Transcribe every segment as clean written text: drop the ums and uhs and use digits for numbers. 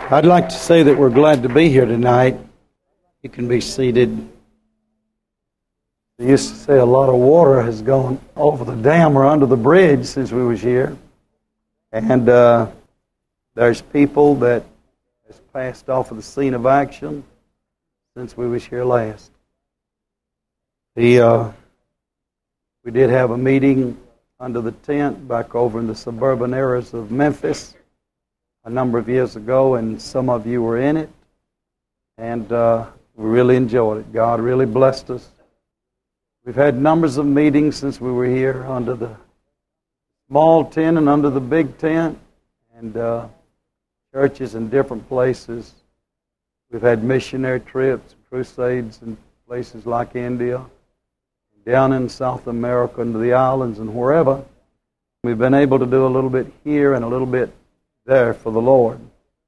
I'd like to say that we're glad to be here tonight. You can be seated. They used to say a lot of water has gone over the dam or under the bridge since we was here. And there's people that has passed off of the scene of action since we was here last. We did have a meeting under the tent back over in the suburban areas of Memphis a number of years ago, and some of you were in it. And we really enjoyed it. God really blessed us. We've had numbers of meetings since we were here under the small tent and under the big tent, and churches in different places. We've had missionary trips, crusades in places like India, down in South America, into the islands and wherever. We've been able to do a little bit here and a little bit there for the Lord.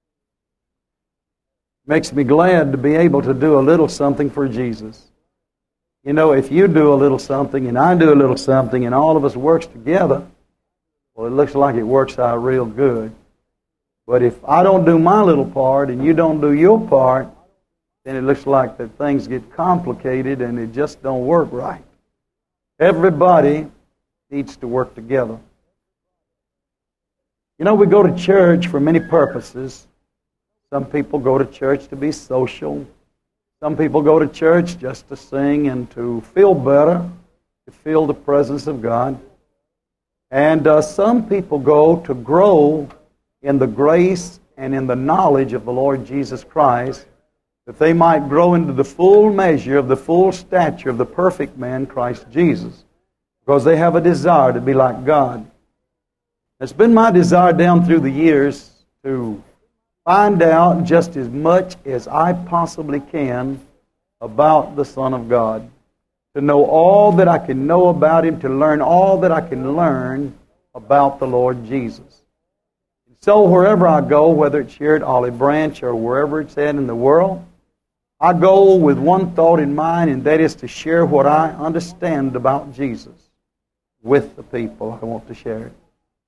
Makes me glad to be able to do a little something for Jesus. You know, if you do a little something and I do a little something and all of us works together, well, it looks like it works out real good. But if I don't do my little part and you don't do your part, then it looks like that things get complicated and it just don't work right. Everybody needs to work together. You know, we go to church for many purposes. Some people go to church to be social. Some people go to church just to sing and to feel better, to feel the presence of God. And some people go to grow in the grace and in the knowledge of the Lord Jesus Christ, that they might grow into the full measure of the full stature of the perfect man, Christ Jesus, because they have a desire to be like God. It's been my desire down through the years to find out just as much as I possibly can about the Son of God, to know all that I can know about Him, to learn all that I can learn about the Lord Jesus. So wherever I go, whether it's here at Olive Branch or wherever it's at in the world, I go with one thought in mind, and that is to share what I understand about Jesus with the people I want to share it.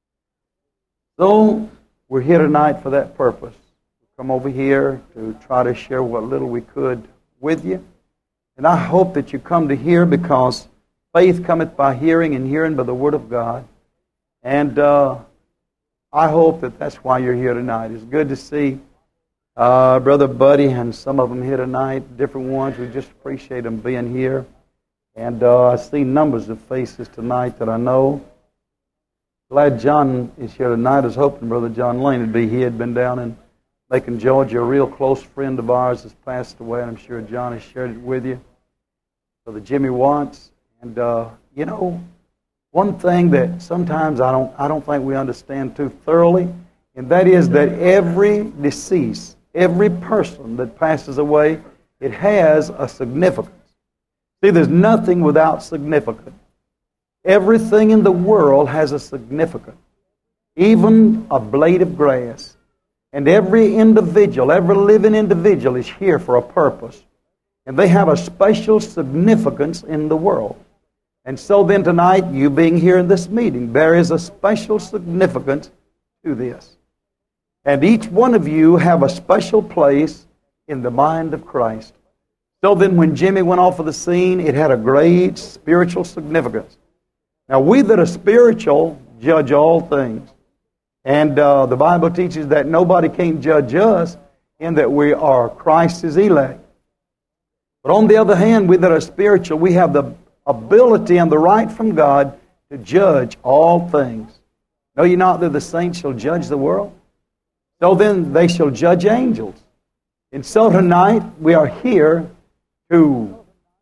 So we're here tonight for that purpose. We've come over here to try to share what little we could with you. And I hope that you come to hear, because faith cometh by hearing, and hearing by the Word of God. And I hope that that's why you're here tonight. It's good to see Brother Buddy and some of them here tonight, different ones. We just appreciate them being here. And I see numbers of faces tonight that I know. Glad John is here tonight. I was hoping Brother John Lane would be. He had been down in Macon, Georgia. A real close friend of ours has passed away, and I'm sure John has shared it with you. Brother Jimmy Watts. And, you know, one thing that sometimes I don't think we understand too thoroughly, and that is that every decease, every person that passes away, it has a significance. See, there's nothing without significance. Everything in the world has a significance. Even a blade of grass. And every individual, every living individual is here for a purpose. And they have a special significance in the world. And so then tonight, you being here in this meeting, there is a special significance to this. And each one of you have a special place in the mind of Christ. So then when Jimmy went off of the scene, it had a great spiritual significance. Now we that are spiritual judge all things. And the Bible teaches that nobody can judge us in that we are Christ's elect. But on the other hand, we that are spiritual, we have the ability and the right from God to judge all things. Know ye not that the saints shall judge the world? So then they shall judge angels. And so tonight we are here to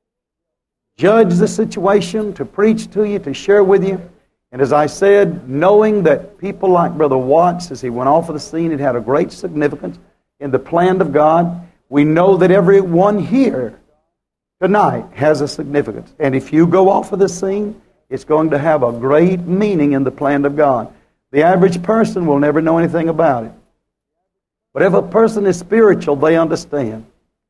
judge the situation, to preach to you, to share with you. And as I said, knowing that people like Brother Watts, as he went off of the scene, it had a great significance in the plan of God. We know that everyone here tonight has a significance. And if you go off of the scene, it's going to have a great meaning in the plan of God. The average person will never know anything about it. But if a person is spiritual, they understand.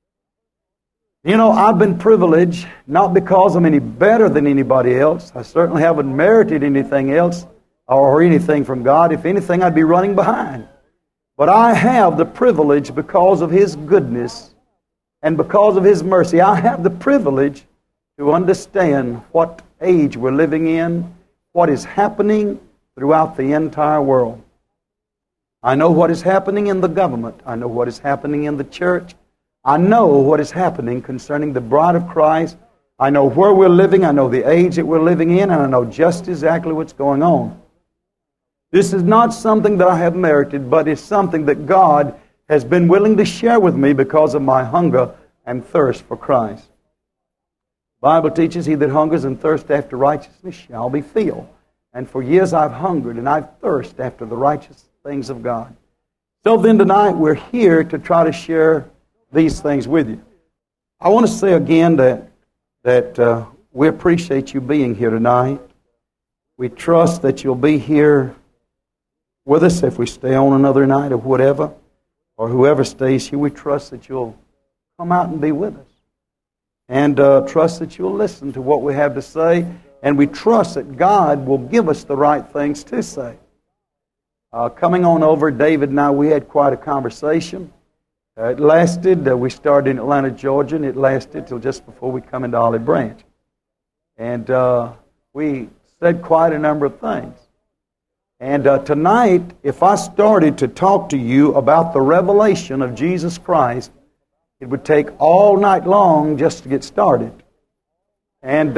You know, I've been privileged, not because I'm any better than anybody else. I certainly haven't merited anything else or anything from God. If anything, I'd be running behind. But I have the privilege, because of His goodness and because of His mercy, I have the privilege to understand what age we're living in, what is happening throughout the entire world. I know what is happening in the government. I know what is happening in the church. I know what is happening concerning the bride of Christ. I know where we're living. I know the age that we're living in, and I know just exactly what's going on. This is not something that I have merited, but it's something that God has been willing to share with me because of my hunger and thirst for Christ. The Bible teaches, he that hungers and thirsts after righteousness shall be filled. And for years I've hungered and I've thirsted after the righteous things of God. So then tonight we're here to try to share these things with you. I want to say again that we appreciate you being here tonight. We trust that you'll be here with us if we stay on another night or whatever, or whoever stays here. We trust that you'll come out and be with us, and trust that you'll listen to what we have to say, and we trust that God will give us the right things to say. Coming on over, David and I, we had quite a conversation. It lasted, we started in Atlanta, Georgia, and it lasted till just before we come into Olive Branch. And we said quite a number of things. And tonight, if I started to talk to you about the revelation of Jesus Christ, it would take all night long just to get started. And,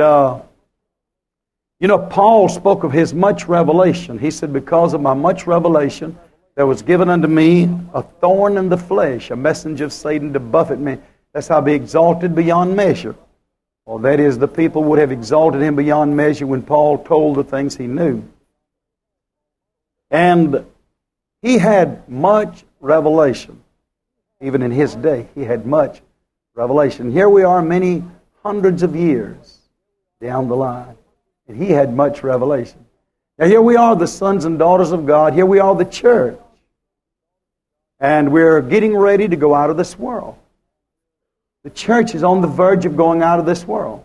Paul spoke of his much revelation. He said, because of my much revelation, there was given unto me a thorn in the flesh, a messenger of Satan to buffet me. That's how I be exalted beyond measure. Well, that is, the people would have exalted him beyond measure when Paul told the things he knew. And he had much revelation. Even in his day, he had much revelation. Here we are many hundreds of years down the line, and he had much revelation. Now here we are, the sons and daughters of God. Here we are, the church. And we're getting ready to go out of this world. The church is on the verge of going out of this world.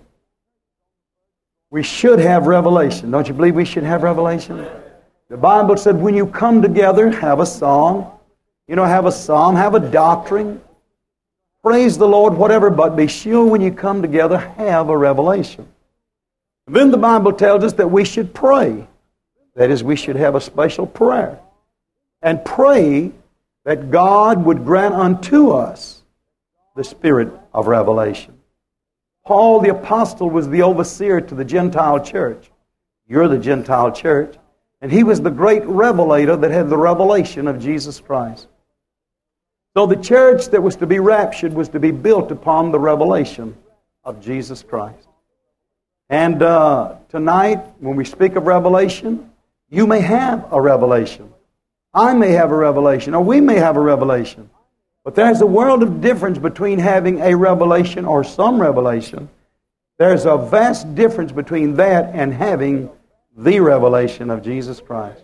We should have revelation. Don't you believe we should have revelation? The Bible said when you come together, have a song. Have a psalm, have a doctrine. Praise the Lord, whatever, but be sure when you come together, have a revelation. Then the Bible tells us that we should pray. That is, we should have a special prayer. And pray that God would grant unto us the spirit of revelation. Paul the apostle was the overseer to the Gentile church. You're the Gentile church. And he was the great revelator that had the revelation of Jesus Christ. So the church that was to be raptured was to be built upon the revelation of Jesus Christ. And tonight, when we speak of revelation, you may have a revelation. I may have a revelation, or we may have a revelation. But there's a world of difference between having a revelation or some revelation. There's a vast difference between that and having the revelation of Jesus Christ.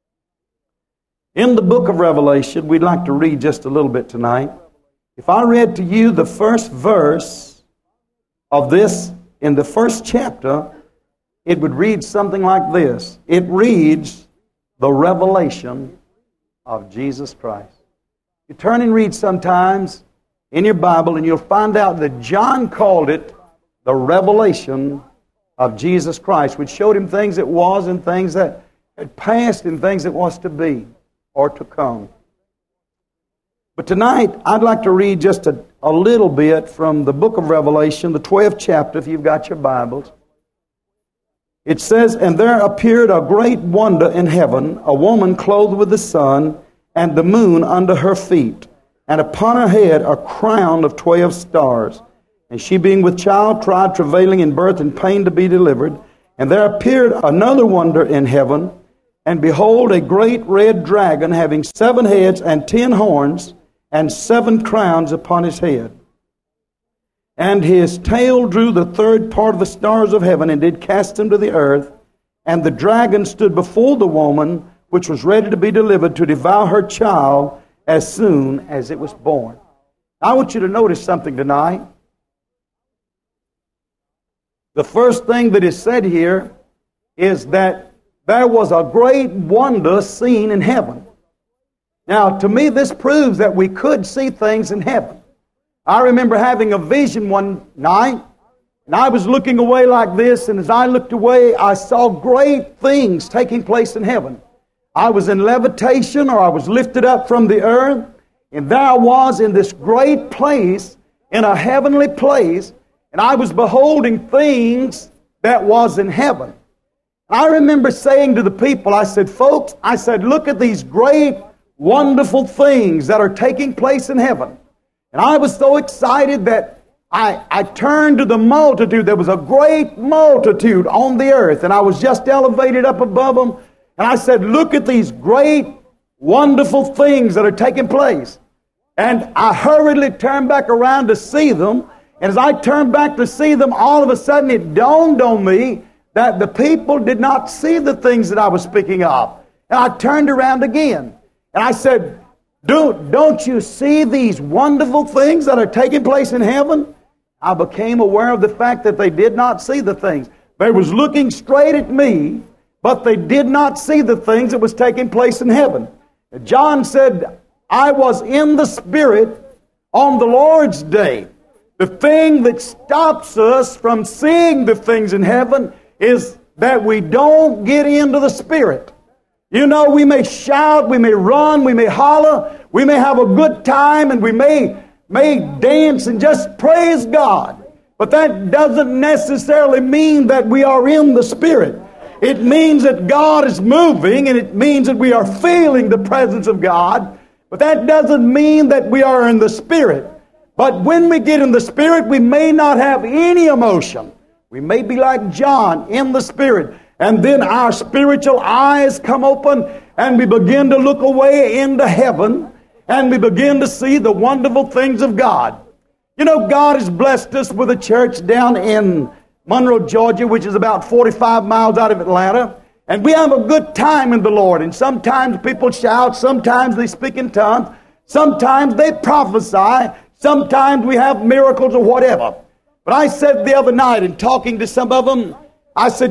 In the book of Revelation, we'd like to read just a little bit tonight. If I read to you the first verse of this in the first chapter, it would read something like this. It reads, the revelation of Jesus Christ. You turn and read sometimes in your Bible and you'll find out that John called it the revelation of Jesus Christ, which showed him things that was and things that had passed and things that was to be or to come. But tonight, I'd like to read just a little bit from the book of Revelation, the 12th chapter, if you've got your Bibles. It says, and there appeared a great wonder in heaven, a woman clothed with the sun and the moon under her feet, and upon her head a crown of 12 stars. And she being with child, cried, travailing in birth and pain to be delivered. And there appeared another wonder in heaven, and behold, a great red dragon, having 7 heads and 10 horns, and 7 crowns upon his head. And his tail drew the third part of the stars of heaven, and did cast them to the earth. And the dragon stood before the woman, which was ready to be delivered, to devour her child as soon as it was born. I want you to notice something tonight. The first thing that is said here is that there was a great wonder seen in heaven. Now, to me, this proves that we could see things in heaven. I remember having a vision one night, and I was looking away like this, and as I looked away, I saw great things taking place in heaven. I was in levitation, or I was lifted up from the earth, and there I was in this great place, in a heavenly place, and I was beholding things that was in heaven. I remember saying to the people, I said, folks, I said, look at these great, wonderful things that are taking place in heaven. And I was so excited that I turned to the multitude. There was a great multitude on the earth, and I was just elevated up above them. And I said, look at these great, wonderful things that are taking place. And I hurriedly turned back around to see them. And as I turned back to see them, all of a sudden it dawned on me that the people did not see the things that I was speaking of. And I turned around again. And I said, don't you see these wonderful things that are taking place in heaven? I became aware of the fact that they did not see the things. They was looking straight at me, but they did not see the things that was taking place in heaven. John said, I was in the Spirit on the Lord's day. The thing that stops us from seeing the things in heaven is that we don't get into the Spirit. You know, we may shout, we may run, we may holler, we may have a good time, and we may dance and just praise God. But that doesn't necessarily mean that we are in the Spirit. It means that God is moving, and it means that we are feeling the presence of God. But that doesn't mean that we are in the Spirit. But when we get in the Spirit, we may not have any emotion. We may be like John in the Spirit. And then our spiritual eyes come open and we begin to look away into heaven and we begin to see the wonderful things of God. You know, God has blessed us with a church down in Monroe, Georgia, which is about 45 miles out of Atlanta. And we have a good time in the Lord. And sometimes people shout, sometimes they speak in tongues, sometimes they prophesy, sometimes we have miracles or whatever. But I said the other night in talking to some of them, I said,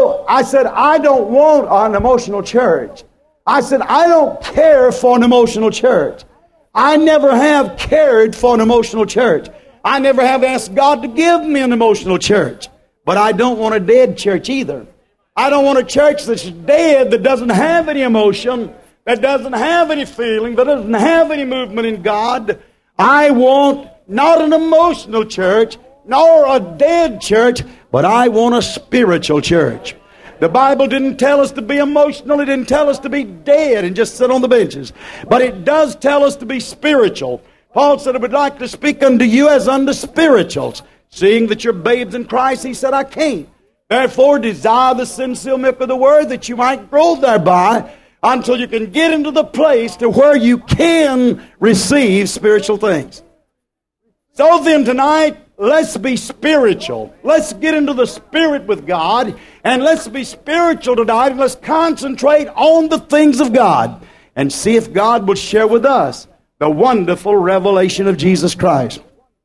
I don't want an emotional church. I said, I don't care for an emotional church. I never have cared for an emotional church. I never have asked God to give me an emotional church. But I don't want a dead church either. I don't want a church that's dead, that doesn't have any emotion, that doesn't have any feeling, that doesn't have any movement in God. I want not an emotional church, nor a dead church, but I want a spiritual church. The Bible didn't tell us to be emotional. It didn't tell us to be dead and just sit on the benches. But it does tell us to be spiritual. Paul said, I would like to speak unto you as unto spirituals. Seeing that you're babes in Christ, he said, I can't. Therefore, desire the sincere milk of the word that you might grow thereby until you can get into the place to where you can receive spiritual things. So then tonight, let's be spiritual. Let's get into the Spirit with God, and let's be spiritual tonight, and let's concentrate on the things of God and see if God will share with us the wonderful revelation of Jesus Christ.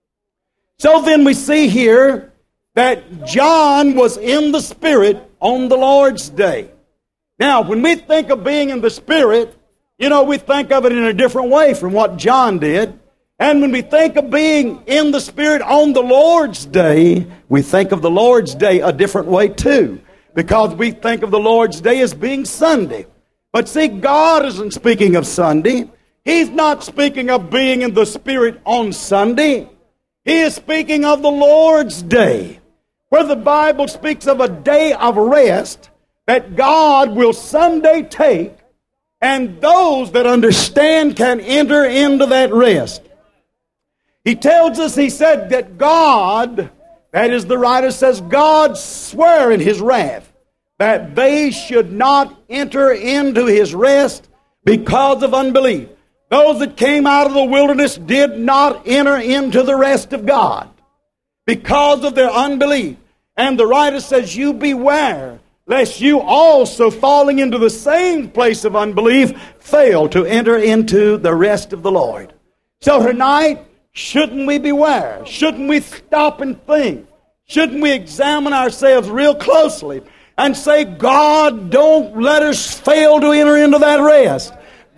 So then we see here that John was in the Spirit on the Lord's day. Now, when we think of being in the Spirit, you know, we think of it in a different way from what John did. And when we think of being in the Spirit on the Lord's day, we think of the Lord's day a different way too. Because we think of the Lord's day as being Sunday. But see, God isn't speaking of Sunday. He's not speaking of being in the Spirit on Sunday. He is speaking of the Lord's day, where the Bible speaks of a day of rest that God will someday take, and those that understand can enter into that rest. He tells us, he said that God, that is the writer says, God swore in his wrath that they should not enter into his rest because of unbelief. Those that came out of the wilderness did not enter into the rest of God because of their unbelief. And the writer says, you beware lest you also, falling into the same place of unbelief, fail to enter into the rest of the Lord. So tonight, shouldn't we beware? Shouldn't we stop and think? Shouldn't we examine ourselves real closely and say, God, don't let us fail to enter into that rest.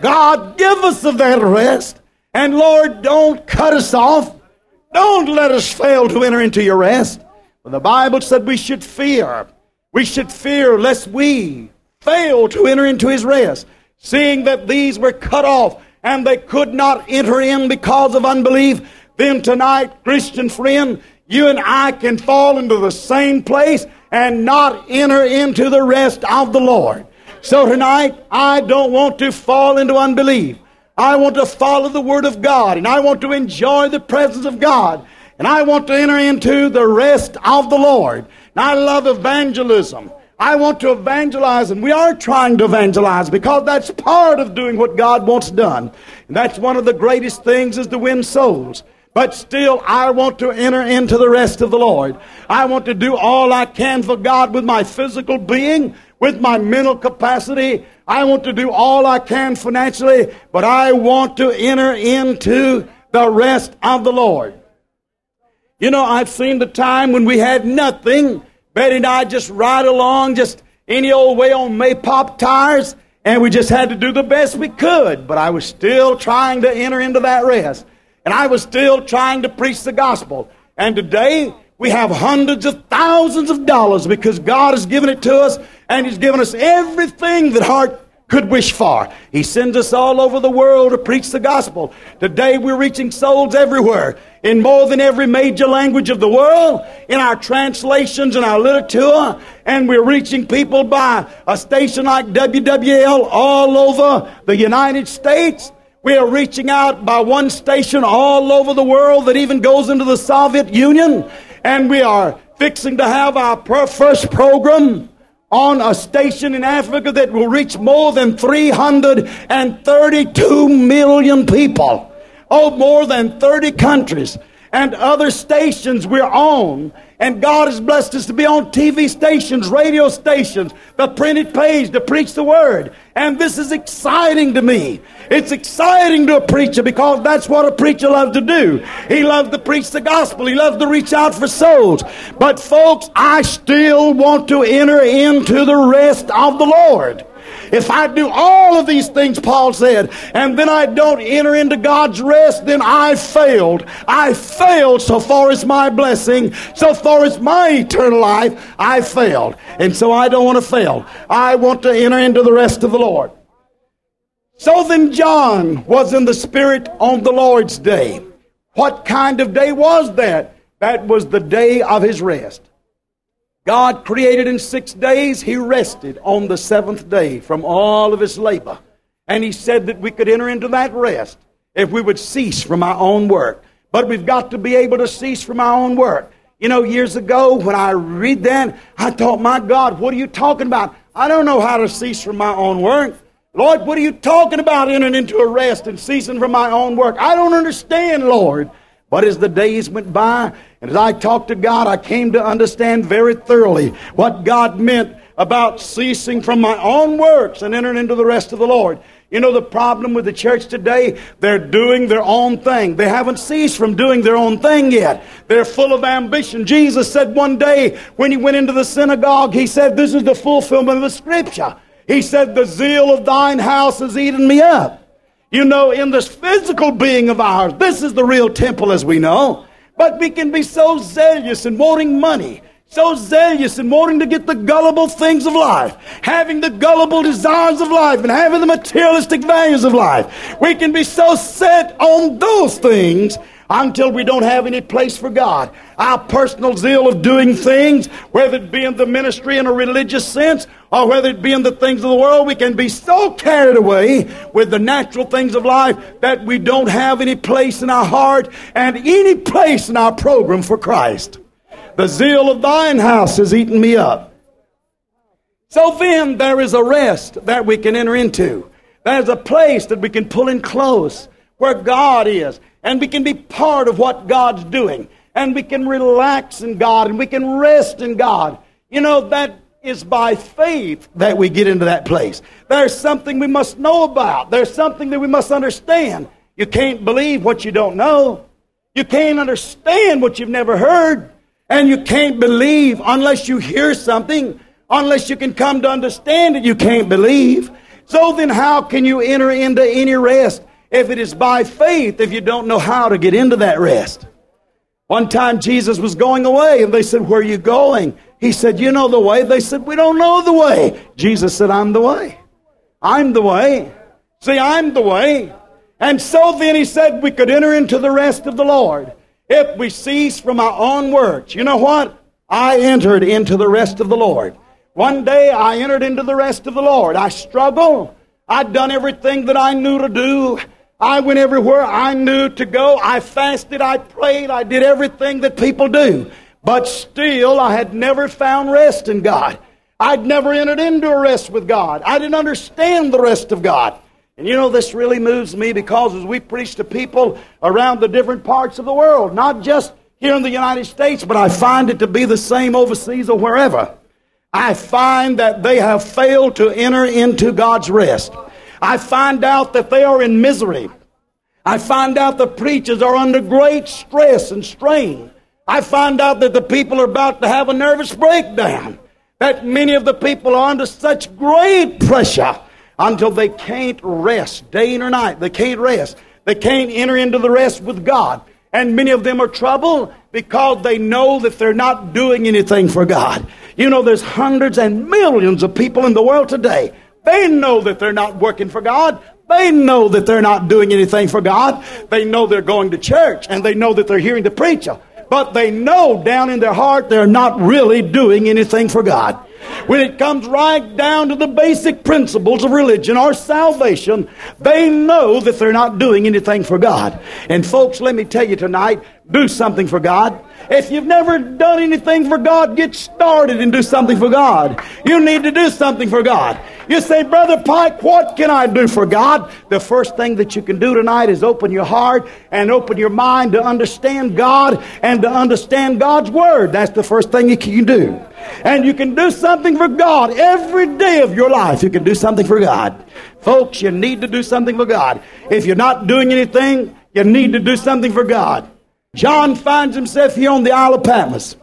God, give us of that rest. And Lord, don't cut us off. Don't let us fail to enter into your rest. For the Bible said we should fear. We should fear lest we fail to enter into his rest, seeing that these were cut off and they could not enter in because of unbelief. Then tonight, Christian friend, you and I can fall into the same place and not enter into the rest of the Lord. So tonight, I don't want to fall into unbelief. I want to follow the Word of God, and I want to enjoy the presence of God, and I want to enter into the rest of the Lord. And I love evangelism. I want to evangelize, and we are trying to evangelize because that's part of doing what God wants done. And that's one of the greatest things, is to win souls. But still, I want to enter into the rest of the Lord. I want to do all I can for God with my physical being, with my mental capacity. I want to do all I can financially, but I want to enter into the rest of the Lord. You know, I've seen the time when we had nothing. Betty and I just ride along just any old way on Maypop tires, and we just had to do the best we could. But I was still trying to enter into that rest. And I was still trying to preach the gospel. And today, we have hundreds of thousands of dollars because God has given it to us, and He's given us everything that heart could wish for. He sends us all over the world to preach the gospel. Today, we're reaching souls everywhere, in more than every major language of the world, in our translations and our literature, and we're reaching people by a station like WWL all over the United States. We are reaching out by one station all over the world that even goes into the Soviet Union. And we are fixing to have our first program on a station in Africa that will reach more than 332 million people. Oh, more than 30 countries. And other stations we're on. And God has blessed us to be on TV stations, radio stations, the printed page to preach the Word. And this is exciting to me. It's exciting to a preacher because that's what a preacher loves to do. He loves to preach the gospel. He loves to reach out for souls. But folks, I still want to enter into the rest of the Lord. If I do all of these things, Paul said, and then I don't enter into God's rest, then I failed. I failed so far as my blessing, so far as my eternal life, I failed. And so I don't want to fail. I want to enter into the rest of the Lord. So then John was in the Spirit on the Lord's day. What kind of day was that? That was the day of His rest. God created in 6 days. He rested on the seventh day from all of His labor. And He said that we could enter into that rest if we would cease from our own work. But we've got to be able to cease from our own work. You know, years ago when I read that, I thought, my God, what are you talking about? I don't know how to cease from my own work. Lord, what are you talking about, entering into a rest and ceasing from my own work? I don't understand, Lord. But as the days went by, and as I talked to God, I came to understand very thoroughly what God meant about ceasing from my own works and entering into the rest of the Lord. You know, the problem with the church today, they're doing their own thing. They haven't ceased from doing their own thing yet. They're full of ambition. Jesus said one day when He went into the synagogue, He said, this is the fulfillment of the Scripture. He said, the zeal of thine house has eaten me up. You know, in this physical being of ours, this is the real temple as we know. But we can be so zealous in wanting money, so zealous in wanting to get the gullible things of life, having the gullible desires of life, and having the materialistic values of life. We can be so set on those things until we don't have any place for God. Our personal zeal of doing things, whether it be in the ministry in a religious sense, or whether it be in the things of the world, we can be so carried away with the natural things of life that we don't have any place in our heart and any place in our program for Christ. The zeal of thine house has eaten me up. So then there is a rest that we can enter into. There's a place that we can pull in close where God is. And we can be part of what God's doing. And we can relax in God. And we can rest in God. You know, that is by faith that we get into that place. There's something we must know about. There's something that we must understand. You can't believe what you don't know. You can't understand what you've never heard. And you can't believe unless you hear something. Unless you can come to understand it, you can't believe. So then how can you enter into any rest if it is by faith, if you don't know how to get into that rest? One time Jesus was going away, and they said, where are you going? He said, you know the way. They said, we don't know the way. Jesus said, I'm the way. I'm the way. See, I'm the way. And so then he said we could enter into the rest of the Lord if we cease from our own works. You know what? I entered into the rest of the Lord. One day I entered into the rest of the Lord. I struggled. I'd done everything that I knew to do. I went everywhere I knew to go. I fasted. I prayed. I did everything that people do. But still, I had never found rest in God. I'd never entered into a rest with God. I didn't understand the rest of God. And you know, this really moves me because as we preach to people around the different parts of the world, not just here in the United States, but I find it to be the same overseas or wherever, I find that they have failed to enter into God's rest. I find out that they are in misery. I find out the preachers are under great stress and strain. I find out that the people are about to have a nervous breakdown. That many of the people are under such great pressure until they can't rest day or night. They can't rest. They can't enter into the rest with God. And many of them are troubled because they know that they're not doing anything for God. You know, there's hundreds and millions of people in the world today. They know that they're not working for God. They know that they're not doing anything for God. They know they're going to church, and they know that they're hearing the preacher. But they know down in their heart they're not really doing anything for God. When it comes right down to the basic principles of religion or salvation, they know that they're not doing anything for God. And folks, let me tell you tonight, do something for God. If you've never done anything for God, get started and do something for God. You need to do something for God. You say, Brother Pike, what can I do for God? The first thing that you can do tonight is open your heart and open your mind to understand God and to understand God's Word. That's the first thing you can do. And you can do something for God every day of your life. You can do something for God. Folks, you need to do something for God. If you're not doing anything, you need to do something for God. John finds himself here on the Isle of Patmos.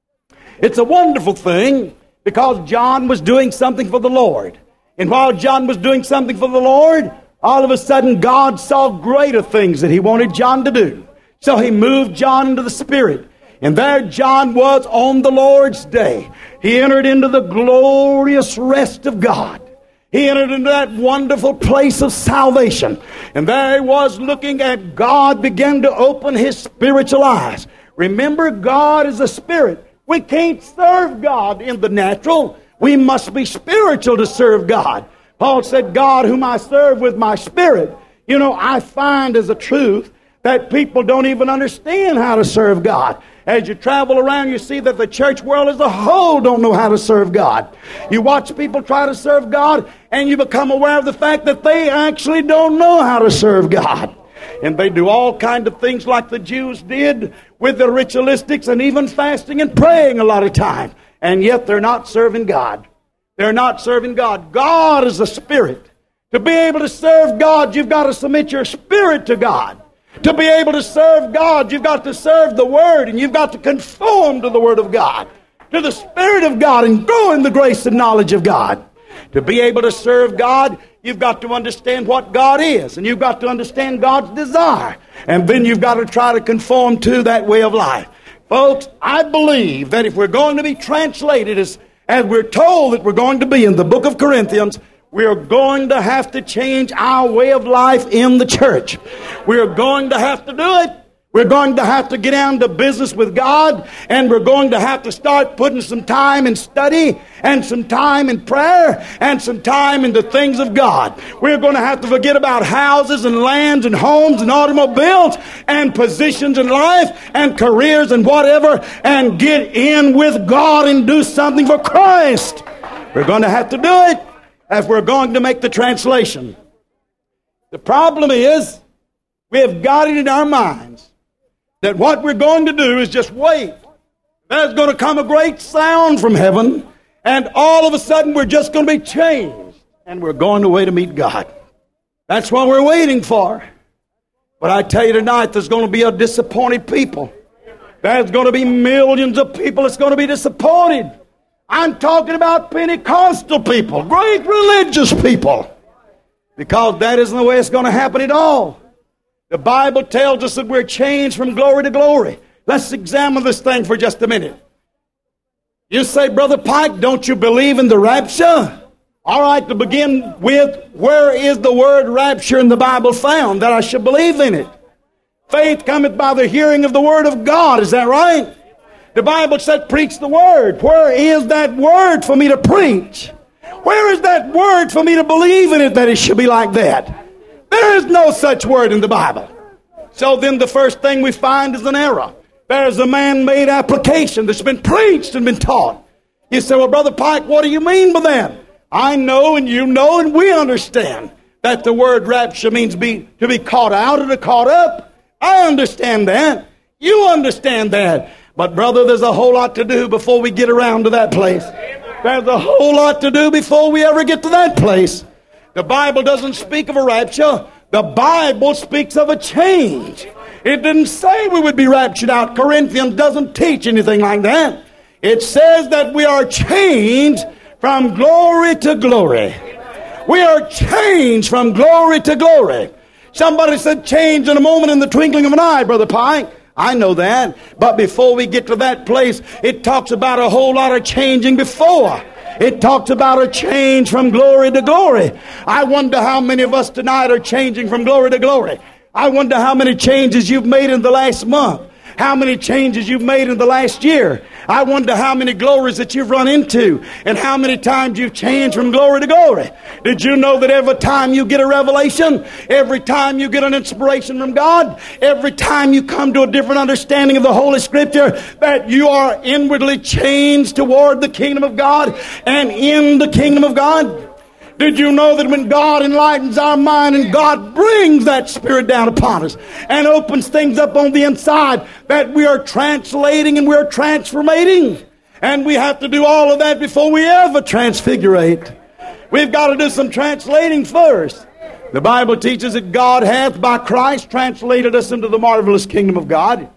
It's a wonderful thing because John was doing something for the Lord. And while John was doing something for the Lord, all of a sudden God saw greater things that he wanted John to do. So he moved John into the Spirit. And there John was on the Lord's day. He entered into the glorious rest of God. He entered into that wonderful place of salvation. And there he was looking at God begin to open his spiritual eyes. Remember, God is a spirit. We can't serve God in the natural. We must be spiritual to serve God. Paul said, God whom I serve with my spirit. You know, I find as a truth that people don't even understand how to serve God. As you travel around, you see that the church world as a whole don't know how to serve God. You watch people try to serve God, and you become aware of the fact that they actually don't know how to serve God. And they do all kinds of things like the Jews did with the ritualistics and even fasting and praying a lot of time. And yet they're not serving God. They're not serving God. God is a spirit. To be able to serve God, you've got to submit your spirit to God. To be able to serve God, you've got to serve the Word, and you've got to conform to the Word of God, to the Spirit of God, and grow in the grace and knowledge of God. To be able to serve God, you've got to understand what God is, and you've got to understand God's desire, and then you've got to try to conform to that way of life. Folks, I believe that if we're going to be translated as we're told that we're going to be in the book of Corinthians, we are going to have to change our way of life in the church. We are going to have to do it. We're going to have to get down to business with God, and we're going to have to start putting some time in study and some time in prayer and some time in the things of God. We're going to have to forget about houses and lands and homes and automobiles and positions in life and careers and whatever, and get in with God and do something for Christ. We're going to have to do it if we're going to make the translation. The problem is, we have got it in our minds that what we're going to do is just wait. There's going to come a great sound from heaven, and all of a sudden we're just going to be changed, and we're going away to meet God. That's what we're waiting for. But I tell you tonight, there's going to be a disappointed people. There's going to be millions of people that's going to be disappointed. I'm talking about Pentecostal people, great religious people. Because that isn't the way it's going to happen at all. The Bible tells us that we're changed from glory to glory. Let's examine this thing for just a minute. You say, Brother Pike, don't you believe in the rapture? All right, to begin with, where is the word rapture in the Bible found that I should believe in it? Faith cometh by the hearing of the word of God. Is that right? The Bible said, preach the word. Where is that word for me to preach? Where is that word for me to believe in it that it should be like that? There is no such word in the Bible. So then the first thing we find is an error. There's a man-made application that's been preached and been taught. You say, well, Brother Pike, what do you mean by that? I know and you know and we understand that the word rapture means to be caught out or to caught up. I understand that. You understand that. But brother, there's a whole lot to do before we get around to that place. There's a whole lot to do before we ever get to that place. The Bible doesn't speak of a rapture. The Bible speaks of a change. It didn't say we would be raptured out. Corinthians doesn't teach anything like that. It says that we are changed from glory to glory. We are changed from glory to glory. Somebody said change in a moment, in the twinkling of an eye, Brother Pike. I know that. But before we get to that place, it talks about a whole lot of changing before. It talks about a change from glory to glory. I wonder how many of us tonight are changing from glory to glory. I wonder how many changes you've made in the last month. How many changes you've made in the last year. I wonder how many glories that you've run into and how many times you've changed from glory to glory. Did you know that every time you get a revelation, every time you get an inspiration from God, every time you come to a different understanding of the Holy Scripture, that you are inwardly changed toward the kingdom of God and in the kingdom of God? Did you know that when God enlightens our mind and God brings that Spirit down upon us and opens things up on the inside, that we are translating and we're transformating? And we have to do all of that before we ever transfigurate. We've got to do some translating first. The Bible teaches that God hath by Christ translated us into the marvelous kingdom of God.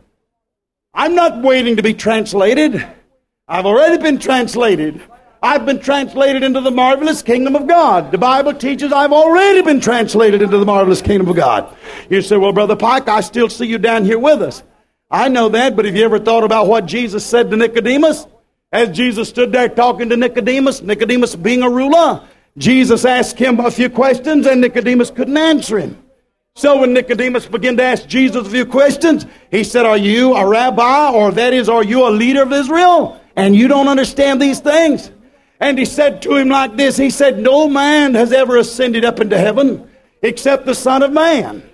I'm not waiting to be translated. I've already been translated. I've been translated into the marvelous kingdom of God. The Bible teaches I've already been translated into the marvelous kingdom of God. You say, well, Brother Pike, I still see you down here with us. I know that, but have you ever thought about what Jesus said to Nicodemus? As Jesus stood there talking to Nicodemus, Nicodemus being a ruler, Jesus asked him a few questions and Nicodemus couldn't answer him. So when Nicodemus began to ask Jesus a few questions, he said, are you a rabbi, or that is, are you a leader of Israel? And you don't understand these things? And he said to him like this, he said, no man has ever ascended up into heaven except the Son of Man.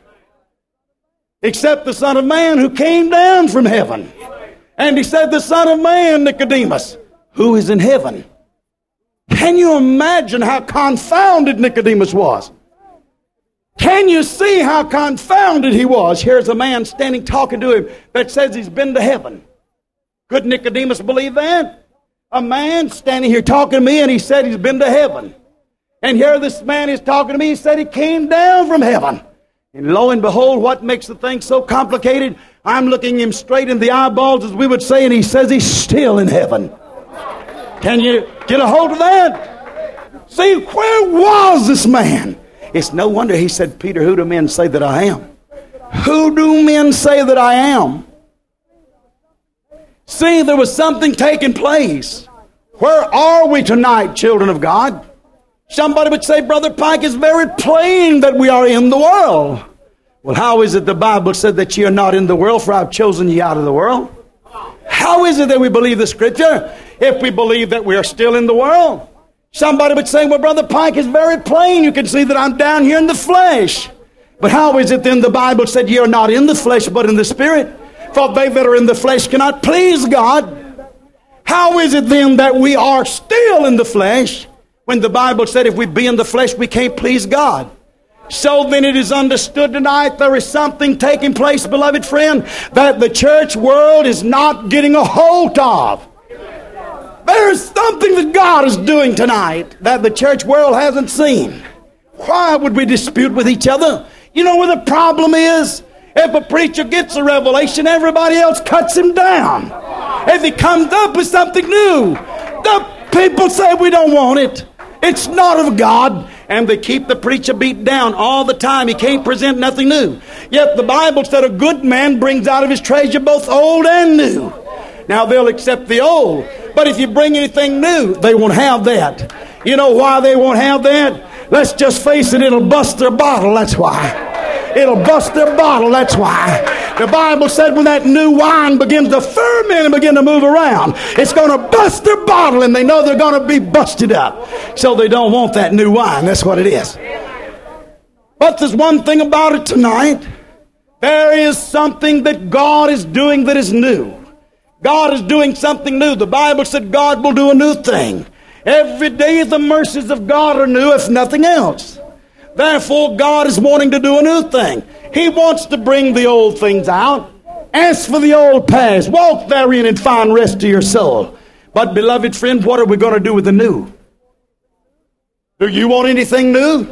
Except the Son of Man who came down from heaven. And he said, the Son of Man, Nicodemus, who is in heaven. Can you imagine how confounded Nicodemus was? Can you see how confounded he was? Here's a man standing talking to him that says he's been to heaven. Could Nicodemus believe that? A man standing here talking to me and he said he's been to heaven. And here this man is talking to me, he said he came down from heaven. And lo and behold, what makes the thing so complicated? I'm looking him straight in the eyeballs, as we would say, and he says he's still in heaven. Can you get a hold of that? See, where was this man? It's no wonder he said, Peter, who do men say that I am? Who do men say that I am? See, there was something taking place. Where are we tonight, children of God? Somebody would say, Brother Pike, it's very plain that we are in the world. Well, how is it the Bible said that ye are not in the world, for I've chosen ye out of the world? How is it that we believe the Scripture if we believe that we are still in the world? Somebody would say, well, Brother Pike, it's very plain. You can see that I'm down here in the flesh. But how is it then the Bible said ye are not in the flesh, but in the Spirit? For they that are in the flesh cannot please God. How is it then that we are still in the flesh when the Bible said if we be in the flesh we can't please God? So then it is understood tonight there is something taking place, beloved friend, that the church world is not getting a hold of. There is something that God is doing tonight that the church world hasn't seen. Why would we dispute with each other? You know where the problem is? If a preacher gets a revelation, everybody else cuts him down. If he comes up with something new, the people say we don't want it. It's not of God. and they keep the preacher beat down all the time. He can't present nothing new. Yet the Bible said a good man brings out of his treasure both old and new. Now they'll accept the old, but if you bring anything new, they won't have that. You know why they won't have that? Let's just face it, it'll bust their bottle, that's why. It'll bust their bottle, that's why. The Bible said when that new wine begins to ferment and begin to move around, it's going to bust their bottle, and they know they're going to be busted up. So they don't want that new wine. That's what it is. But there's one thing about it tonight. There is something that God is doing that is new. God is doing something new. The Bible said God will do a new thing. Every day the mercies of God are new, if nothing else. Therefore, God is wanting to do a new thing. He wants to bring the old things out. As for the old past, walk therein and find rest to your soul. But, beloved friend, what are we going to do with the new? Do you want anything new?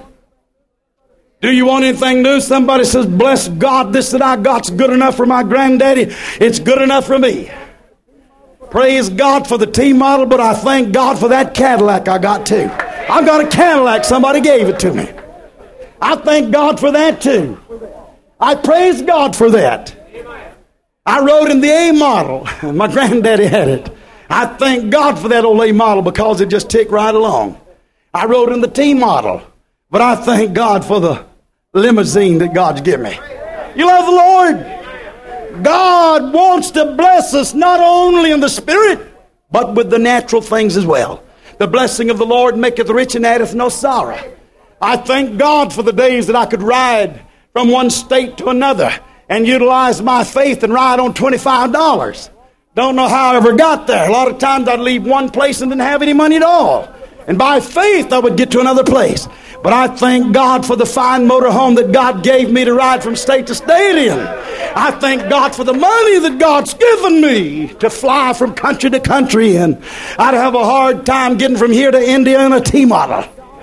Do you want anything new? Somebody says, bless God, this that I got's good enough for my granddaddy. It's good enough for me. Praise God for the T model, but I thank God for that Cadillac I got too. I got a Cadillac, somebody gave it to me. I thank God for that too. I praise God for that. I rode in the A model. My granddaddy had it. I thank God for that old A model because it just ticked right along. I rode in the T model, but I thank God for the limousine that God's given me. You love the Lord? God wants to bless us not only in the spirit, but with the natural things as well. The blessing of the Lord maketh rich and addeth no sorrow. I thank God for the days that I could ride from one state to another and utilize my faith and ride on $25. Don't know how I ever got there. A lot of times I'd leave one place and didn't have any money at all. And by faith I would get to another place. But I thank God for the fine motor home that God gave me to ride from state to state in. I thank God for the money that God's given me to fly from country to country in. I'd have a hard time getting from here to India in a T-model.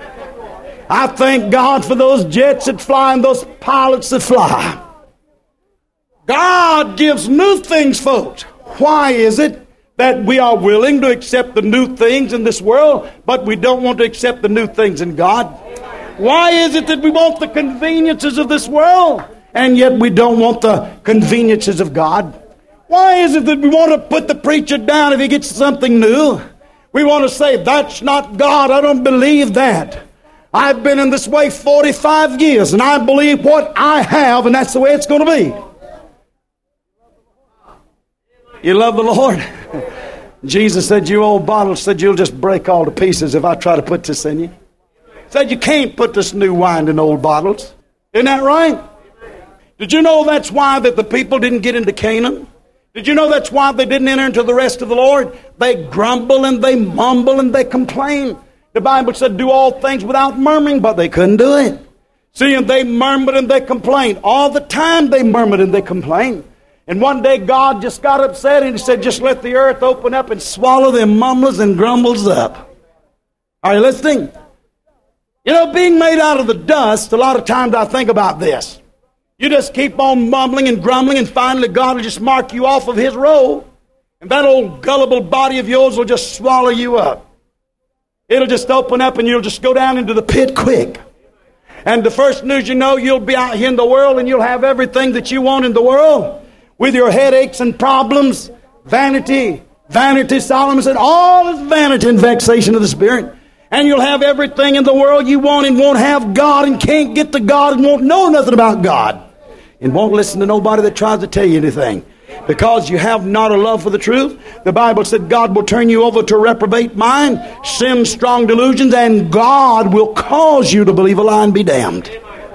I thank God for those jets that fly and those pilots that fly. God gives new things, folks. Why is it that we are willing to accept the new things in this world, but we don't want to accept the new things in God? Why is it that we want the conveniences of this world, and yet we don't want the conveniences of God? Why is it that we want to put the preacher down if he gets something new? We want to say, that's not God. I don't believe that. I've been in this way 45 years, and I believe what I have, and that's the way it's going to be. You love the Lord? Jesus said, you old bottle, said you'll just break all to pieces if I try to put this in you. Said you can't put this new wine in old bottles. Isn't that right? Did you know that's why that the people didn't get into Canaan? Did you know that's why they didn't enter into the rest of the Lord? They grumble and they mumble and they complain. The Bible said do all things without murmuring, but they couldn't do it. See, and they murmured and they complained. All the time they murmured and they complained. And one day God just got upset and he said, just let the earth open up and swallow them mumblers and grumbles up. Are you listening? You know, being made out of the dust, a lot of times I think about this. You just keep on mumbling and grumbling, and finally God will just mark you off of his roll. And that old gullible body of yours will just swallow you up. It'll just open up and you'll just go down into the pit quick. And the first news you know, you'll be out here in the world and you'll have everything that you want in the world. With your headaches and problems, vanity, Solomon said, all is vanity and vexation of the spirit. And you'll have everything in the world you want and won't have God and can't get to God and won't know nothing about God. And won't listen to nobody that tries to tell you anything. Because you have not a love for the truth. The Bible said God will turn you over to a reprobate mind, sin, strong delusions, and God will cause you to believe a lie and be damned.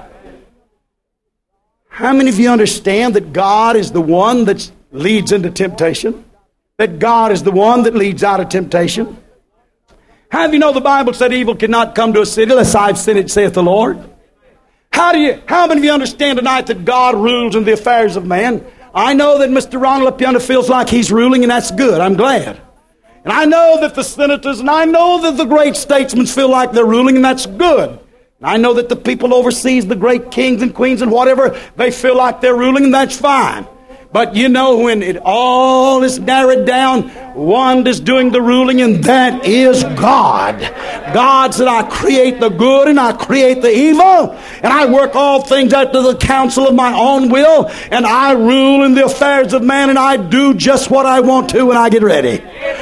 How many of you understand that God is the one that leads into temptation? That God is the one that leads out of temptation? How do you know the Bible said evil cannot come to a city unless I've sinned it, saith the Lord? How many of you understand tonight that God rules in the affairs of man? I know that Mr. Ronald up yonder feels like he's ruling, and that's good. I'm glad. And I know that the senators and I know that the great statesmen feel like they're ruling, and that's good. And I know that the people overseas, the great kings and queens and whatever, they feel like they're ruling, and that's fine. But you know, when it all is narrowed down, one is doing the ruling, and that is God. God said, I create the good and I create the evil, and I work all things out to the counsel of my own will, and I rule in the affairs of man, and I do just what I want to when I get ready.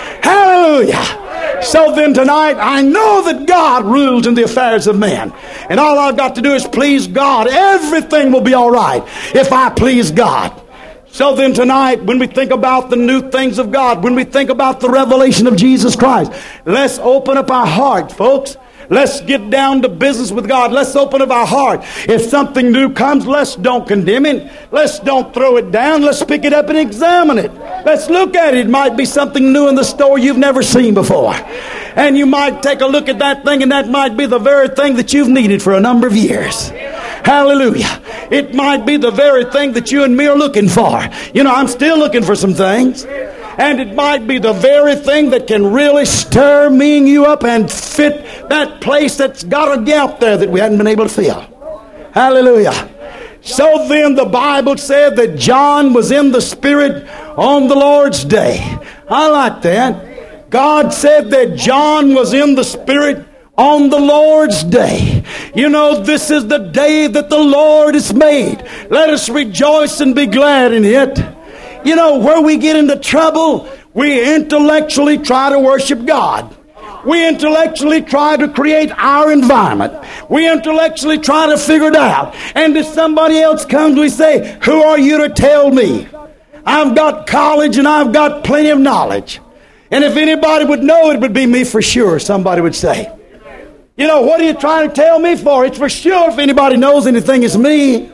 Hallelujah. So then tonight, I know that God rules in the affairs of man, and all I've got to do is please God. Everything will be all right if I please God. So then tonight, when we think about the new things of God, when we think about the revelation of Jesus Christ, let's open up our heart, folks. Let's get down to business with God. Let's open up our heart. If something new comes, let's don't condemn it. Let's don't throw it down. Let's pick it up and examine it. Let's look at it. It might be something new in the store you've never seen before. And you might take a look at that thing, and that might be the very thing that you've needed for a number of years. Hallelujah. It might be the very thing that you and me are looking for. You know, I'm still looking for some things. And it might be the very thing that can really stir me and you up and fit that place that's got a gap there that we hadn't been able to fill. Hallelujah. So then the Bible said that John was in the Spirit on the Lord's day. I like that. God said that John was in the Spirit on the Lord's day. You know, this is the day that the Lord has made. Let us rejoice and be glad in it. You know, where we get into trouble, we intellectually try to worship God. We intellectually try to create our environment. We intellectually try to figure it out. And if somebody else comes, we say, who are you to tell me? I've got college and I've got plenty of knowledge. And if anybody would know, it would be me for sure, somebody would say. You know, what are you trying to tell me for? It's for sure if anybody knows anything, it's me.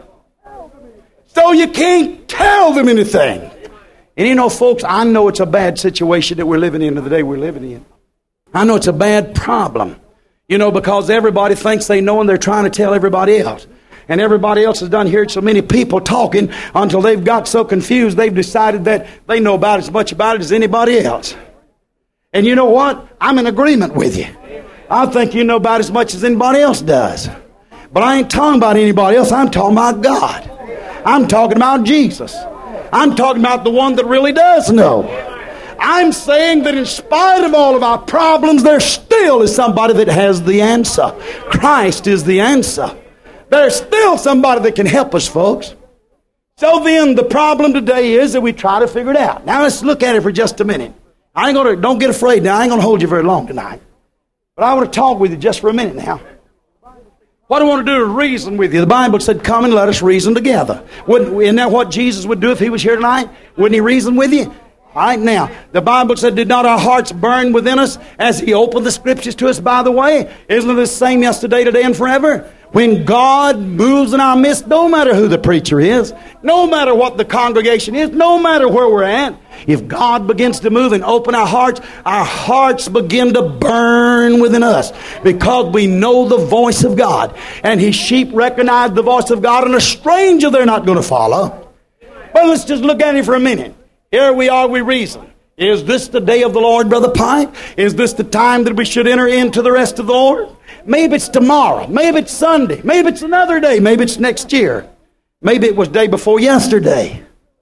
So you can't tell them anything. And you know, folks, I know it's a bad situation that we're living in the day we're living in. I know it's a bad problem. You know, because everybody thinks they know and they're trying to tell everybody else. And everybody else has done heard so many people talking until they've got so confused they've decided that they know about as much about it as anybody else. And you know what? I'm in agreement with you. I think you know about as much as anybody else does. But I ain't talking about anybody else. I'm talking about God. I'm talking about Jesus. I'm talking about the one that really does know. I'm saying that in spite of all of our problems, there still is somebody that has the answer. Christ is the answer. There's still somebody that can help us, folks. So then the problem today is that we try to figure it out. Now let's look at it for just a minute. Don't get afraid now. I ain't going to hold you very long tonight. But I want to talk with you just for a minute now. What I want to do is reason with you. The Bible said, come and let us reason together. Isn't that what Jesus would do if he was here tonight? Wouldn't he reason with you? All right, now, the Bible said, did not our hearts burn within us as he opened the Scriptures to us, by the way? Isn't it the same yesterday, today, and forever? When God moves in our midst, no matter who the preacher is, no matter what the congregation is, no matter where we're at, if God begins to move and open our hearts begin to burn within us because we know the voice of God. And his sheep recognize the voice of God, and a stranger they're not going to follow. But let's just look at it for a minute. Here we are, we reason. Is this the day of the Lord, Brother Pike? Is this the time that we should enter into the rest of the Lord? Maybe it's tomorrow. Maybe it's Sunday. Maybe it's another day. Maybe it's next year. Maybe it was day before yesterday.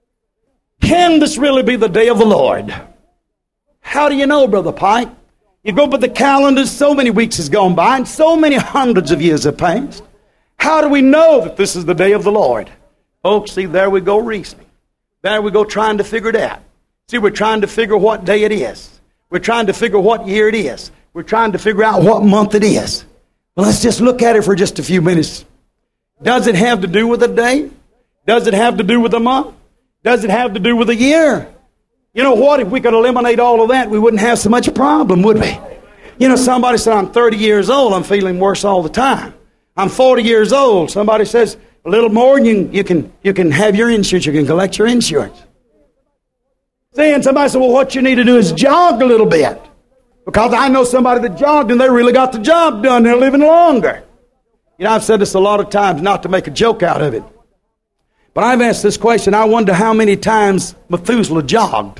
Can this really be the day of the Lord? How do you know, Brother Pike? You go by the calendar, so many weeks has gone by, and so many hundreds of years have passed. How do we know that this is the day of the Lord? Folks, see, there we go reasoning. There we go trying to figure it out. See, we're trying to figure what day it is. We're trying to figure what year it is. We're trying to figure out what month it is. Well, let's just look at it for just a few minutes. Does it have to do with a day? Does it have to do with a month? Does it have to do with a year? You know what? If we could eliminate all of that, we wouldn't have so much problem, would we? You know, somebody said, I'm 30 years old. I'm feeling worse all the time. I'm 40 years old. Somebody says, a little more, and you can have your insurance. You can collect your insurance. See, and somebody said, well, what you need to do is jog a little bit. Because I know somebody that jogged and they really got the job done. They're living longer. You know, I've said this a lot of times not to make a joke out of it. But I've asked this question. I wonder how many times Methuselah jogged.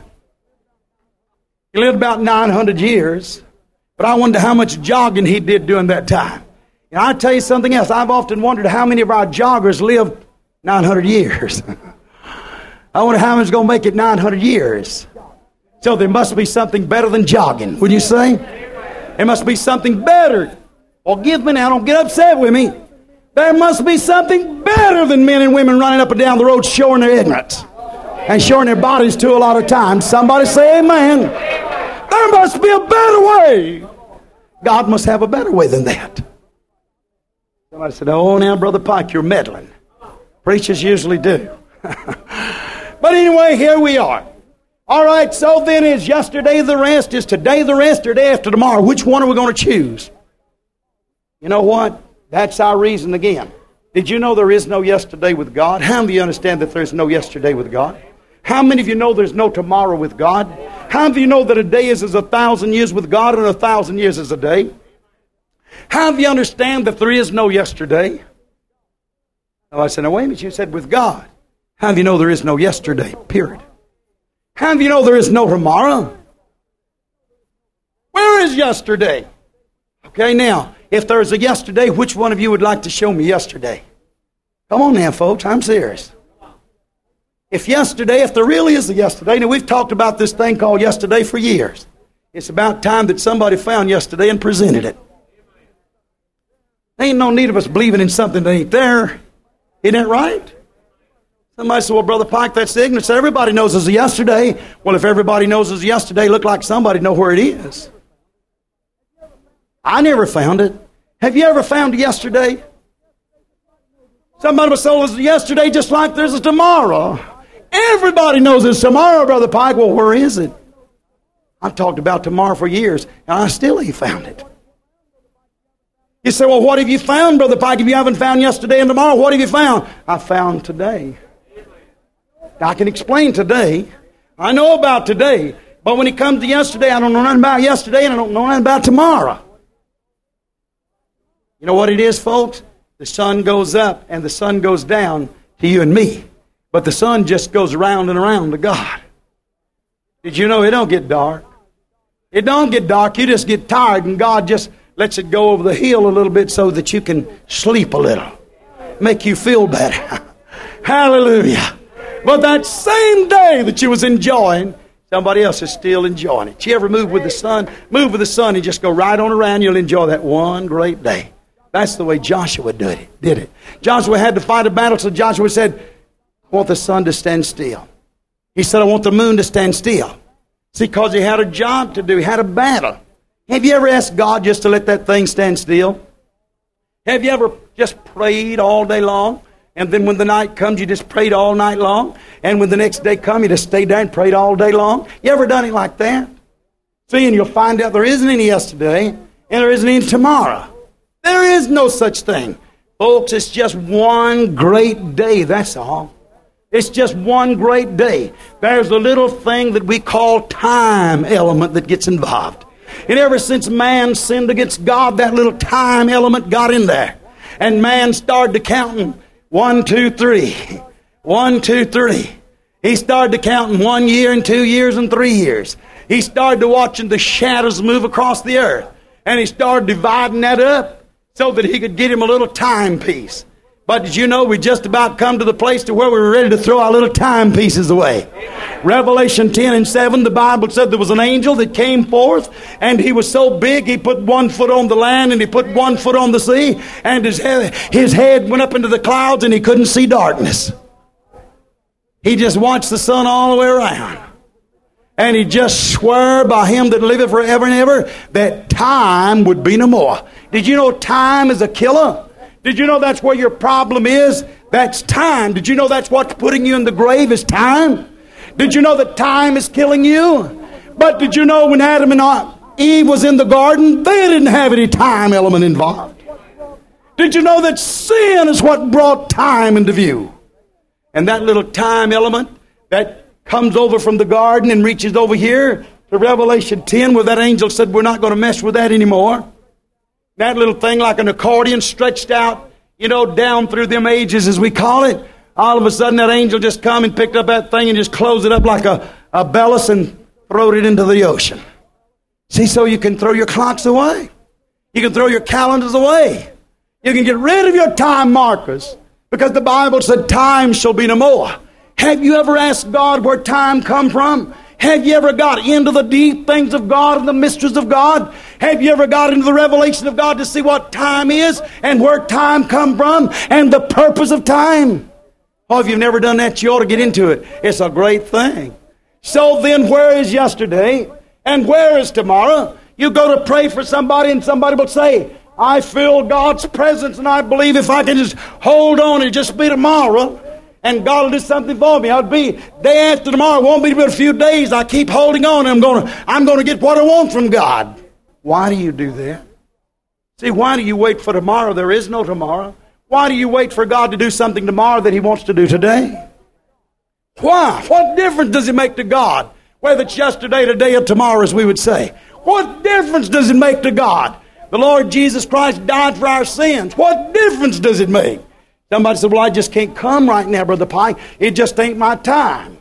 He lived about 900 years. But I wonder how much jogging he did during that time. And I'll tell you something else. I've often wondered how many of our joggers lived 900 years. I wonder how many's going to make it 900 years. So there must be something better than jogging, would you say? There must be something better. Forgive me now, don't get upset with me. There must be something better than men and women running up and down the road showing their ignorance and showing their bodies to a lot of times. Somebody say amen. There must be a better way. God must have a better way than that. Somebody said, oh, now, Brother Pike, you're meddling. Preachers usually do. But anyway, here we are. All right, so then is yesterday the rest? Is today the rest or day after tomorrow? Which one are we going to choose? You know what? That's our reason again. Did you know there is no yesterday with God? How many of you understand that there's no yesterday with God? How many of you know there's no tomorrow with God? How many of you know that a day is as 1,000 years with God and 1,000 years is a day? How many of you understand that there is no yesterday? Oh, I said, now wait a minute, you said with God. How many of you know there is no yesterday, period? How many of you know there is no tomorrow? Where is yesterday? Okay, now, if there's a yesterday, which one of you would like to show me yesterday? Come on now, folks, I'm serious. If there really is a yesterday, now we've talked about this thing called yesterday for years. It's about time that somebody found yesterday and presented it. There ain't no need of us believing in something that ain't there. Isn't that right? Somebody said, well, Brother Pike, that's ignorance. Everybody knows there's a yesterday. Well, if everybody knows there's a yesterday, look like somebody know where it is. I never found it. Have you ever found a yesterday? Somebody was told there's a yesterday just like there's a tomorrow. Everybody knows there's tomorrow, Brother Pike. Well, where is it? I've talked about tomorrow for years, and I still ain't found it. You say, well, what have you found, Brother Pike? If you haven't found yesterday and tomorrow, what have you found? I found today. I can explain today. I know about today. But when it comes to yesterday, I don't know nothing about yesterday, and I don't know nothing about tomorrow. You know what it is, folks? The sun goes up and the sun goes down to you and me. But the sun just goes around and around to God. Did you know it don't get dark? It don't get dark. You just get tired, and God just lets it go over the hill a little bit so that you can sleep a little. Make you feel better. Hallelujah. But that same day that you was enjoying, somebody else is still enjoying it. You ever move with the sun? Move with the sun and just go right on around. You'll enjoy that one great day. That's the way Joshua did it. Joshua had to fight a battle, so Joshua said, I want the sun to stand still. He said, I want the moon to stand still. See, because he had a job to do. He had a battle. Have you ever asked God just to let that thing stand still? Have you ever just prayed all day long? And then when the night comes, you just prayed all night long? And when the next day comes, you just stayed there and prayed all day long? You ever done it like that? See, and you'll find out there isn't any yesterday, and there isn't any tomorrow. There is no such thing. Folks, it's just one great day, that's all. It's just one great day. There's a little thing that we call time element that gets involved. And ever since man sinned against God, that little time element got in there. And man started to counting 1, 2, 3. 1, 2, 3. He started to counting 1 year and 2 years and 3 years. He started to watching the shadows move across the earth. And he started dividing that up so that he could get him a little timepiece. But did you know we just about come to the place to where we were ready to throw our little timepieces away? Revelation 10:7, the Bible said there was an angel that came forth, and he was so big he put 1 foot on the land and he put 1 foot on the sea, and his head went up into the clouds and he couldn't see darkness. He just watched the sun all the way around. And he just swore by him that liveth forever and ever that time would be no more. Did you know time is a killer? Did you know that's where your problem is? That's time. Did you know that's what's putting you in the grave is time? Did you know that time is killing you? But did you know when Adam and Eve was in the garden, they didn't have any time element involved? Did you know that sin is what brought time into view? And that little time element that comes over from the garden and reaches over here to Revelation 10 where that angel said we're not going to mess with that anymore. That little thing like an accordion stretched out, down through them ages as we call it. All of a sudden that angel just come and picked up that thing and just closed it up like a bellows and throwed it into the ocean. See, so you can throw your clocks away. You can throw your calendars away. You can get rid of your time markers because the Bible said time shall be no more. Have you ever asked God where time come from? Have you ever got into the deep things of God and the mysteries of God? Have you ever got into the revelation of God to see what time is and where time come from and the purpose of time? Oh, if you've never done that, you ought to get into it. It's a great thing. So then, where is yesterday and where is tomorrow? You go to pray for somebody and somebody will say, I feel God's presence and I believe if I can just hold on, it'll just be tomorrow. And God will do something for me. I'll be day after tomorrow. It won't be but a few days. I keep holding on. I'm going to get what I want from God. Why do you do that? See, why do you wait for tomorrow? There is no tomorrow. Why do you wait for God to do something tomorrow that He wants to do today? Why? What difference does it make to God? Whether it's yesterday, today, or tomorrow, as we would say. What difference does it make to God? The Lord Jesus Christ died for our sins. What difference does it make? Somebody said, well, I just can't come right now, Brother Pike. It just ain't my time.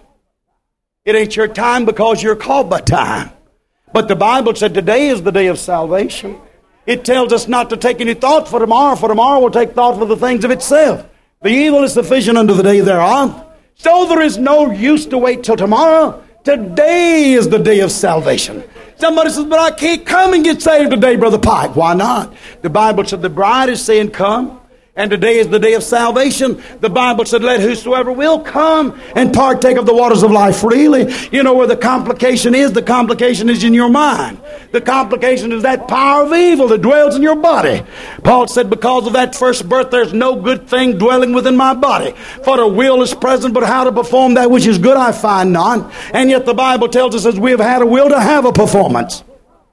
It ain't your time because you're called by time. But the Bible said today is the day of salvation. It tells us not to take any thought for tomorrow will take thought for the things of itself. The evil is sufficient unto the day thereof. So there is no use to wait till tomorrow. Today is the day of salvation. Somebody says, but I can't come and get saved today, Brother Pike. Why not? The Bible said the bride is saying, come. And today is the day of salvation. The Bible said, let whosoever will come and partake of the waters of life freely. You know where the complication is? The complication is in your mind. The complication is that power of evil that dwells in your body. Paul said, because of that first birth, there's no good thing dwelling within my body. For the will is present, but how to perform that which is good I find not. And yet the Bible tells us as we have had a will to have a performance.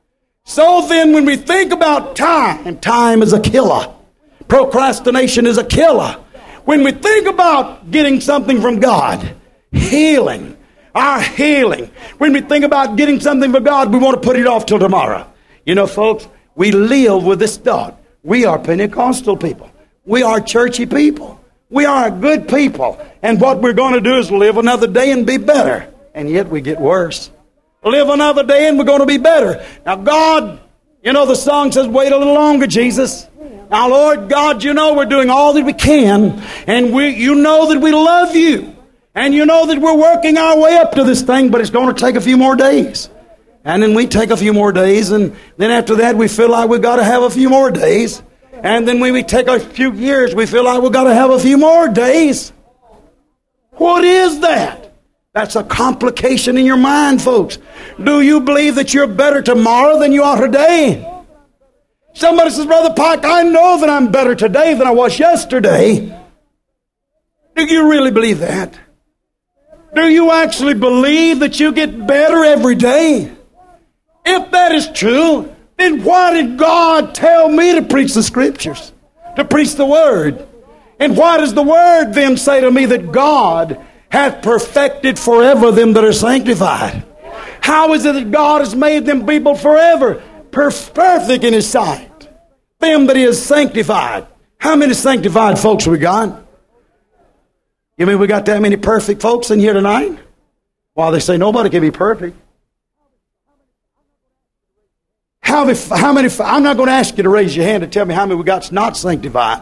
So then when we think about time, time is a killer. Procrastination is a killer. When we think about getting something from God, healing, our healing. When we think about getting something from God, we want to put it off till tomorrow. You know, folks, we live with this thought. We are Pentecostal people. We are churchy people. We are good people. And what we're going to do is live another day and be better. And yet we get worse. Live another day and we're going to be better. Now God, you know the song says, wait a little longer, Jesus. Now, Lord God, you know we're doing all that we can, and you know that we love you, and you know that we're working our way up to this thing, but it's going to take a few more days. And then we take a few more days, and then after that we feel like we've got to have a few more days. And then when we take a few years, we feel like we've got to have a few more days. What is that? That's a complication in your mind, folks. Do you believe that you're better tomorrow than you are today? Somebody says, Brother Pike, I know that I'm better today than I was yesterday. Do you really believe that? Do you actually believe that you get better every day? If that is true, then why did God tell me to preach the Scriptures? To preach the Word? And why does the Word then say to me that God hath perfected forever them that are sanctified? How is it that God has made them people forever? Perfect in His sight. Them that He is sanctified. How many sanctified folks we got? You mean we got that many perfect folks in here tonight? Well, they say nobody can be perfect. How many? I'm not going to ask you to raise your hand and tell me how many we got's not sanctified.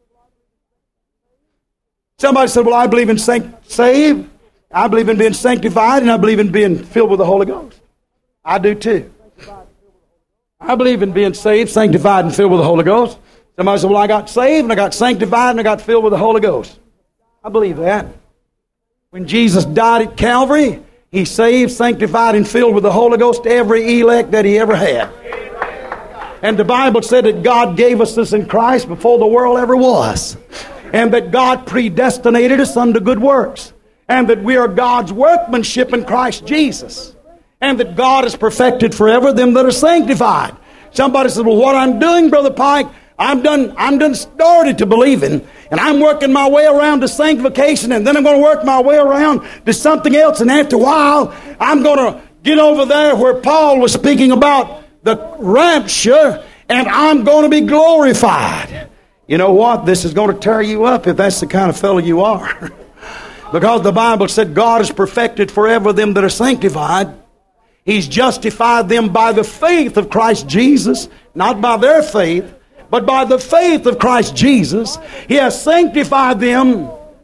Somebody said, well, I believe in saved. I believe in being sanctified, and I believe in being filled with the Holy Ghost. I do too. I believe in being saved, sanctified, and filled with the Holy Ghost. Somebody said, well, I got saved, and I got sanctified, and I got filled with the Holy Ghost. I believe that. When Jesus died at Calvary, He saved, sanctified, and filled with the Holy Ghost every elect that He ever had. And the Bible said that God gave us this in Christ before the world ever was. And that God predestinated us unto good works. And that we are God's workmanship in Christ Jesus. And that God has perfected forever them that are sanctified. Somebody says, well, what I'm doing, Brother Pike, I'm done started to believing, and I'm working my way around to sanctification, and then I'm going to work my way around to something else, and after a while, I'm going to get over there where Paul was speaking about the rapture, and I'm going to be glorified. You know what? This is going to tear you up if that's the kind of fellow you are. Because the Bible said God has perfected forever them that are sanctified. He's justified them by the faith of Christ Jesus, not by their faith, but by the faith of Christ Jesus. He has sanctified them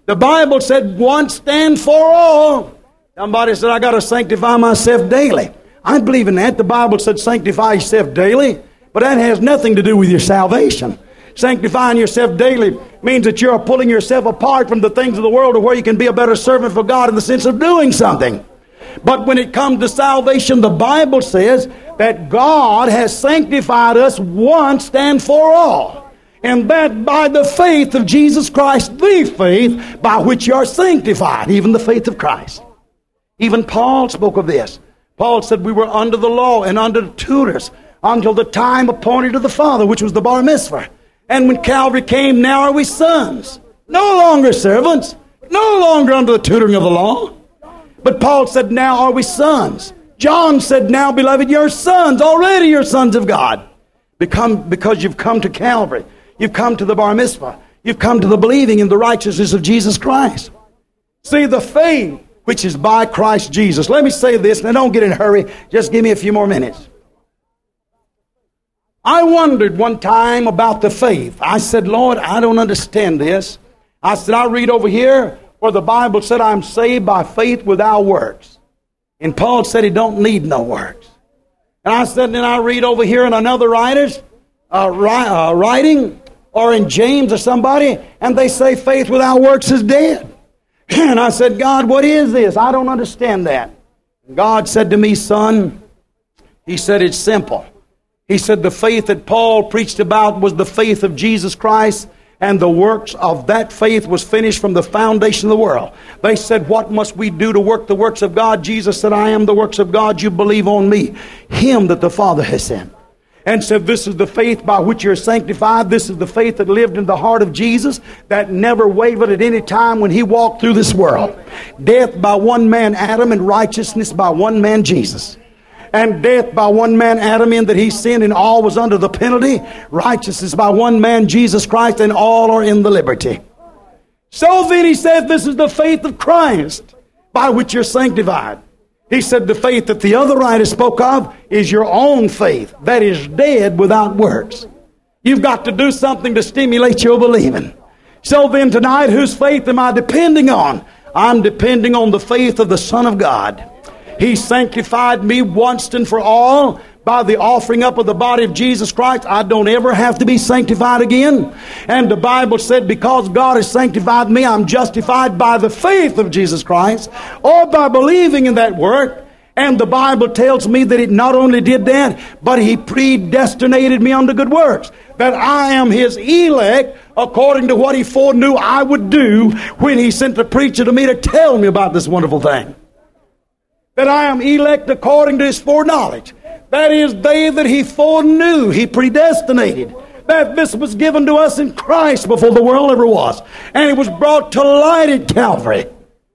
The Bible said once and for all. Somebody said, I got to sanctify myself daily. I believe in that. The Bible said sanctify yourself daily. But that has nothing to do with your salvation. Sanctifying yourself daily means that you're pulling yourself apart from the things of the world to where you can be a better servant for God in the sense of doing something. But when it comes to salvation, the Bible says that God has sanctified us once and for all. And that by the faith of Jesus Christ, the faith by which you are sanctified, even the faith of Christ. Even Paul spoke of this. Paul said we were under the law and under tutors until the time appointed to the Father, which was the bar mitzvah. And when Calvary came, now are we sons. No longer servants. No longer under the tutoring of the law. But Paul said, now are we sons. John said, now, beloved, you're sons. Already you're sons of God. Because you've come to Calvary. You've come to the bar mitzvah. You've come to the believing in the righteousness of Jesus Christ. See, the faith which is by Christ Jesus. Let me say this, and don't get in a hurry. Just give me a few more minutes. I wondered one time about the faith. I said, Lord, I don't understand this. I said, I read over here where the Bible said I'm saved by faith without works. And Paul said he don't need no works. And I said, then I read over here in another writer's writing, or in James or somebody, and they say faith without works is dead. And I said, God, what is this? I don't understand that. And God said to me, son, he said, it's simple. He said the faith that Paul preached about was the faith of Jesus Christ, and the works of that faith was finished from the foundation of the world. They said, what must we do to work the works of God? Jesus said, I am the works of God. You believe on me, him that the Father has sent. And said, this is the faith by which you're sanctified. This is the faith that lived in the heart of Jesus, that never wavered at any time when he walked through this world. Death by one man, Adam, and righteousness by one man, Jesus. And death by one man, Adam, in that he sinned, and all was under the penalty. Righteousness by one man, Jesus Christ, and all are in the liberty. So then he said, this is the faith of Christ by which you're sanctified. He said the faith that the other writer spoke of is your own faith that is dead without works. You've got to do something to stimulate your believing. So then tonight, whose faith am I depending on? I'm depending on the faith of the Son of God. He sanctified me once and for all by the offering up of the body of Jesus Christ. I don't ever have to be sanctified again. And the Bible said because God has sanctified me, I'm justified by the faith of Jesus Christ or by believing in that work. And the Bible tells me that it not only did that, but he predestinated me unto good works. That I am his elect according to what he foreknew I would do when he sent the preacher to me to tell me about this wonderful thing. That I am elect according to his foreknowledge. That is, they that he foreknew, he predestinated. That this was given to us in Christ before the world ever was. And it was brought to light at Calvary.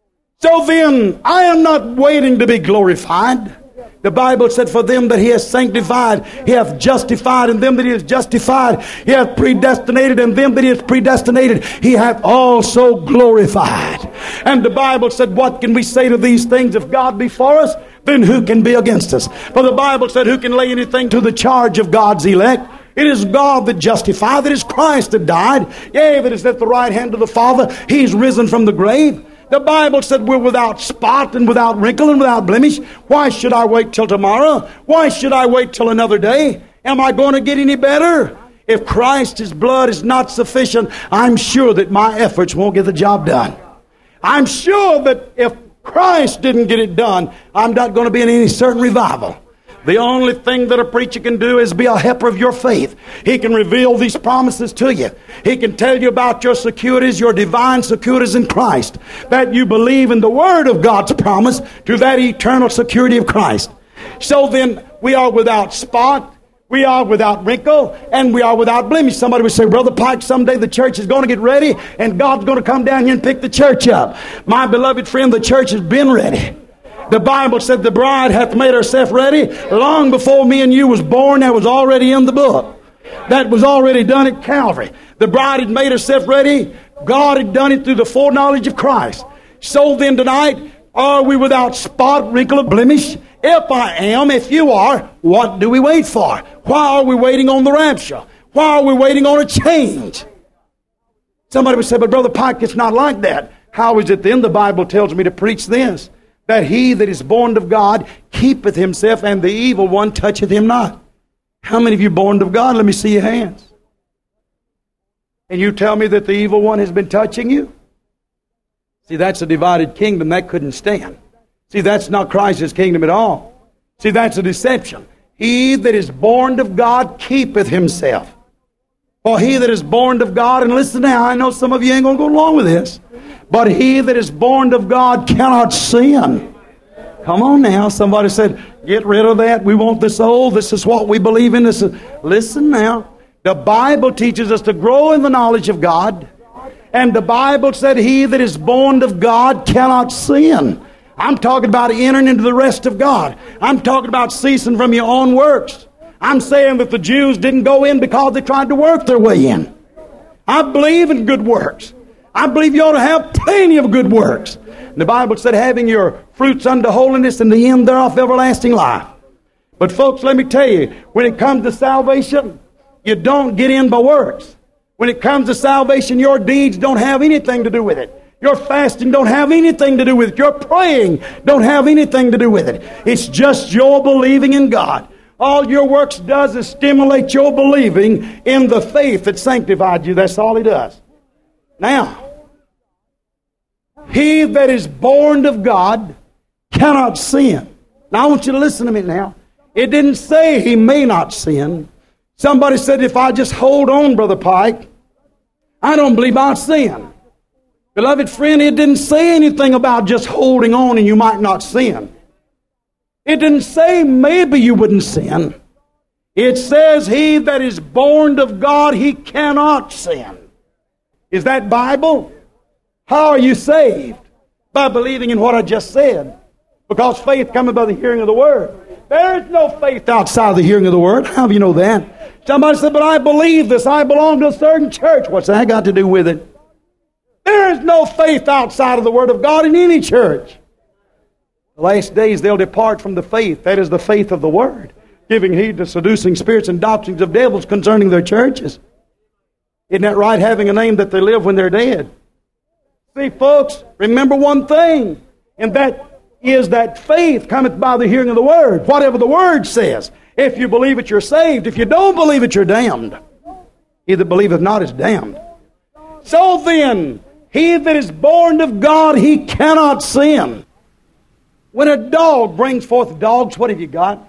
So then, I am not waiting to be glorified. The Bible said, for them that he has sanctified, he hath justified, and them that he has justified, he hath predestinated, and them that he has predestinated, he hath also glorified. And the Bible said, what can we say to these things? If God be for us, then who can be against us? For the Bible said, who can lay anything to the charge of God's elect? It is God that justified, it is Christ that died. Yea, that is at the right hand of the Father, he's risen from the grave. The Bible said we're without spot and without wrinkle and without blemish. Why should I wait till tomorrow? Why should I wait till another day? Am I going to get any better? If Christ's blood is not sufficient, I'm sure that my efforts won't get the job done. I'm sure that if Christ didn't get it done, I'm not going to be in any certain revival. The only thing that a preacher can do is be a helper of your faith. He can reveal these promises to you. He can tell you about your securities, your divine securities in Christ. That you believe in the Word of God's promise to that eternal security of Christ. So then, we are without spot, we are without wrinkle, and we are without blemish. Somebody would say, Brother Pike, someday the church is going to get ready, and God's going to come down here and pick the church up. My beloved friend, the church has been ready. The Bible said the bride hath made herself ready. Long before me and you was born, that was already in the book. That was already done at Calvary. The bride had made herself ready. God had done it through the foreknowledge of Christ. So then tonight, are we without spot, wrinkle, or blemish? If I am, if you are, what do we wait for? Why are we waiting on the rapture? Why are we waiting on a change? Somebody would say, but Brother Pike, it's not like that. How is it then the Bible tells me to preach this? That he that is born of God keepeth himself, and the evil one toucheth him not. How many of you born of God? Let me see your hands. And you tell me that the evil one has been touching you? See, that's a divided kingdom. That couldn't stand. See, that's not Christ's kingdom at all. See, that's a deception. He that is born of God keepeth himself. For he that is born of God, and listen now, I know some of you ain't going to go along with this, but he that is born of God cannot sin. Come on now. Somebody said, get rid of that. We want this old. This is what we believe in. Listen now. The Bible teaches us to grow in the knowledge of God. And the Bible said he that is born of God cannot sin. I'm talking about entering into the rest of God. I'm talking about ceasing from your own works. I'm saying that the Jews didn't go in because they tried to work their way in. I believe in good works. I believe you ought to have plenty of good works. And the Bible said, having your fruits unto holiness and the end thereof everlasting life. But folks, let me tell you, when it comes to salvation, you don't get in by works. When it comes to salvation, your deeds don't have anything to do with it. Your fasting don't have anything to do with it. Your praying don't have anything to do with it. It's just your believing in God. All your works does is stimulate your believing in the faith that sanctified you. That's all it does. Now, he that is born of God cannot sin. Now, I want you to listen to me now. It didn't say he may not sin. Somebody said, if I just hold on, Brother Pike, I don't believe I'll sin. Beloved friend, it didn't say anything about just holding on and you might not sin. It didn't say maybe you wouldn't sin. It says he that is born of God, he cannot sin. Is that Bible? How are you saved? By believing in what I just said. Because faith cometh by the hearing of the Word. There is no faith outside the hearing of the Word. How do you know that? Somebody said, but I believe this. I belong to a certain church. What's that got to do with it? There is no faith outside of the Word of God in any church. The last days they'll depart from the faith. That is the faith of the Word. Giving heed to seducing spirits and doctrines of devils concerning their churches. Isn't that right, having a name that they live when they're dead? See, folks, remember one thing, and that is that faith cometh by the hearing of the Word. Whatever the Word says. If you believe it, you're saved. If you don't believe it, you're damned. He that believeth not is damned. So then, he that is born of God, he cannot sin. When a dog brings forth dogs, what have you got?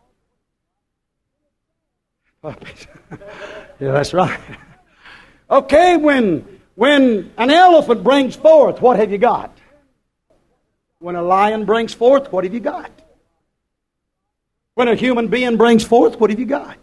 Puppies. Yeah, that's right. Okay, when an elephant brings forth, what have you got? When a lion brings forth, what have you got? When a human being brings forth, what have you got?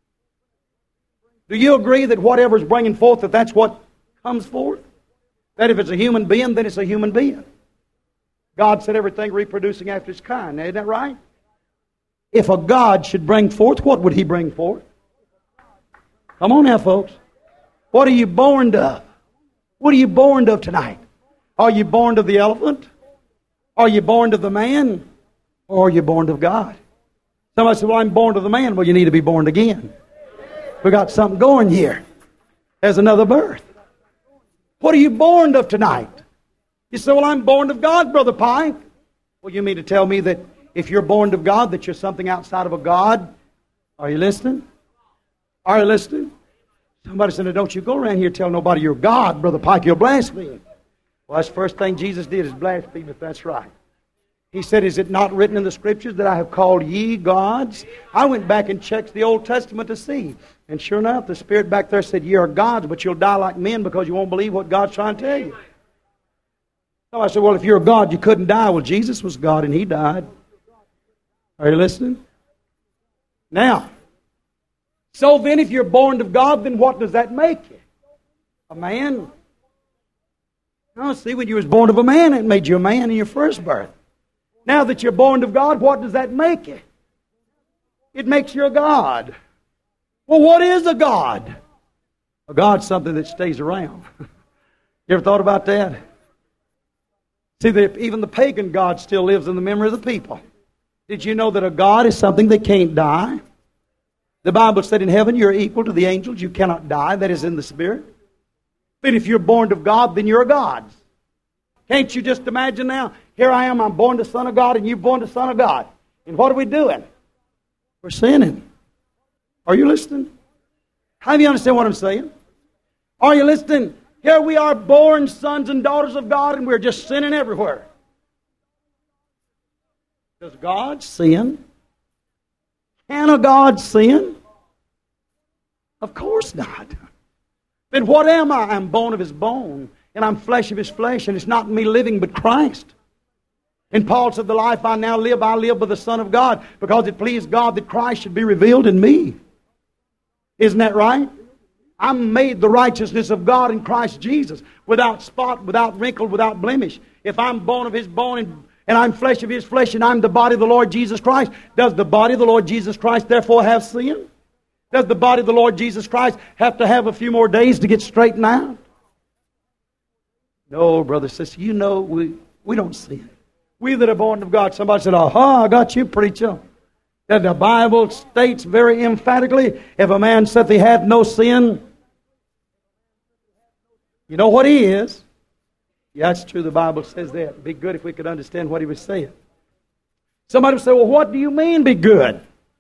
Do you agree that whatever's bringing forth, that's what comes forth? That if it's a human being, then it's a human being. God said everything reproducing after its kind. Isn't that right? If a God should bring forth, what would He bring forth? Come on now, folks. What are you born of? What are you born of tonight? Are you born of the elephant? Are you born of the man? Or are you born of God? Somebody said, well, I'm born of the man. Well, you need to be born again. We got something going here. There's another birth. What are you born of tonight? You say, well, I'm born of God, Brother Pike. Well, you mean to tell me that if you're born of God, that you're something outside of a God? Are you listening? Are you listening? Somebody said, don't you go around here and tell nobody you're God, Brother Pike, you'll blaspheme. Well, that's the first thing Jesus did is blaspheme, if that's right. He said, is it not written in the Scriptures that I have called ye gods? I went back and checked the Old Testament to see. And sure enough, the Spirit back there said, ye are gods, but you'll die like men because you won't believe what God's trying to tell you. So I said, well, if you're a God, you couldn't die. Well, Jesus was God and He died. Are you listening? Now, so then if you're born of God, then what does that make you? A man? No, see, when you was born of a man, it made you a man in your first birth. Now that you're born of God, what does that make you? It makes you a God. Well, what is a God? A God's something that stays around. You ever thought about that? See, even the pagan God still lives in the memory of the people. Did you know that a God is something that can't die? The Bible said in heaven you're equal to the angels. You cannot die. That is in the Spirit. But if you're born of God, then you're a God. Can't you just imagine now? Here I am, I'm born the Son of God, and you're born the Son of God. And what are we doing? We're sinning. Are you listening? How do you understand what I'm saying? Are you listening? Here we are, born sons and daughters of God, and we're just sinning everywhere. Does God sin? Can a God sin? Of course not. Then what am I? I'm bone of His bone, and I'm flesh of His flesh, and it's not me living, but Christ. And Paul said, the life I now live, I live by the Son of God, because it pleased God that Christ should be revealed in me. Isn't that right? I'm made the righteousness of God in Christ Jesus, without spot, without wrinkle, without blemish. If I'm bone of His bone and I'm flesh of His flesh, and I'm the body of the Lord Jesus Christ, does the body of the Lord Jesus Christ therefore have sin? Does the body of the Lord Jesus Christ have to have a few more days to get straightened out? No, brother, sister, you know we don't sin. We that are born of God. Somebody said, aha, I got you, preacher. That the Bible states very emphatically, if a man saith he hath no sin, you know what he is. Yeah, that's true, the Bible says that. It'd be good if we could understand what he was saying. Somebody would say, well, what do you mean be good?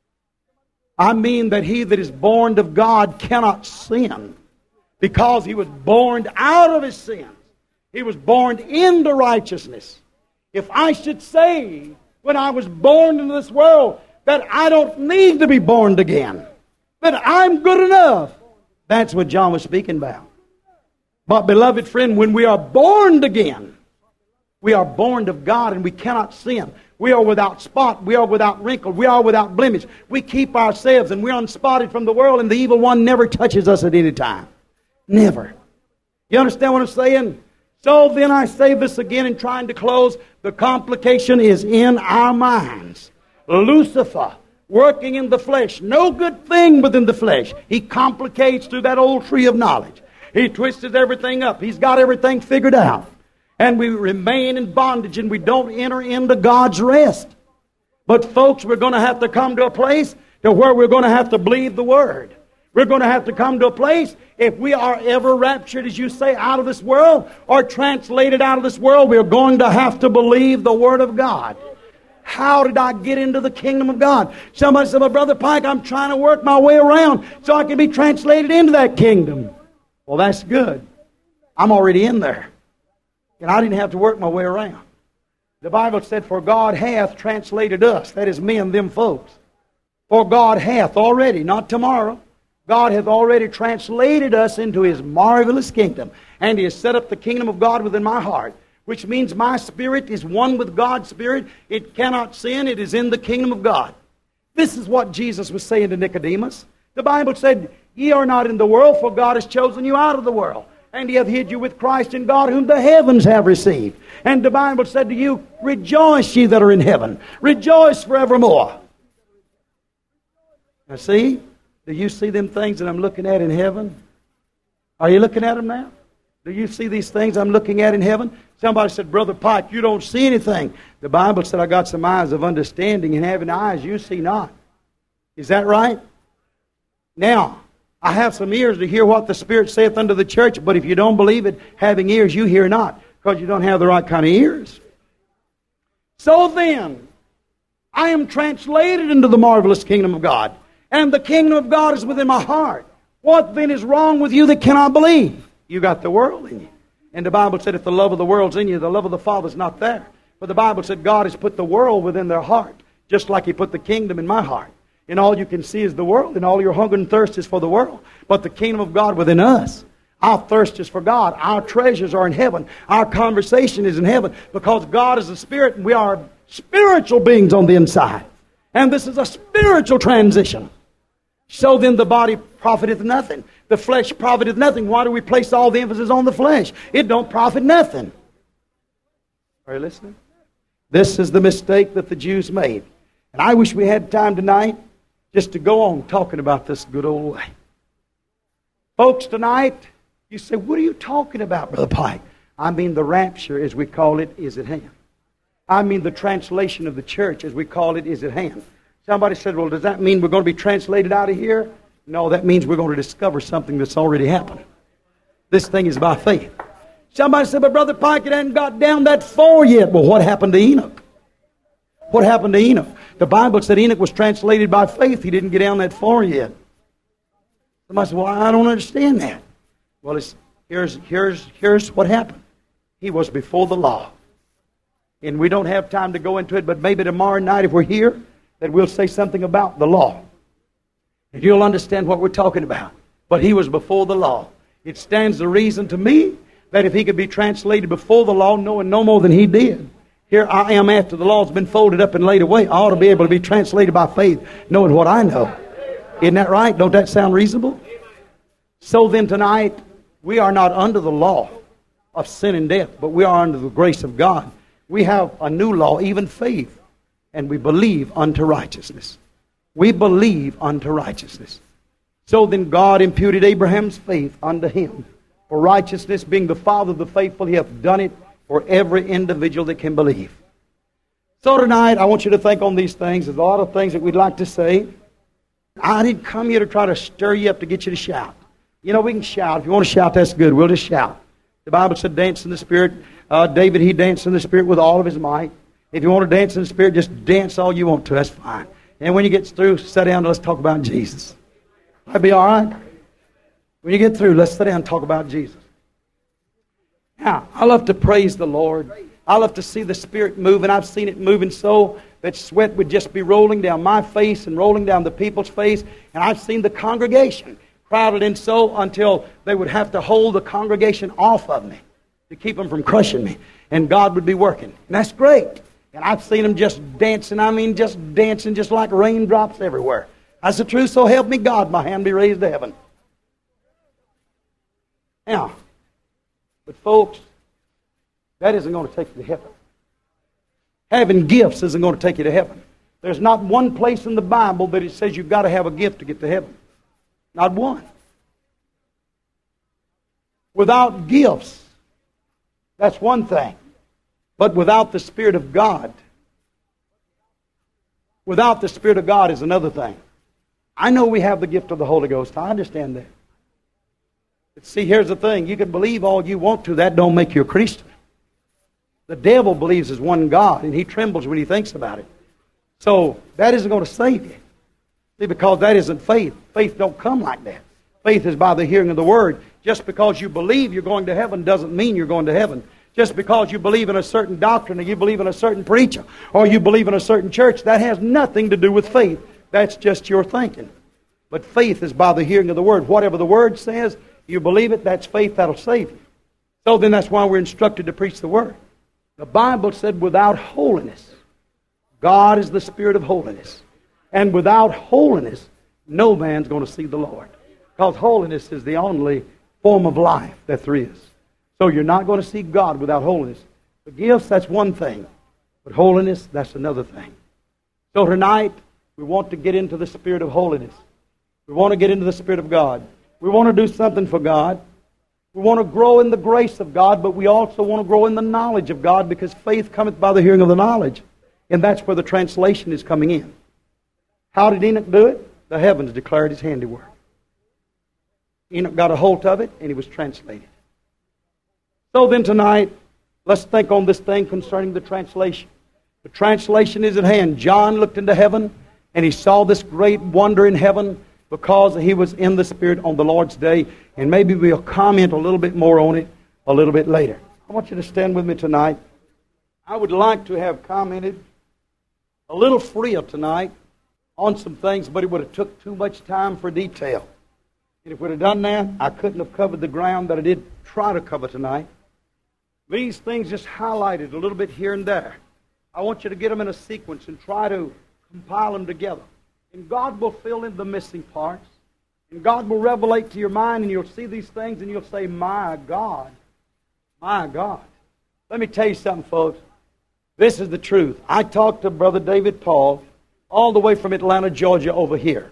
I mean that he that is born of God cannot sin, because he was born out of his sins. He was born into righteousness. If I should say, when I was born into this world, that I don't need to be born again, that I'm good enough, that's what John was speaking about. But, beloved friend, when we are born again, we are born of God, and we cannot sin. We are without spot. We are without wrinkle. We are without blemish. We keep ourselves, and we're unspotted from the world, and the evil one never touches us at any time. Never. You understand what I'm saying? So then I say this again in trying to close. The complication is in our minds. Lucifer, working in the flesh, no good thing within the flesh. He complicates through that old tree of knowledge. He twisted everything up. He's got everything figured out. And we remain in bondage, and we don't enter into God's rest. But folks, we're going to have to come to a place to where we're going to have to believe the Word. We're going to have to come to a place, if we are ever raptured, as you say, out of this world, or translated out of this world, we're going to have to believe the Word of God. How did I get into the kingdom of God? Somebody said, well, Brother Pike, I'm trying to work my way around so I can be translated into that kingdom. Well, that's good. I'm already in there. And I didn't have to work my way around. The Bible said, for God hath translated us. That is me and them folks. For God hath already, not tomorrow. God hath already translated us into His marvelous kingdom. And He has set up the kingdom of God within my heart. Which means my spirit is one with God's spirit. It cannot sin. It is in the kingdom of God. This is what Jesus was saying to Nicodemus. The Bible said, ye are not in the world, for God has chosen you out of the world. And He hath hid you with Christ in God, whom the heavens have received. And the Bible said to you, rejoice ye that are in heaven. Rejoice forevermore. Now see, do you see them things that I'm looking at in heaven? Are you looking at them now? Do you see these things I'm looking at in heaven? Somebody said, Brother Pike, you don't see anything. The Bible said I got some eyes of understanding, and having eyes you see not. Is that right? Now, I have some ears to hear what the Spirit saith unto the church, but if you don't believe it, having ears you hear not, because you don't have the right kind of ears. So then, I am translated into the marvelous kingdom of God, and the kingdom of God is within my heart. What then is wrong with you that cannot believe? You got the world in you. And the Bible said if the love of the world's in you, the love of the Father's not there. But the Bible said God has put the world within their heart, just like He put the kingdom in my heart. And all you can see is the world, and all your hunger and thirst is for the world. But the kingdom of God within us, our thirst is for God. Our treasures are in heaven. Our conversation is in heaven, because God is a spirit, and we are spiritual beings on the inside. And this is a spiritual transition. So then the body profiteth nothing. The flesh profiteth nothing. Why do we place all the emphasis on the flesh? It don't profit nothing. Are you listening? This is the mistake that the Jews made. And I wish we had time tonight just to go on talking about this good old way. Folks, tonight, you say, what are you talking about, Brother Pike? I mean the rapture, as we call it, is at hand. I mean the translation of the church, as we call it, is at hand. Somebody said, well, does that mean we're going to be translated out of here? No, that means we're going to discover something that's already happened. This thing is by faith. Somebody said, but Brother Pike, it hadn't got down that far yet. Well, what happened to Enoch? What happened to Enoch? The Bible said Enoch was translated by faith. He didn't get down that far yet. Somebody said, well, I don't understand that. Well, here's what happened. He was before the law. And we don't have time to go into it, but maybe tomorrow night, if we're here, that we'll say something about the law. And you'll understand what we're talking about. But he was before the law. It stands to reason to me that if he could be translated before the law, knowing no more than he did, here I am after the law's been folded up and laid away. I ought to be able to be translated by faith, knowing what I know. Isn't that right? Don't that sound reasonable? So then tonight, we are not under the law of sin and death, but we are under the grace of God. We have a new law, even faith, and we believe unto righteousness. We believe unto righteousness. So then God imputed Abraham's faith unto him. For righteousness, being the father of the faithful, he hath done it for every individual that can believe. So tonight, I want you to think on these things. There's a lot of things that we'd like to say. I didn't come here to try to stir you up to get you to shout. You know, we can shout. If you want to shout, that's good. We'll just shout. The Bible said dance in the Spirit. David, he danced in the Spirit with all of his might. If you want to dance in the Spirit, just dance all you want to. That's fine. And when you get through, sit down and let's talk about Jesus. That'd be all right. When you get through, let's sit down and talk about Jesus. Now, I love to praise the Lord. I love to see the Spirit move, and I've seen it moving so that sweat would just be rolling down my face and rolling down the people's face. And I've seen the congregation crowded in so until they would have to hold the congregation off of me to keep them from crushing me. And God would be working. And that's great. And I've seen them just dancing. I mean, just dancing just like raindrops everywhere. That's the truth. So help me God, my hand be raised to heaven. Now, but folks, that isn't going to take you to heaven. Having gifts isn't going to take you to heaven. There's not one place in the Bible that it says you've got to have a gift to get to heaven. Not one. Without gifts, that's one thing. But without the Spirit of God, without the Spirit of God is another thing. I know we have the gift of the Holy Ghost. I understand that. But see, here's the thing. You can believe all you want to. That don't make you a Christian. The devil believes there's one God, and he trembles when he thinks about it. So that isn't going to save you. See, because that isn't faith. Faith don't come like that. Faith is by the hearing of the Word. Just because you believe you're going to heaven doesn't mean you're going to heaven. Just because you believe in a certain doctrine, or you believe in a certain preacher, or you believe in a certain church, that has nothing to do with faith. That's just your thinking. But faith is by the hearing of the Word. Whatever the Word says, you believe it, that's faith that'll save you. So then that's why we're instructed to preach the Word. The Bible said without holiness, God is the Spirit of holiness. And without holiness, no man's going to see the Lord. Because holiness is the only form of life that there is. So you're not going to see God without holiness. The gifts, that's one thing. But holiness, that's another thing. So tonight, we want to get into the Spirit of holiness. We want to get into the Spirit of God. We want to do something for God. We want to grow in the grace of God, but we also want to grow in the knowledge of God, because faith cometh by the hearing of the knowledge. And that's where the translation is coming in. How did Enoch do it? The heavens declared his handiwork. Enoch got a hold of it, and he was translated. So then tonight, let's think on this thing concerning the translation. The translation is at hand. John looked into heaven, and he saw this great wonder in heaven because he was in the Spirit on the Lord's day. And maybe we'll comment a little bit more on it a little bit later. I want you to stand with me tonight. I would like to have commented a little freer tonight on some things, but it would have took too much time for detail. And if we'd have done that, I couldn't have covered the ground that I did try to cover tonight. These things just highlighted a little bit here and there. I want you to get them in a sequence and try to compile them together. And God will fill in the missing parts. And God will revelate to your mind, and you'll see these things, and you'll say, my God, my God. Let me tell you something, folks. This is the truth. I talked to Brother David Paul all the way from Atlanta, Georgia, over here.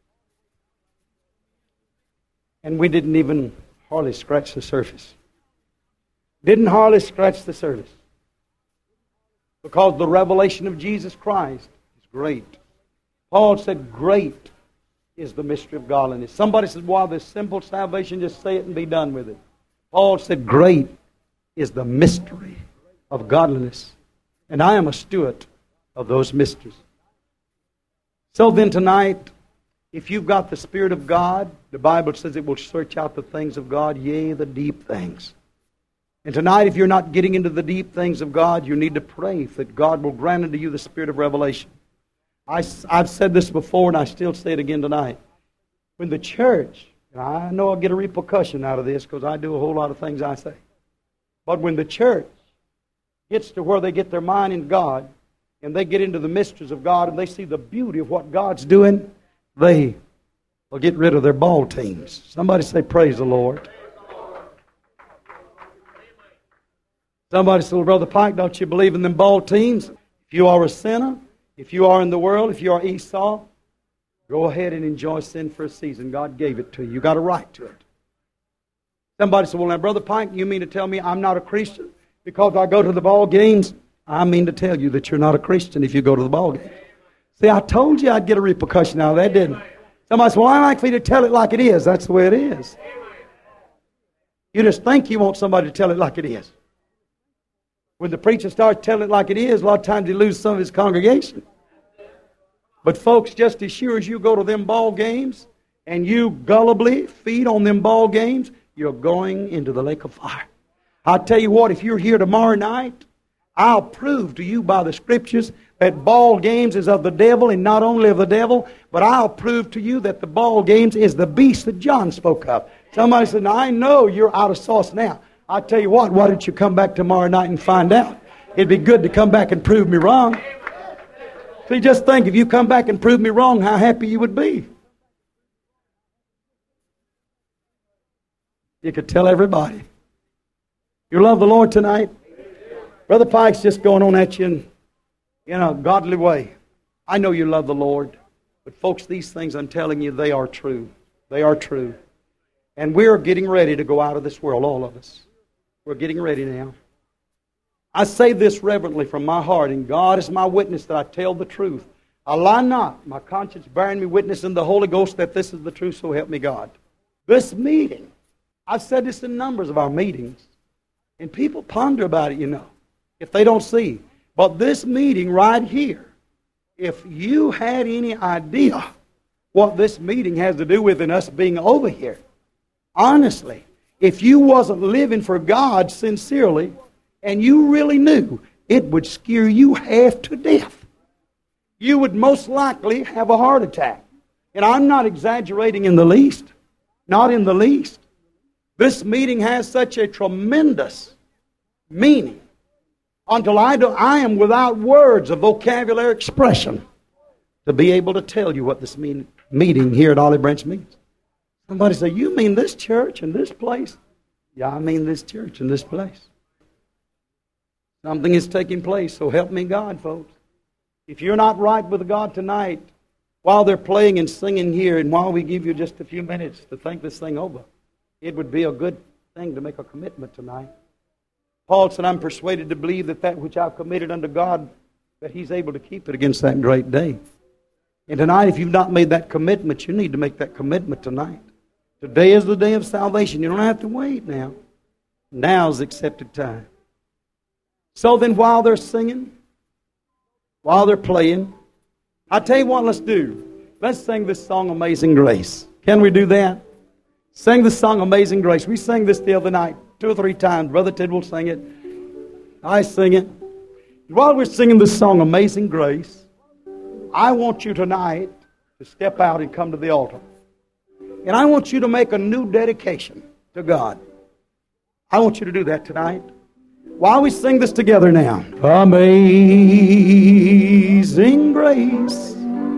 And we didn't even hardly scratch the surface. Didn't hardly scratch the surface. Because the revelation of Jesus Christ is great. Paul said, great is the mystery of godliness. Somebody said, well, this simple salvation, just say it and be done with it. Paul said, great is the mystery of godliness. And I am a steward of those mysteries. So then tonight, if you've got the Spirit of God, the Bible says it will search out the things of God, yea, the deep things. And tonight, if you're not getting into the deep things of God, you need to pray that God will grant unto you the Spirit of revelation. I've said this before, and I still say it again tonight. When the church, and I know I'll get a repercussion out of this because I do a whole lot of things I say. But when the church gets to where they get their mind in God, and they get into the mysteries of God, and they see the beauty of what God's doing, they will get rid of their ball teams. Somebody say, praise the Lord. Somebody said, well, Brother Pike, don't you believe in them ball teams? If you are a sinner, if you are in the world, if you are Esau, go ahead and enjoy sin for a season. God gave it to you. You got a right to it. Somebody said, well, now, Brother Pike, you mean to tell me I'm not a Christian because I go to the ball games? I mean to tell you that you're not a Christian if you go to the ball game. See, I told you I'd get a repercussion out of that, didn't I? Somebody said, well, I like for you to tell it like it is. That's the way it is. You just think you want somebody to tell it like it is. When the preacher starts telling it like it is, a lot of times he loses some of his congregation. But folks, just as sure as you go to them ball games and you gullibly feed on them ball games, you're going into the lake of fire. I'll tell you what, if you're here tomorrow night, I'll prove to you by the Scriptures that ball games is of the devil, and not only of the devil, but I'll prove to you that the ball games is the beast that John spoke of. Somebody said, now I know you're out of sauce now. I tell you what, why don't you come back tomorrow night and find out? It'd be good to come back and prove me wrong. See, just think, if you come back and prove me wrong, how happy you would be. You could tell everybody. You love the Lord tonight? Brother Pike's just going on at you in a godly way. I know you love the Lord. But folks, these things I'm telling you, they are true. They are true. And we're getting ready to go out of this world, all of us. We're getting ready now. I say this reverently from my heart, and God is my witness that I tell the truth. I lie not, my conscience bearing me witness in the Holy Ghost that this is the truth, so help me God. This meeting, I've said this in numbers of our meetings, and people ponder about it, you know, if they don't see. But this meeting right here, if you had any idea what this meeting has to do with and us being over here, honestly, if you wasn't living for God sincerely, and you really knew, it would scare you half to death. You would most likely have a heart attack. And I'm not exaggerating in the least. Not in the least. This meeting has such a tremendous meaning until I am without words of vocabulary expression to be able to tell you what this meeting here at Olive Branch means. Somebody say, you mean this church and this place? Yeah, I mean this church and this place. Something is taking place, so help me God, folks. If you're not right with God tonight, while they're playing and singing here, and while we give you just a few minutes to think this thing over, it would be a good thing to make a commitment tonight. Paul said, I'm persuaded to believe that which I've committed unto God, that He's able to keep it against that great day. And tonight, if you've not made that commitment, you need to make that commitment tonight. Today is the day of salvation. You don't have to wait now. Now's the accepted time. So then, while they're singing, while they're playing, I tell you what, let's do. Let's sing this song, Amazing Grace. Can we do that? Sing the song, Amazing Grace. We sang this the other night 2 or 3 times. Brother Ted will sing it. I sing it. While we're singing this song, Amazing Grace, I want you tonight to step out and come to the altar. And I want you to make a new dedication to God. I want you to do that tonight. While we sing this together now. Amazing grace,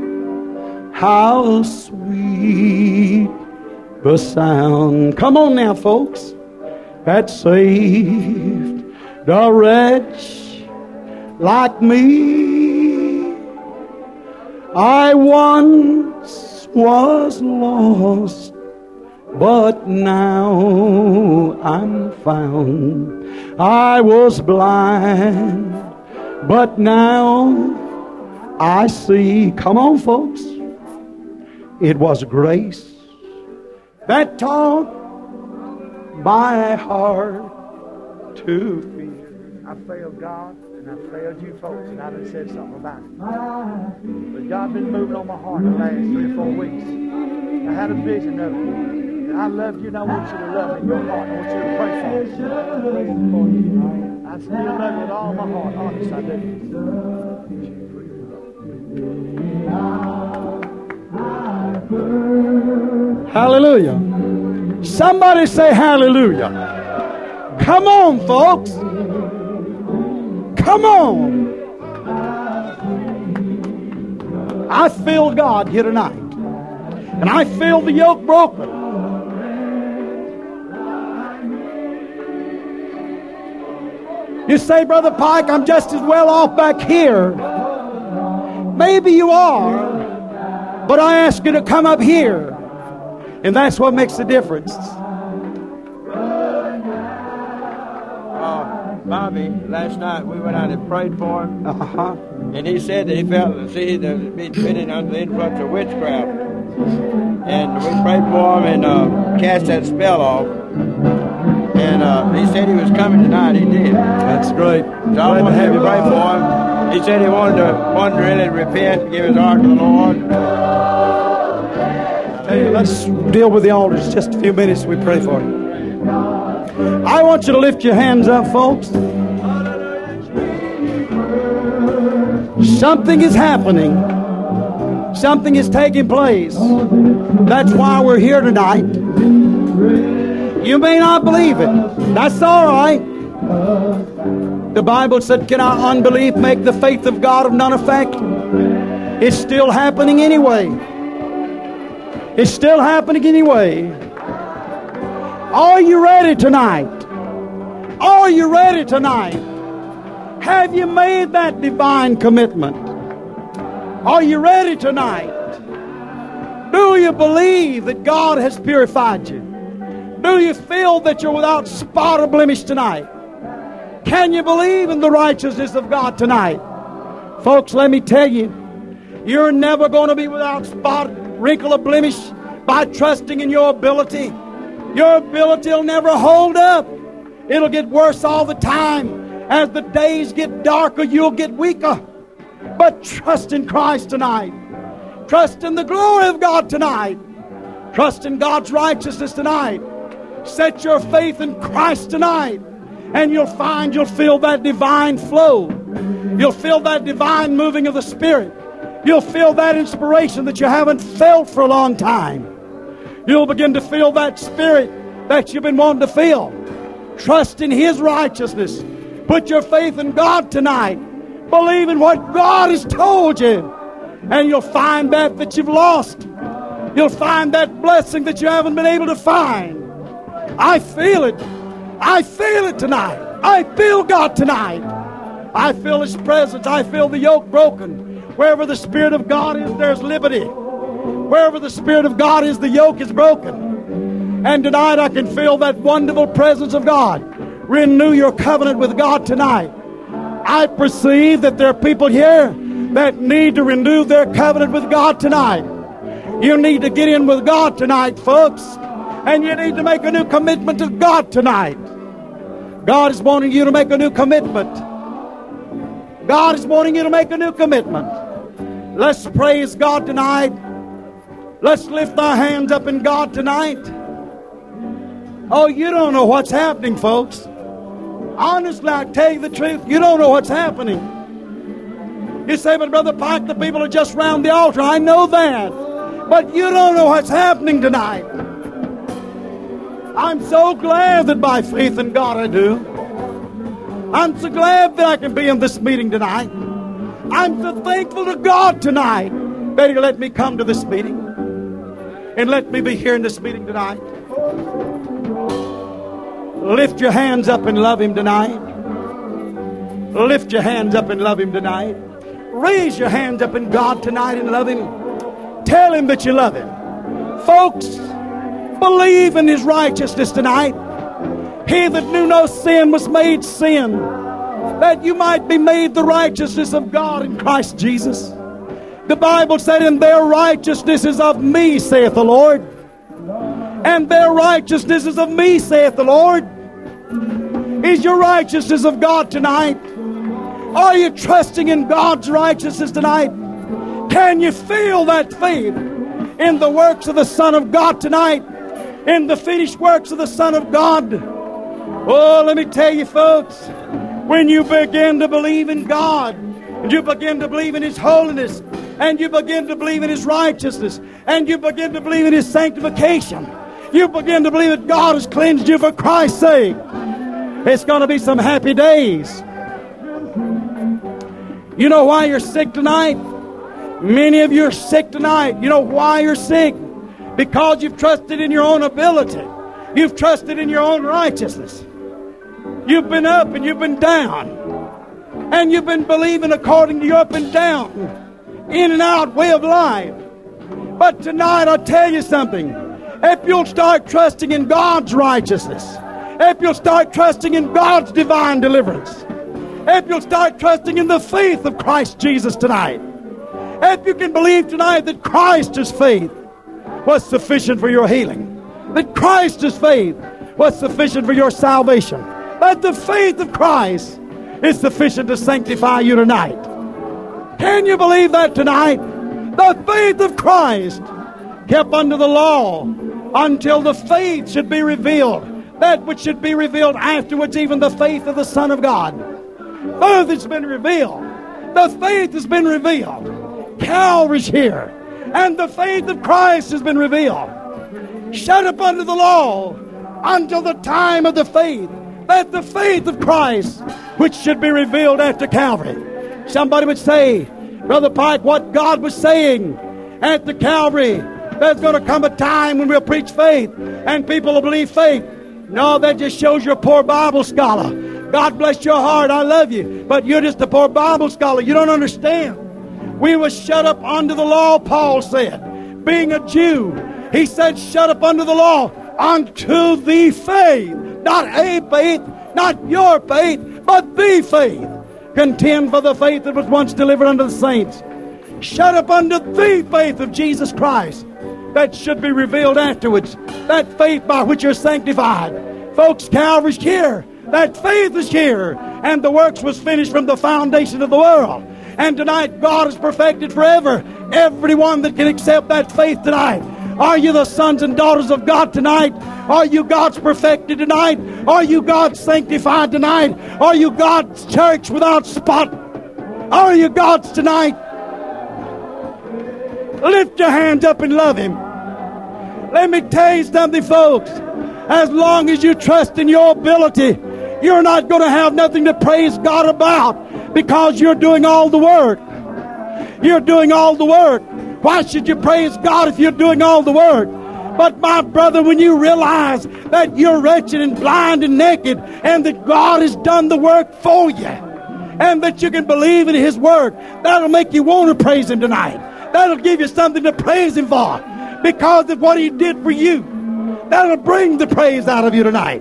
how sweet the sound. Come on now, folks. That saved a wretch like me. I once was lost, but now I'm found. I was blind, but now I see. Come on, folks. It was grace that taught my heart to fear. I failed God, and I failed you folks, and I done said something about it. But God's been moving on my heart the last 3 or 4 weeks. I had a vision of it. And I love you, and I want you to love me in your heart. I want you to pray for me. I still love you with all my heart. Honest, I do. Hallelujah. Somebody say hallelujah. Come on, folks. Come on. I feel God here tonight. And I feel the yoke broken. You say, Brother Pike, I'm just as well off back here. Maybe you are. But I ask you to come up here. And that's what makes the difference. Bobby, last night we went out and prayed for him. And he said that he felt that he'd been under the influence of witchcraft. And we prayed for him and cast that spell off. And he said he was coming tonight. He did. That's great. So I wanted to pray for him. He said he wanted to really repent and give his heart to the Lord. Hey, let's deal with the altars just a few minutes. We pray for you. I want you to lift your hands up, folks. Something is happening. Something is taking place. That's why we're here tonight. You may not believe it. That's all right. The Bible said, can our unbelief make the faith of God of none effect? It's still happening anyway. It's still happening anyway. Are you ready tonight? Are you ready tonight? Have you made that divine commitment? Are you ready tonight? Do you believe that God has purified you? Do you feel that you're without spot or blemish tonight? Can you believe in the righteousness of God tonight? Folks, let me tell you, you're never going to be without spot, wrinkle, or blemish by trusting in your ability. Your ability will never hold up. It'll get worse all the time. As the days get darker, you'll get weaker. But trust in Christ tonight. Trust in the glory of God tonight. Trust in God's righteousness tonight. Set your faith in Christ tonight. And you'll find you'll feel that divine flow. You'll feel that divine moving of the Spirit. You'll feel that inspiration that you haven't felt for a long time. You'll begin to feel that Spirit that you've been wanting to feel. Trust in His righteousness. Put your faith in God tonight. Believe in what God has told you. And you'll find that you've lost. You'll find that blessing that you haven't been able to find. I feel it. I feel it tonight. I feel God tonight. I feel His presence. I feel the yoke broken. Wherever the Spirit of God is, there's liberty. Wherever the Spirit of God is, the yoke is broken. And tonight I can feel that wonderful presence of God. Renew your covenant with God tonight. I perceive that there are people here that need to renew their covenant with God tonight. You need to get in with God tonight, folks. And you need to make a new commitment to God tonight. God is wanting you to make a new commitment. God is wanting you to make a new commitment. Let's praise God tonight. Let's lift our hands up in God tonight. Oh, you don't know what's happening, folks. Honestly, I tell you the truth, you don't know what's happening. You say, but Brother Pike, the people are just round the altar. I know that. But you don't know what's happening tonight. I'm so glad that by faith in God I do. I'm so glad that I can be in this meeting tonight. I'm so thankful to God tonight that He let me come to this meeting. And let me be here in this meeting tonight. Lift your hands up and love Him tonight. Lift your hands up and love Him tonight. Raise your hands up in God tonight and love Him. Tell Him that you love Him. Folks, believe in His righteousness tonight. He that knew no sin was made sin, that you might be made the righteousness of God in Christ Jesus. The Bible said, and their righteousness is of me, saith the Lord. And their righteousness is of me, saith the Lord. Is your righteousness of God tonight? Are you trusting in God's righteousness tonight? Can you feel that faith in the works of the Son of God tonight? In the finished works of the Son of God? Oh, let me tell you, folks, when you begin to believe in God, and you begin to believe in His holiness, and you begin to believe in His righteousness, and you begin to believe in His sanctification, you begin to believe that God has cleansed you for Christ's sake, it's going to be some happy days. You know why you're sick tonight? Many of you are sick tonight. You know why you're sick? Because you've trusted in your own ability. You've trusted in your own righteousness. You've been up and you've been down. And you've been believing according to your up and down, in and out way of life. But tonight I'll tell you something. If you'll start trusting in God's righteousness, if you'll start trusting in God's divine deliverance, if you'll start trusting in the faith of Christ Jesus tonight, if you can believe tonight that Christ's faith was sufficient for your healing, that Christ's faith was sufficient for your salvation, that the faith of Christ is sufficient to sanctify you tonight. Can you believe that tonight? The faith of Christ kept under the law until the faith should be revealed, that which should be revealed afterwards, even the faith of the Son of God. Both has been revealed. The faith has been revealed. Calvary's here, and the faith of Christ has been revealed. Shut up under the law until the time of the faith, that the faith of Christ, which should be revealed after Calvary. Somebody would say, Brother Pike, what God was saying at the Calvary, there's going to come a time when we'll preach faith and people will believe faith. No, that just shows you're a poor Bible scholar. God bless your heart, I love you, but you're just a poor Bible scholar. You don't understand. We were shut up under the law, Paul said. Being a Jew, he said, shut up under the law unto the faith. Not a faith, not your faith, but the faith. Contend for the faith that was once delivered unto the saints. Shut up under the faith of Jesus Christ that should be revealed afterwards. That faith by which you're sanctified. Folks, Calvary's here. That faith is here. And the works was finished from the foundation of the world. And tonight God is perfected forever. Everyone that can accept that faith tonight. Are you the sons and daughters of God tonight? Are you God's perfected tonight? Are you God's sanctified tonight? Are you God's church without spot? Are you God's tonight? Lift your hands up and love Him. Let me tell you something, folks. As long as you trust in your ability, you're not going to have nothing to praise God about, because you're doing all the work. You're doing all the work. Why should you praise God if you're doing all the work? But my brother, when you realize that you're wretched and blind and naked, and that God has done the work for you, and that you can believe in His work, that'll make you want to praise Him tonight. That'll give you something to praise Him for, because of what He did for you. That'll bring the praise out of you tonight.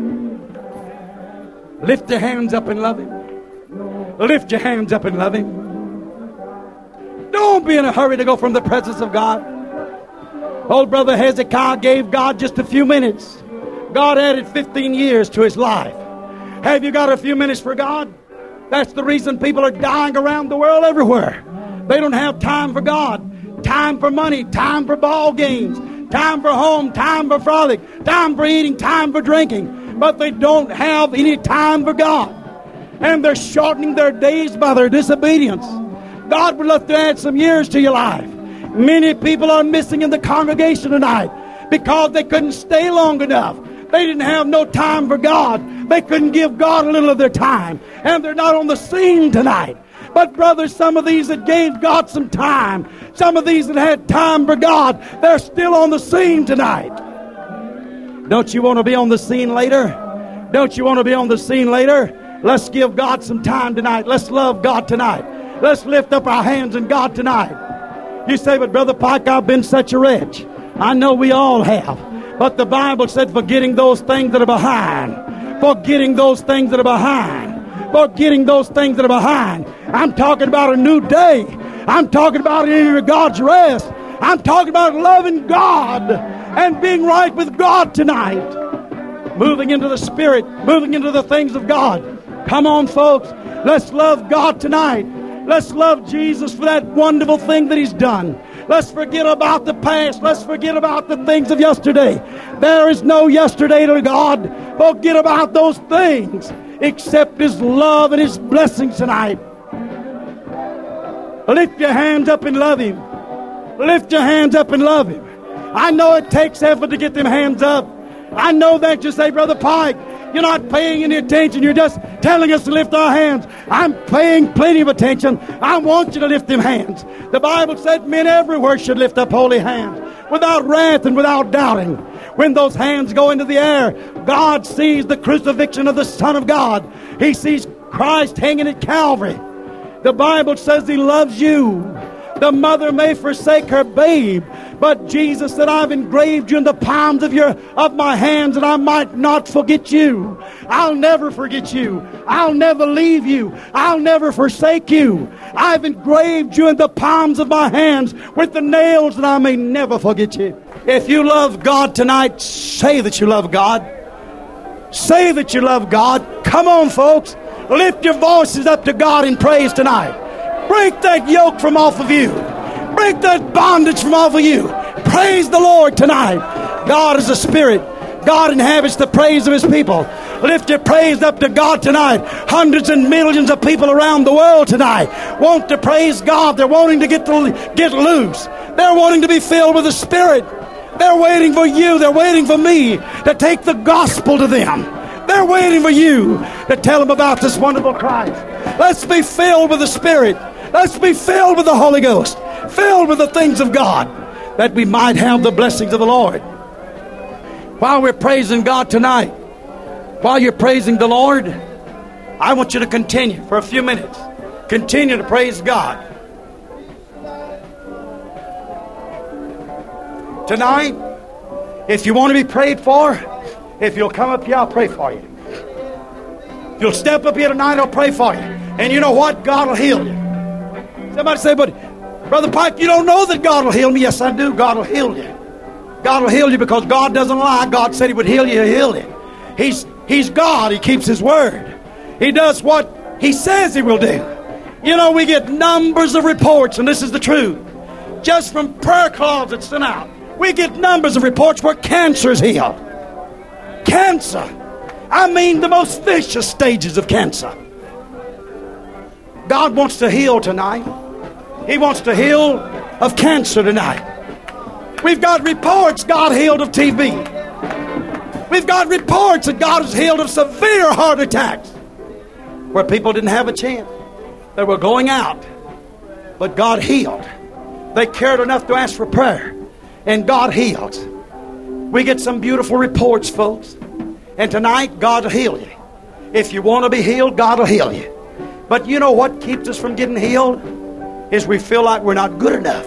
Lift your hands up and love Him. Lift your hands up and love Him. Don't be in a hurry to go from the presence of God. Old brother Hezekiah gave God just a few minutes. God added 15 years to his life. Have you got a few minutes for God? That's the reason people are dying around the world everywhere. They don't have time for God. Time for money, time for ball games, time for home, time for frolic, time for eating, time for drinking. But they don't have any time for God. And they're shortening their days by their disobedience. God would love to add some years to your life. Many people are missing in the congregation tonight because they couldn't stay long enough. They didn't have no time for God. They couldn't give God a little of their time. And they're not on the scene tonight. But brothers, some of these that gave God some time, some of these that had time for God, they're still on the scene tonight. Don't you want to be on the scene later? Don't you want to be on the scene later? Let's give God some time tonight. Let's love God tonight. Let's lift up our hands in God tonight. You say, but Brother Pike, I've been such a wretch. I know we all have. But the Bible said, forgetting those things that are behind. Forgetting those things that are behind. Forgetting those things that are behind. I'm talking about a new day. I'm talking about entering God's rest. I'm talking about loving God and being right with God tonight. moving into the Spirit, moving into the things of God. Come on, folks. Let's love God tonight. Let's love Jesus for that wonderful thing that He's done. Let's forget about the past. Let's forget about the things of yesterday. There is no yesterday to God. Forget about those things. Accept His love and His blessings tonight. Lift your hands up and love Him. Lift your hands up and love Him. I know it takes effort to get them hands up. I know that. You say, Brother Pike, you're not paying any attention. You're just telling us to lift our hands. I'm paying plenty of attention. I want you to lift them hands. The Bible said men everywhere should lift up holy hands without wrath and without doubting. When those hands go into the air, God sees the crucifixion of the Son of God. He sees Christ hanging at Calvary. The Bible says He loves you. The mother may forsake her babe, but Jesus said, I've engraved you in the palms of my hands, and I might not forget you. I'll never forget you. I'll never leave you. I'll never forsake you. I've engraved you in the palms of my hands with the nails, and I may never forget you. If you love God tonight, say that you love God. Say that you love God. Come on, folks. Lift your voices up to God in praise tonight. Break that yoke from off of you. Break that bondage from off of you. Praise the Lord tonight. God is a spirit. God inhabits the praise of His people. Lift your praise up to God tonight. Hundreds and millions of people around the world tonight want to praise God. They're wanting to get loose. They're wanting to be filled with the Spirit. They're waiting for you. They're waiting for me to take the gospel to them. They're waiting for you to tell them about this wonderful Christ. Let's be filled with the Spirit. Let's be filled with the Holy Ghost. Filled with the things of God, that we might have the blessings of the Lord. While we're praising God tonight, while you're praising the Lord, I want you to continue for a few minutes. Continue to praise God. Tonight, if you want to be prayed for, if you'll come up here, I'll pray for you. If you'll step up here tonight, I'll pray for you. And you know what? God will heal you. Somebody say, but Brother Pike, you don't know that God will heal me. Yes, I do. God will heal you. God will heal you because God doesn't lie. God said He would heal you. He'll heal you. He's God. He keeps His word. He does what He says He will do. You know, we get numbers of reports, and this is the truth. Just from prayer closets sent out, we get numbers of reports where cancer is healed. Cancer. I mean the most vicious stages of cancer. God wants to heal tonight. He wants to heal of cancer tonight. We've got reports God healed of TB. We've got reports that God has healed of severe heart attacks where people didn't have a chance. They were going out, but God healed. They cared enough to ask for prayer, and God heals. We get some beautiful reports, folks. And tonight, God will heal you. If you want to be healed, God will heal you. But you know what keeps us from getting healed? Is we feel like we're not good enough.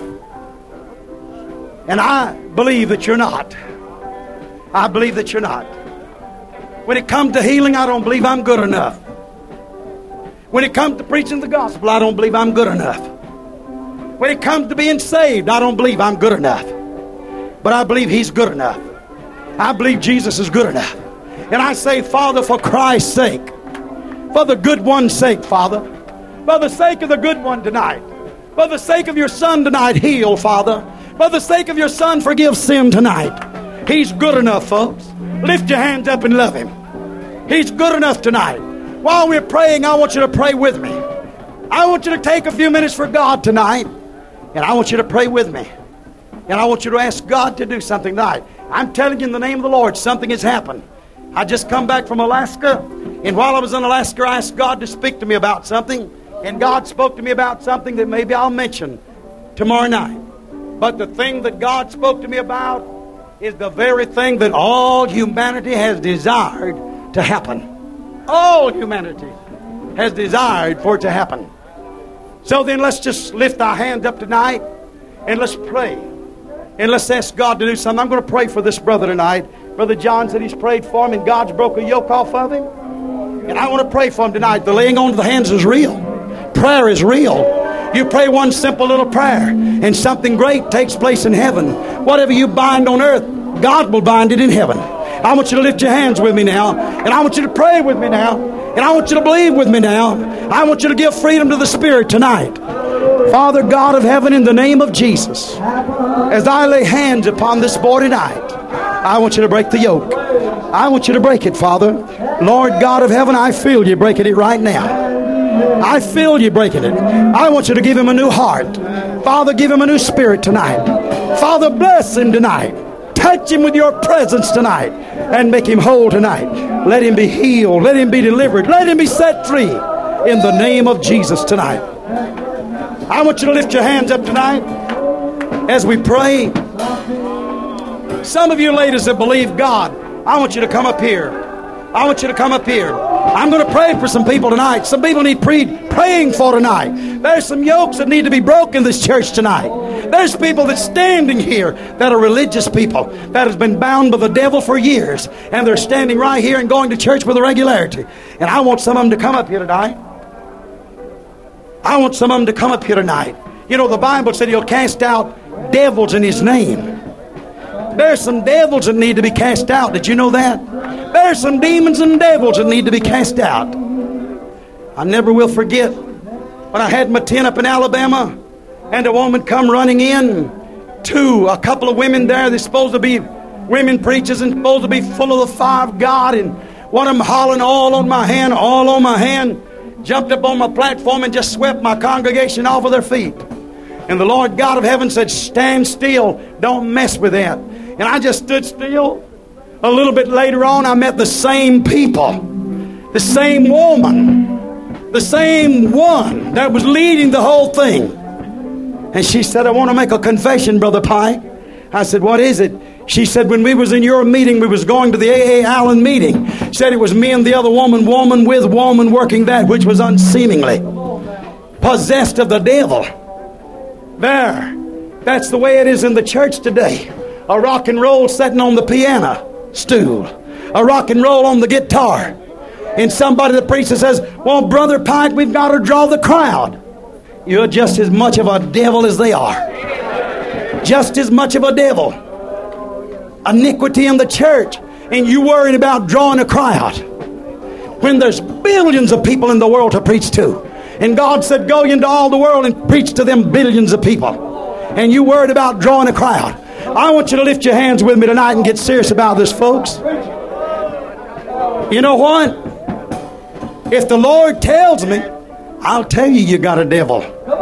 And I believe that you're not. I believe that you're not. When it comes to healing, I don't believe I'm good enough. When it comes to preaching the gospel, I don't believe I'm good enough. When it comes to being saved, I don't believe I'm good enough. But I believe He's good enough. I believe Jesus is good enough. And I say, Father, for Christ's sake, for the good one's sake, Father, for the sake of the good one tonight, for the sake of your Son tonight, heal, Father. For the sake of your Son, forgive sin tonight. He's good enough, folks. Lift your hands up and love Him. He's good enough tonight. While we're praying, I want you to pray with me. I want you to take a few minutes for God tonight, and I want you to pray with me. And I want you to ask God to do something tonight. I'm telling you in the name of the Lord, something has happened. I just come back from Alaska, and while I was in Alaska, I asked God to speak to me about something, and God spoke to me about something that maybe I'll mention tomorrow night. But the thing that God spoke to me about is the very thing that all humanity has desired to happen. All humanity has desired for it to happen. So then let's just lift our hands up tonight and let's pray. And let's ask God to do something. I'm going to pray for this brother tonight. Brother John said he's prayed for him and God's broke a yoke off of him. And I want to pray for him tonight. The laying on of the hands is real. Prayer is real. You pray one simple little prayer and something great takes place in heaven. Whatever you bind on earth, God will bind it in heaven. I want you to lift your hands with me now. And I want you to pray with me now. And I want you to believe with me now. I want you to give freedom to the Spirit tonight. Father God of heaven, in the name of Jesus, as I lay hands upon this boy tonight, I want you to break the yoke. I want you to break it, Father. Lord God of heaven, I feel you breaking it right now. I feel you breaking it. I want you to give him a new heart. Father, give him a new spirit tonight. Father, bless him tonight. Touch him with your presence tonight and make him whole tonight. Let him be healed. Let him be delivered. Let him be set free in the name of Jesus tonight. I want you to lift your hands up tonight as we pray. Some of you ladies that believe God, I want you to come up here. I want you to come up here. I'm going to pray for some people tonight. Some people need praying for tonight. There's some yokes that need to be broken in this church tonight. There's people that's standing here that are religious people that has been bound by the devil for years, and they're standing right here and going to church with a regularity. And I want some of them to come up here tonight. I want some of them to come up here tonight. You know, the Bible said he'll cast out devils in his name. There's some devils that need to be cast out. Did you know that? There's some demons and devils that need to be cast out. I never will forget when I had my tent up in Alabama and a woman come running in to a couple of women there. They're supposed to be women preachers and supposed to be full of the fire of God, and one of them hollering all on my hand, jumped up on my platform and just swept my congregation off of their feet. And the Lord God of heaven said, stand still, don't mess with that. And I just stood still. A little bit later on, I met the same people, the same woman, the same one that was leading the whole thing. And she said, I want to make a confession, Brother Pike. I said, what is it? She said, when we was in your meeting, we was going to the A.A. Allen meeting. Said it was me and the other woman with woman working that which was unseemingly possessed of the devil. There. That's the way it is in the church today. A rock and roll sitting on the piano stool. A rock and roll on the guitar. And somebody, the preacher says, well, Brother Pike, we've got to draw the crowd. You're just as much of a devil as they are. Just as much of a devil. Iniquity in the church. And you worried about drawing a crowd. When there's billions of people in the world to preach to. And God said, go into all the world and preach to them billions of people. And you worried about drawing a crowd. I want you to lift your hands with me tonight and get serious about this, folks. You know what? If the Lord tells me, I'll tell you you got a devil.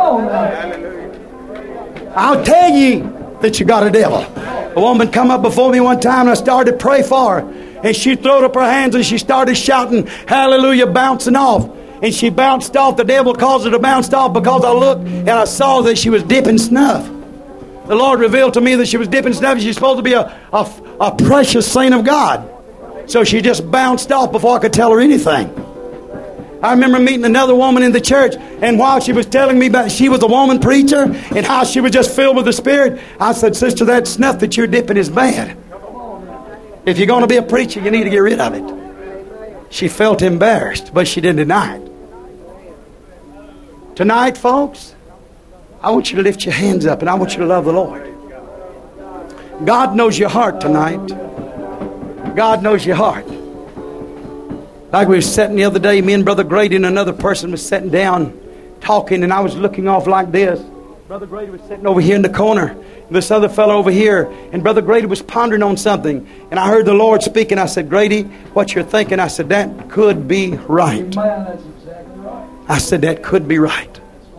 I'll tell you that you got a devil. A woman come up before me one time and I started to pray for her. And she throwed up her hands and she started shouting, hallelujah, bouncing off. And she bounced off. The devil caused her to bounce off because I looked and I saw that she was dipping snuff. The Lord revealed to me that she was dipping snuff. She's supposed to be a precious saint of God. So she just bounced off before I could tell her anything. I remember meeting another woman in the church, and while she was telling me about she was a woman preacher and how she was just filled with the Spirit, I said, sister, that snuff that you're dipping is bad. If you're going to be a preacher, you need to get rid of it. She felt embarrassed, but she didn't deny it. Tonight, folks, I want you to lift your hands up and I want you to love the Lord. God knows your heart tonight. God knows your heart. Like we were sitting the other day, me and Brother Grady and another person was sitting down talking, and I was looking off like this. Brother Grady was sitting over here in the corner, and this other fellow over here, and Brother Grady was pondering on something, and I heard the Lord speaking. I said, Grady, what you're thinking? I said, that could be right. I said, that could be right.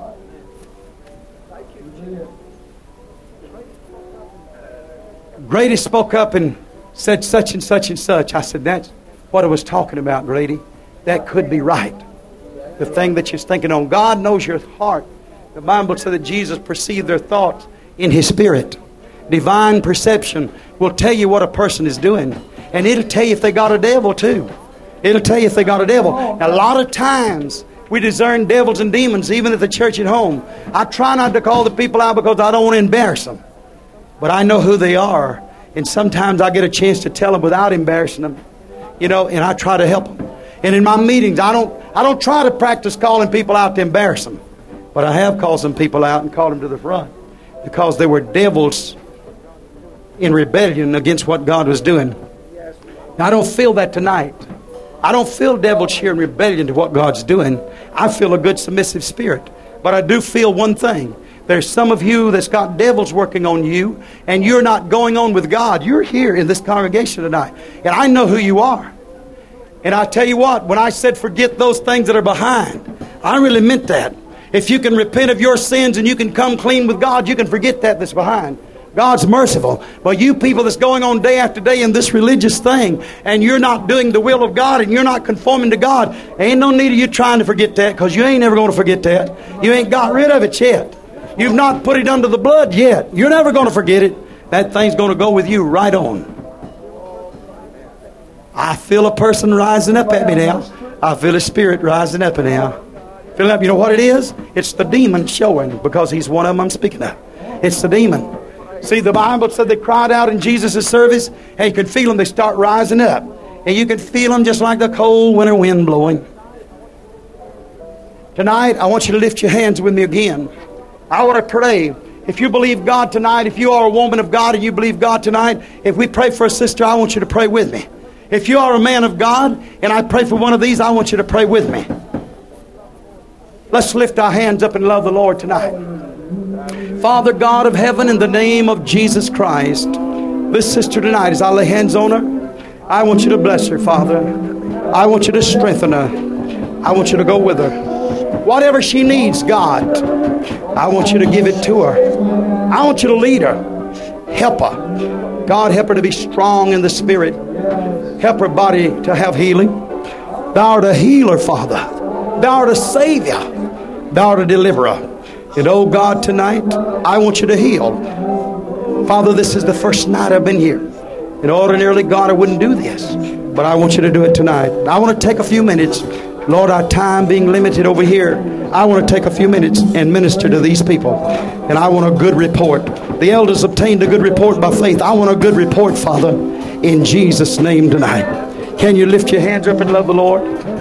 Grady spoke up and said such and such and such. I said, that's what I was talking about, Grady. That could be right. The thing that you're thinking on. God knows your heart. The Bible said that Jesus perceived their thoughts in His Spirit. Divine perception will tell you what a person is doing. And it'll tell you if they got a devil too. It'll tell you if they got a devil. Now, a lot of times we discern devils and demons even at the church at home. I try not to call the people out because I don't want to embarrass them. But I know who they are. And sometimes I get a chance to tell them without embarrassing them. You know, and I try to help them. And in my meetings, I don't try to practice calling people out to embarrass them. But I have called some people out and called them to the front. Because they were devils in rebellion against what God was doing. I don't feel that tonight. I don't feel devils here in rebellion to what God's doing. I feel a good submissive spirit. But I do feel one thing. There's some of you that's got devils working on you, and you're not going on with God. You're here in this congregation tonight, and I know who you are. And I tell you what, when I said forget those things that are behind, I really meant that. If you can repent of your sins and you can come clean with God, you can forget that's behind. God's merciful. But you people that's going on day after day in this religious thing, and you're not doing the will of God, and you're not conforming to God, ain't no need of you trying to forget that, because you ain't never going to forget that. You ain't got rid of it yet. You've not put it under the blood yet. You're never going to forget it. That thing's going to go with you right on. I feel a person rising up at me now. I feel a spirit rising up now. Filling up. You know what it is? It's the demon showing, because he's one of them I'm speaking of. It's the demon. See, the Bible said they cried out in Jesus' service, and you could feel them. They start rising up. And you can feel them just like the cold winter wind blowing. Tonight, I want you to lift your hands with me again. I want to pray. If you believe God tonight, if you are a woman of God and you believe God tonight, if we pray for a sister, I want you to pray with me. If you are a man of God and I pray for one of these, I want you to pray with me. Let's lift our hands up and love the Lord tonight. Father God of heaven, in the name of Jesus Christ, this sister tonight, as I lay hands on her, I want you to bless her, Father. I want you to strengthen her. I want you to go with her. Whatever she needs, God, I want you to give it to her. I want you to lead her. Help her. God, help her to be strong in the Spirit. Help her body to have healing. Thou art a healer, Father. Thou art a Savior. Thou art a deliverer. And oh God, tonight, I want you to heal. Father, this is the first night I've been here. And ordinarily, God, I wouldn't do this. But I want you to do it tonight. I want to take a few minutes. Lord, our time being limited over here, I want to take a few minutes and minister to these people. And I want a good report. The elders obtained a good report by faith. I want a good report, Father, in Jesus' name tonight. Can you lift your hands up and love the Lord?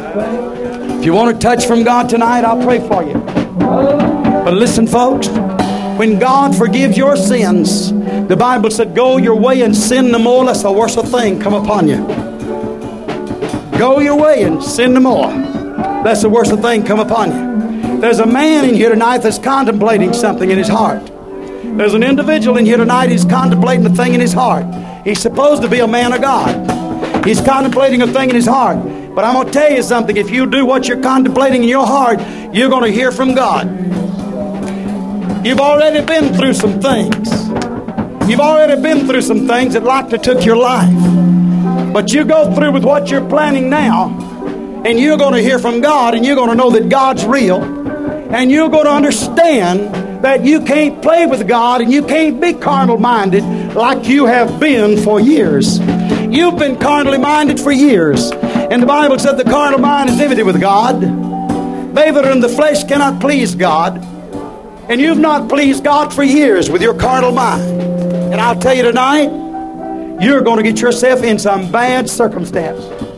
If you want a touch from God tonight, I'll pray for you. But listen, folks, when God forgives your sins, the Bible said, go your way and sin no more, lest a worse thing come upon you. Go your way and sin no more, lest a worse thing come upon you. There's a man in here tonight that's contemplating something in his heart. There's an individual in here tonight who's contemplating a thing in his heart. He's supposed to be a man of God. He's contemplating a thing in his heart. But I'm going to tell you something. If you do what you're contemplating in your heart, you're going to hear from God. You've already been through some things. You've already been through some things that like to took your life. But you go through with what you're planning now, and you're going to hear from God, and you're going to know that God's real, and you're going to understand that you can't play with God, and you can't be carnal-minded like you have been for years. You've been carnally minded for years, and the Bible said the carnal mind is enmity with God. They that are in the flesh cannot please God, and you've not pleased God for years with your carnal mind. And I'll tell you tonight, you're going to get yourself in some bad circumstance.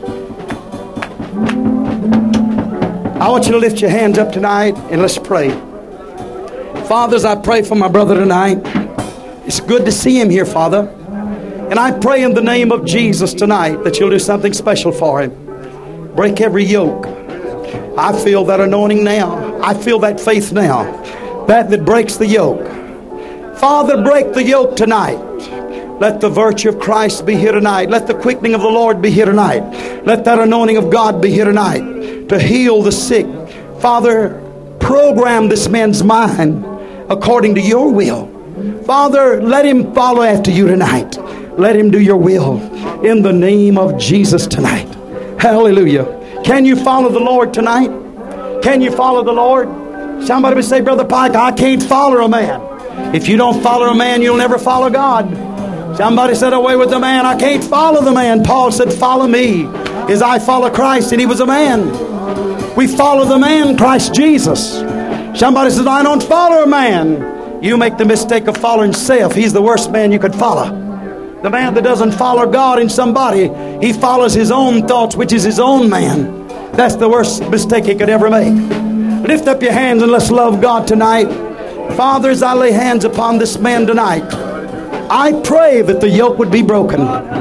I want you to lift your hands up tonight and let's pray. Fathers, I pray for my brother tonight. It's good to see him here, Father. And I pray in the name of Jesus tonight that you'll do something special for him. Break every yoke. I feel that anointing now. I feel that faith now. That breaks the yoke. Father, break the yoke tonight. Let the virtue of Christ be here tonight. Let the quickening of the Lord be here tonight. Let that anointing of God be here tonight to heal the sick. Father, program this man's mind according to your will. Father, let him follow after you tonight. Let him do your will in the name of Jesus tonight. Hallelujah. Can you follow the Lord tonight? Can you follow the Lord? Somebody would say, Brother Pike, I can't follow a man. If you don't follow a man, you'll never follow God. Somebody said, away with the man. I can't follow the man. Paul said, follow me as I follow Christ. And he was a man. We follow the man, Christ Jesus. Somebody says, I don't follow a man. You make the mistake of following self. He's the worst man you could follow. The man that doesn't follow God in somebody, he follows his own thoughts, which is his own man. That's the worst mistake he could ever make. Lift up your hands and let's love God tonight. Father, as I lay hands upon this man tonight, I pray that the yoke would be broken.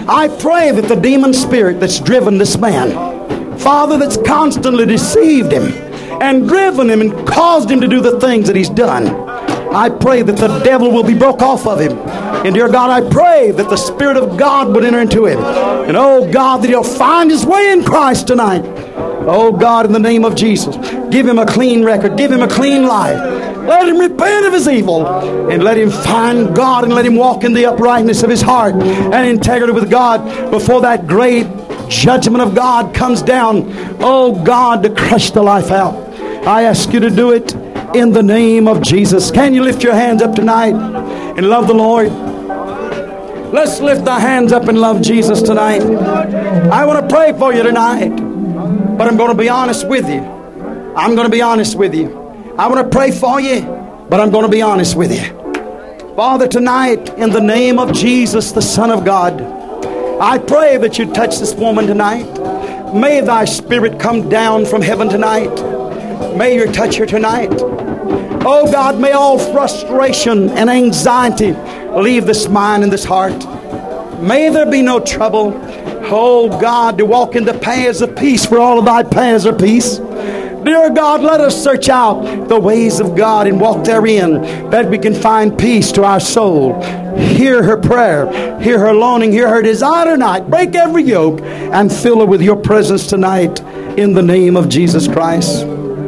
I pray that the demon spirit that's driven this man, Father, that's constantly deceived him and driven him and caused him to do the things that he's done, I pray that the devil will be broke off of him. And dear God, I pray that the Spirit of God would enter into him. And oh God, that he'll find his way in Christ tonight. Oh God, in the name of Jesus, give him a clean record. Give him a clean life. Let him repent of his evil. And let him find God and let him walk in the uprightness of his heart and integrity with God before that great judgment of God comes down. Oh God, to crush the life out. I ask you to do it in the name of Jesus. Can you lift your hands up tonight and love the Lord? Let's lift our hands up and love Jesus tonight. I want to pray for you tonight, but I'm going to be honest with you. I'm going to be honest with you. I want to pray for you, but I'm going to be honest with you. Father, tonight, in the name of Jesus, the Son of God, I pray that you touch this woman tonight. May thy Spirit come down from heaven tonight. May you touch her tonight. Oh God, may all frustration and anxiety leave this mind and this heart. May there be no trouble. Oh God, to walk in the paths of peace, for all of thy paths are peace. Dear God, let us search out the ways of God and walk therein, that we can find peace to our soul. Hear her prayer, hear her longing, hear her desire tonight. Break every yoke and fill her with your presence tonight in the name of Jesus Christ.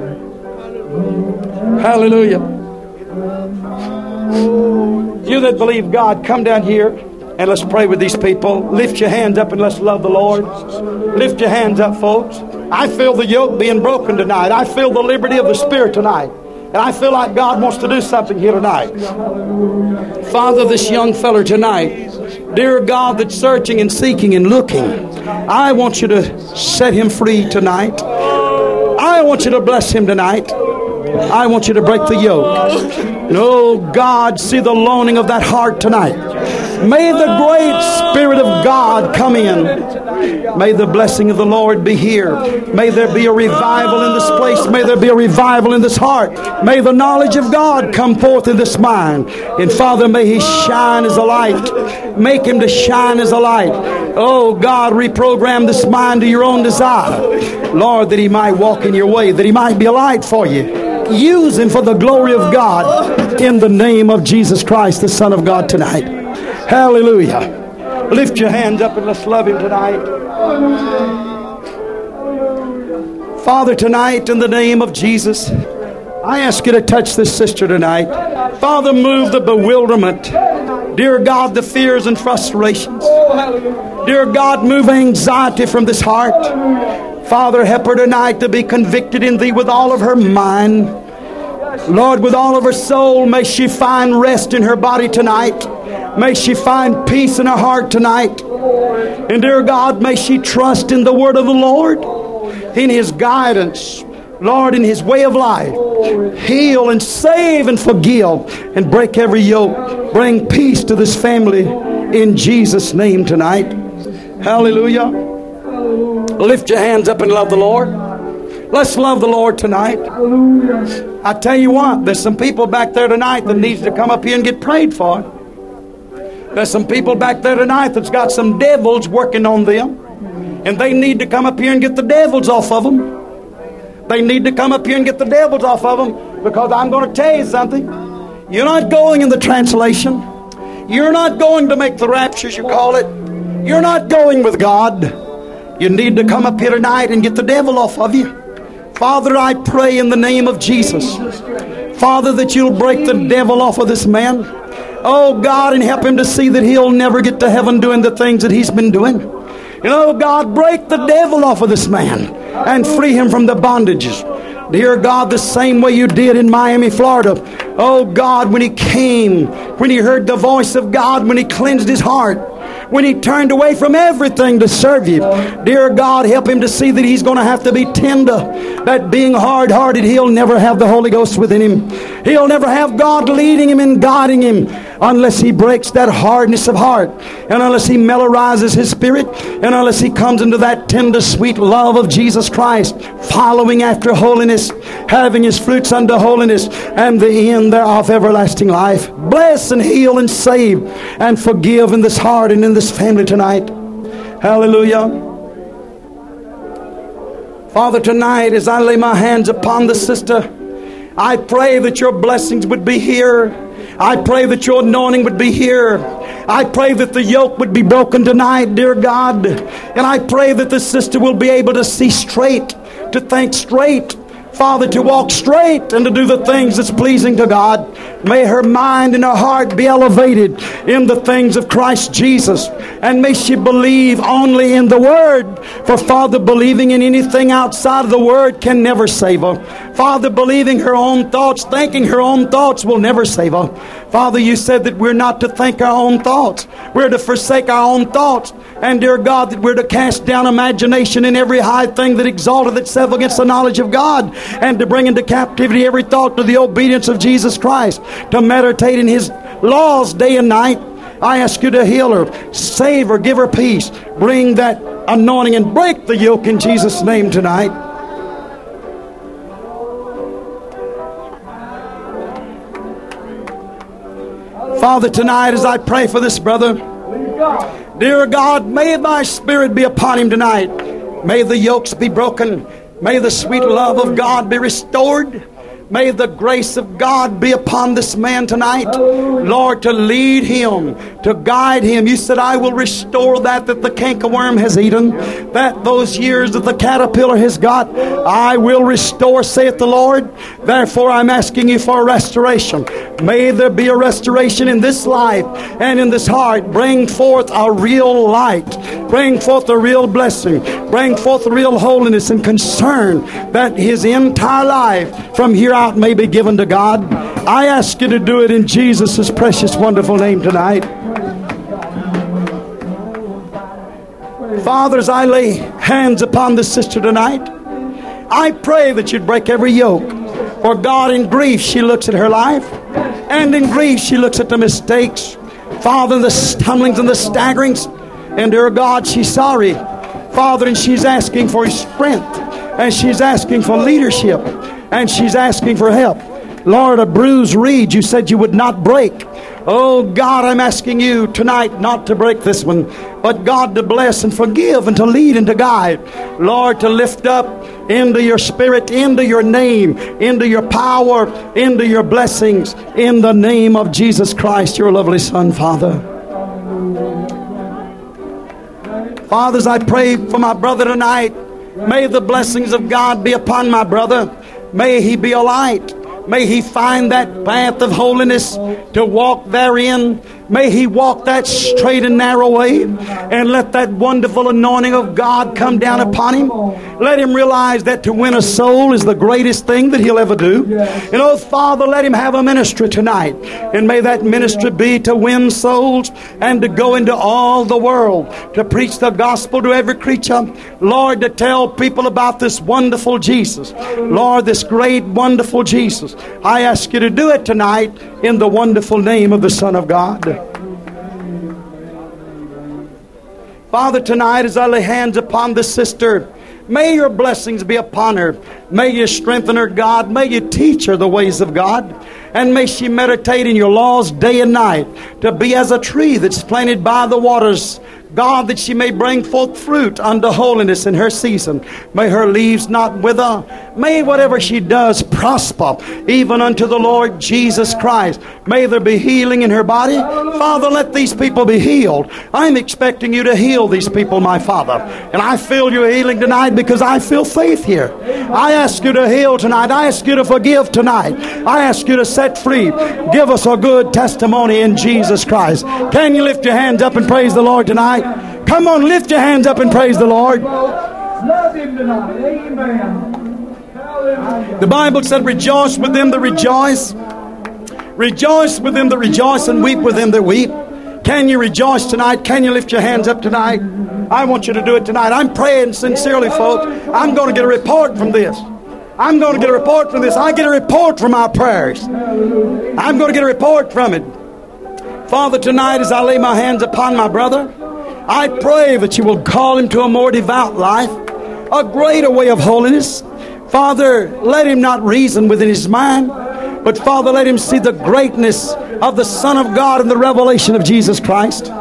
Hallelujah. You that believe God, come down here and let's pray with these people. Lift your hands up and let's love the Lord. Lift your hands up, folks. I feel the yoke being broken tonight. I feel the liberty of the Spirit tonight. And I feel like God wants to do something here tonight. Father, this young feller tonight, dear God, that's searching and seeking and looking, I want you to set him free tonight. I want you to bless him tonight. I want you to break the yoke. And oh God, see the longing of that heart tonight. May the great Spirit of God come in. May the blessing of the Lord be here. May there be a revival in this place. May there be a revival in this heart. May the knowledge of God come forth in this mind. And Father, may he shine as a light. Make him to shine as a light. Oh God, reprogram this mind to your own desire. Lord, that he might walk in your way, that he might be a light for you. Use him for the glory of God in the name of Jesus Christ, the Son of God, tonight. Hallelujah. Lift your hands up and let's love him tonight. Father, tonight in the name of Jesus, I ask you to touch this sister tonight. Father, move the bewilderment. Dear God, the fears and frustrations. Dear God, move anxiety from this heart. Father, help her tonight to be convicted in thee with all of her mind. Lord, with all of her soul, may she find rest in her body tonight. May she find peace in her heart tonight. And dear God, may she trust in the word of the Lord, in his guidance, Lord, in his way of life. Heal and save and forgive and break every yoke. Bring peace to this family in Jesus' name tonight. Hallelujah. Lift your hands up and love the Lord. Let's love the Lord tonight. I tell you what, there's some people back there tonight that needs to come up here and get prayed for. There's some people back there tonight that's got some devils working on them, and they need to come up here and get the devils off of them. They need to come up here and get the devils off of them, because I'm going to tell you something. You're not going in the translation. You're not going to make the rapture, as you call it. You're not going with God. You need to come up here tonight and get the devil off of you. Father, I pray in the name of Jesus, Father, that you'll break the devil off of this man. Oh God, and help him to see that he'll never get to heaven doing the things that he's been doing. You know, God, break the devil off of this man and free him from the bondages. Dear God, the same way you did in Miami, Florida. Oh God, when he came, when he heard the voice of God, when he cleansed his heart, when he turned away from everything to serve you. Dear God, help him to see that he's going to have to be tender. That being hard-hearted, he'll never have the Holy Ghost within him. He'll never have God leading him and guiding him unless he breaks that hardness of heart, and unless he mellorizes his spirit, and unless he comes into that tender, sweet love of Jesus Christ, following after holiness, having his fruits unto holiness, and the end thereof everlasting life. Bless and heal and save and forgive in this heart and in this family tonight. Hallelujah. Father, tonight as I lay my hands upon the sister, I pray that your blessings would be here. I pray that your anointing would be here. I pray that the yoke would be broken tonight, dear God. And I pray that the sister will be able to see straight, to think straight, Father, to walk straight and to do the things that's pleasing to God. May her mind and her heart be elevated in the things of Christ Jesus. And may she believe only in the Word. For Father, believing in anything outside of the Word can never save her. Father, believing her own thoughts, thinking her own thoughts will never save her. Father, you said that we're not to think our own thoughts. We're to forsake our own thoughts. And dear God, that we're to cast down imagination in every high thing that exalteth itself against the knowledge of God, and to bring into captivity every thought to the obedience of Jesus Christ, to meditate in His laws day and night. I ask you to heal her, save her, give her peace, bring that anointing and break the yoke in Jesus' name tonight. Father, tonight as I pray for this brother, dear God, may thy Spirit be upon him tonight. May the yokes be broken. May the sweet love of God be restored. May the grace of God be upon this man tonight. Lord, to lead him, to guide him. You said, I will restore that the cankerworm has eaten, that those years that the caterpillar has got, I will restore, saith the Lord. Therefore, I'm asking you for a restoration. May there be a restoration in this life and in this heart. Bring forth a real light. Bring forth a real blessing. Bring forth a real holiness and concern that his entire life from here out may be given to God. I ask you to do it in Jesus' precious, wonderful name tonight. Father, as I lay hands upon the sister tonight, I pray that you'd break every yoke. For God, in grief, she looks at her life, and in grief, she looks at the mistakes, Father, the stumblings and the staggerings. And dear God, she's sorry, Father, and she's asking for strength, and she's asking for leadership, and she's asking for help. Lord, a bruised reed you said you would not break. Oh God, I'm asking you tonight not to break this one, but God, to bless and forgive and to lead and to guide. Lord, to lift up into your Spirit, into your name, into your power, into your blessings, in the name of Jesus Christ, your lovely Son, Father. Fathers, I pray for my brother tonight. May the blessings of God be upon my brother. May he be a light. May he find that path of holiness to walk therein. May he walk that straight and narrow way, and let that wonderful anointing of God come down upon him. Let him realize that to win a soul is the greatest thing that he'll ever do. And oh Father, let him have a ministry tonight, and may that ministry be to win souls and to go into all the world, to preach the gospel to every creature. Lord, to tell people about this wonderful Jesus. Lord, this great wonderful Jesus. I ask you to do it tonight in the wonderful name of the Son of God. Father, tonight as I lay hands upon this sister, may your blessings be upon her. May you strengthen her, God. May you teach her the ways of God. And may she meditate in your laws day and night, to be as a tree that's planted by the waters, God, that she may bring forth fruit unto holiness in her season. May her leaves not wither. May whatever she does prosper, even unto the Lord Jesus Christ. May there be healing in her body. Father, let these people be healed. I'm expecting you to heal these people, my Father. And I feel your healing tonight because I feel faith here. I ask you to heal tonight. I ask you to forgive tonight. I ask you to set free. Give us a good testimony in Jesus Christ. Can you lift your hands up and praise the Lord tonight? Come on, lift your hands up and praise the Lord. Love Him tonight. Amen. Hallelujah. The Bible said, rejoice with them that rejoice. Rejoice with them that rejoice, and weep with them that weep. Can you rejoice tonight? Can you lift your hands up tonight? I want you to do it tonight. I'm praying sincerely, folks. I'm going to get a report from this. I'm going to get a report from this. I get a report from our prayers. I'm going to get a report from it. Father, tonight as I lay my hands upon my brother, I pray that you will call him to a more devout life, a greater way of holiness. Father, let him not reason within his mind, but Father, let him see the greatness of the Son of God and the revelation of Jesus Christ.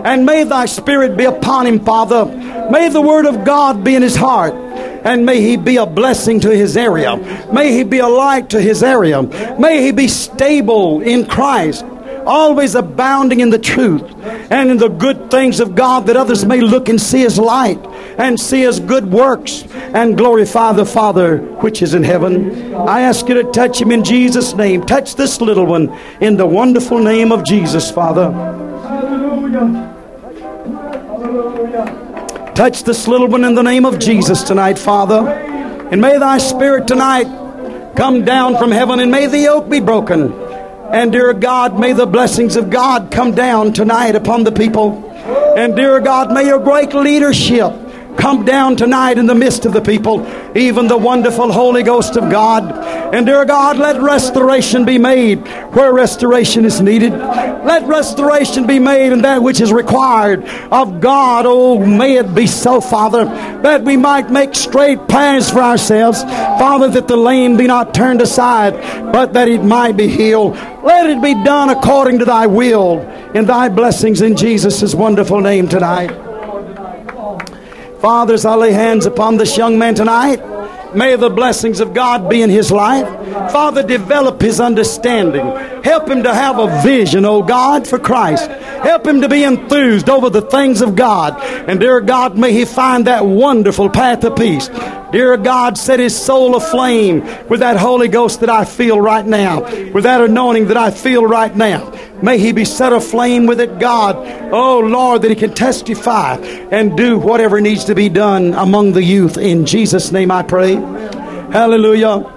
And may thy Spirit be upon him, Father. May the Word of God be in his heart. And may he be a blessing to his area. May he be a light to his area. May he be stable in Christ, always abounding in the truth and in the good things of God, that others may look and see his light and see his good works and glorify the Father which is in heaven. I ask you to touch him in Jesus' name. Touch this little one in the wonderful name of Jesus, Father. Hallelujah. Hallelujah. Touch this little one in the name of Jesus tonight, Father. And may thy Spirit tonight come down from heaven, and may the yoke be broken. And dear God, may the blessings of God come down tonight upon the people. And dear God, may your great leadership come down tonight in the midst of the people, even the wonderful Holy Ghost of God. And dear God, let restoration be made where restoration is needed. Let restoration be made in that which is required of God. Oh, may it be so, Father, that we might make straight paths for ourselves. Father, that the lame be not turned aside, but that it might be healed. Let it be done according to thy will, in thy blessings in Jesus' wonderful name tonight. Father, as I lay hands upon this young man tonight, may the blessings of God be in his life. Father, develop his understanding. Help him to have a vision, oh God, for Christ. Help him to be enthused over the things of God. And dear God, may he find that wonderful path of peace. Dear God, set his soul aflame with that Holy Ghost that I feel right now, with that anointing that I feel right now. May he be set aflame with it, God. Oh, Lord, that he can testify and do whatever needs to be done among the youth. In Jesus' name I pray. Hallelujah.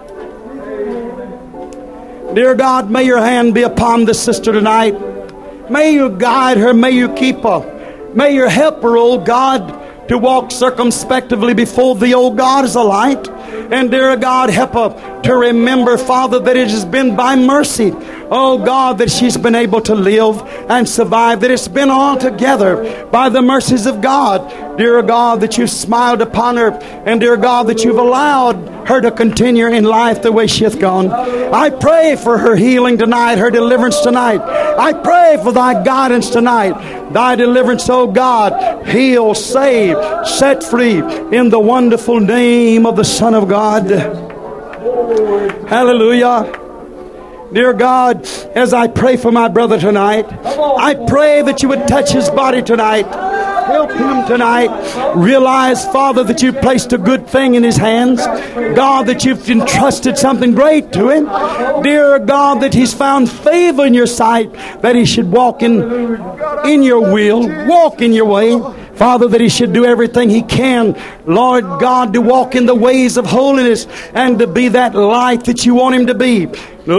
Dear God, may your hand be upon this sister tonight. May you guide her. May you keep her. May you help her, oh God, to walk circumspectively before thee, O God, as a light. And dear God, help her to remember, Father, that it has been by mercy, oh God, that she's been able to live and survive, that it's been altogether by the mercies of God. Dear God, that you've smiled upon her, and dear God, that you've allowed her to continue in life the way she hath gone. I pray for her healing tonight, her deliverance tonight. I pray for thy guidance tonight, thy deliverance, oh God. Heal, save, set free in the wonderful name of the Son of God. Hallelujah. Dear God, as I pray for my brother tonight, I pray that you would touch his body tonight. Help him tonight. Realize, Father, that you've placed a good thing in his hands. God, that you've entrusted something great to him. Dear God, that he's found favor in your sight, that he should walk in your will, walk in your way. Father, that he should do everything he can, Lord God, to walk in the ways of holiness and to be that light that you want him to be.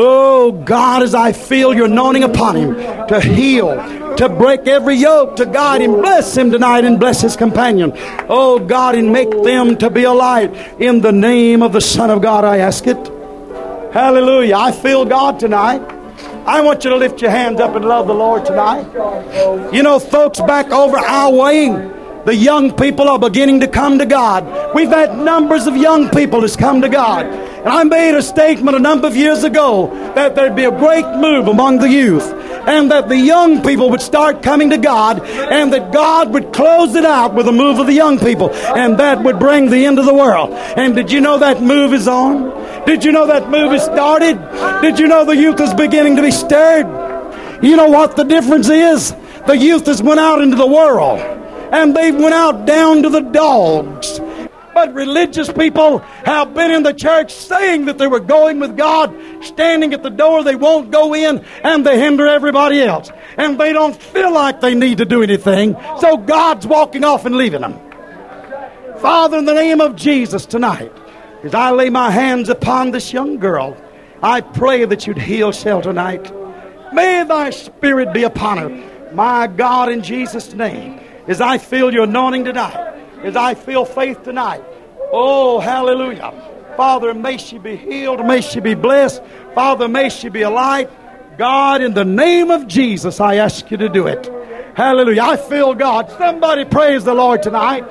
Oh God, as I feel your anointing upon him to heal, to break every yoke, to guide him, bless him tonight and bless his companion. Oh God, and make them to be a light. In the name of the Son of God, I ask it. Hallelujah. I feel God tonight. I want you to lift your hands up and love the Lord tonight. You know, folks, back over our way, the young people are beginning to come to God. We've had numbers of young people that's come to God. And I made a statement a number of years ago that there'd be a great move among the youth, and that the young people would start coming to God, and that God would close it out with a move of the young people, and that would bring the end of the world. And did you know that move is on? Did you know that move is started? Did you know the youth is beginning to be stirred? You know what the difference is? The youth has went out into the world, and they went out down to the dogs. But religious people have been in the church saying that they were going with God, standing at the door, they won't go in, and they hinder everybody else. And they don't feel like they need to do anything, so God's walking off and leaving them. Father, in the name of Jesus tonight, as I lay my hands upon this young girl, I pray that you'd heal Shell tonight. May thy Spirit be upon her. My God, in Jesus' name, as I feel your anointing tonight, as I feel faith tonight. Oh, hallelujah. Father, may she be healed. May she be blessed. Father, may she be a light. God, in the name of Jesus, I ask you to do it. Hallelujah. I feel God. Somebody praise the Lord tonight.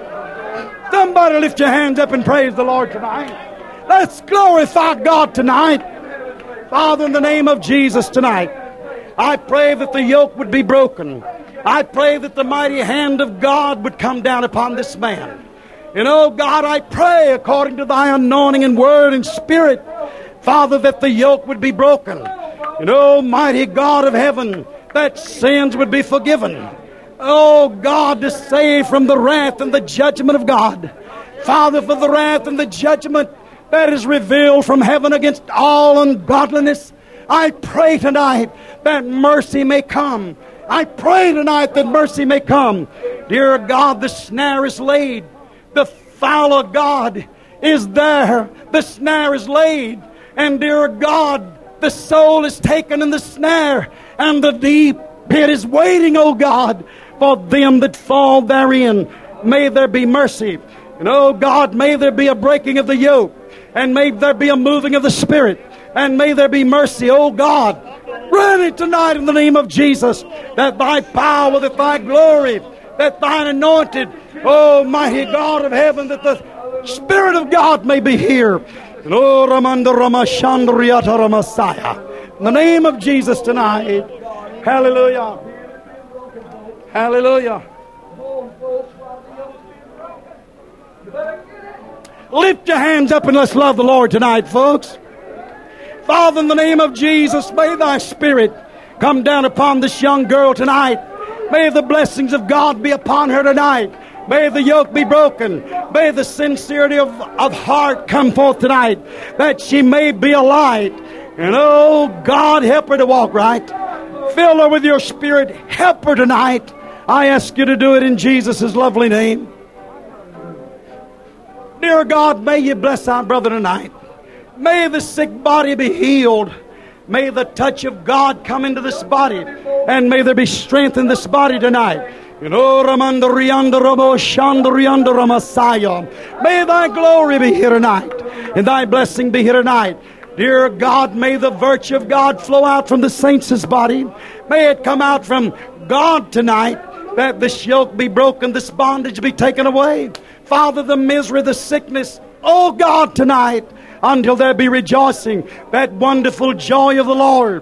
Somebody lift your hands up and praise the Lord tonight. Let's glorify God tonight. Father, in the name of Jesus tonight, I pray that the yoke would be broken. I pray that the mighty hand of God would come down upon this man. And oh God, I pray according to thy anointing and word and spirit, Father, that the yoke would be broken. And oh mighty God of heaven, that sins would be forgiven. Oh God, to save from the wrath and the judgment of God. Father, for the wrath and the judgment that is revealed from heaven against all ungodliness, I pray tonight that mercy may come. I pray tonight that mercy may come. Dear God, the snare is laid. The fowl of God is there. The snare is laid. And dear God, the soul is taken in the snare. And the deep pit is waiting, O God, for them that fall therein. May there be mercy. And oh God, may there be a breaking of the yoke. And may there be a moving of the Spirit. And may there be mercy, oh God. Grant it tonight in the name of Jesus, that thy power, that thy glory, that thine anointed, oh mighty God of heaven, that the Spirit of God may be here. And oh Ramanda Ramashandriata Ramasaya. In the name of Jesus tonight. Hallelujah. Hallelujah. Lift your hands up and let's love the Lord tonight, folks. Father, in the name of Jesus, may thy Spirit come down upon this young girl tonight. May the blessings of God be upon her tonight. May the yoke be broken. May the sincerity of heart come forth tonight, that she may be a light. And oh God, help her to walk right. Fill her with your Spirit. Help her tonight. I ask you to do it in Jesus' lovely name. Dear God, may you bless our brother tonight. May the sick body be healed. May the touch of God come into this body. And may there be strength in this body tonight. May thy glory be here tonight. And thy blessing be here tonight. Dear God, may the virtue of God flow out from the saints' body. May it come out from God tonight. That this yoke be broken, this bondage be taken away. Father, the misery, the sickness, oh God, tonight, until there be rejoicing, that wonderful joy of the Lord.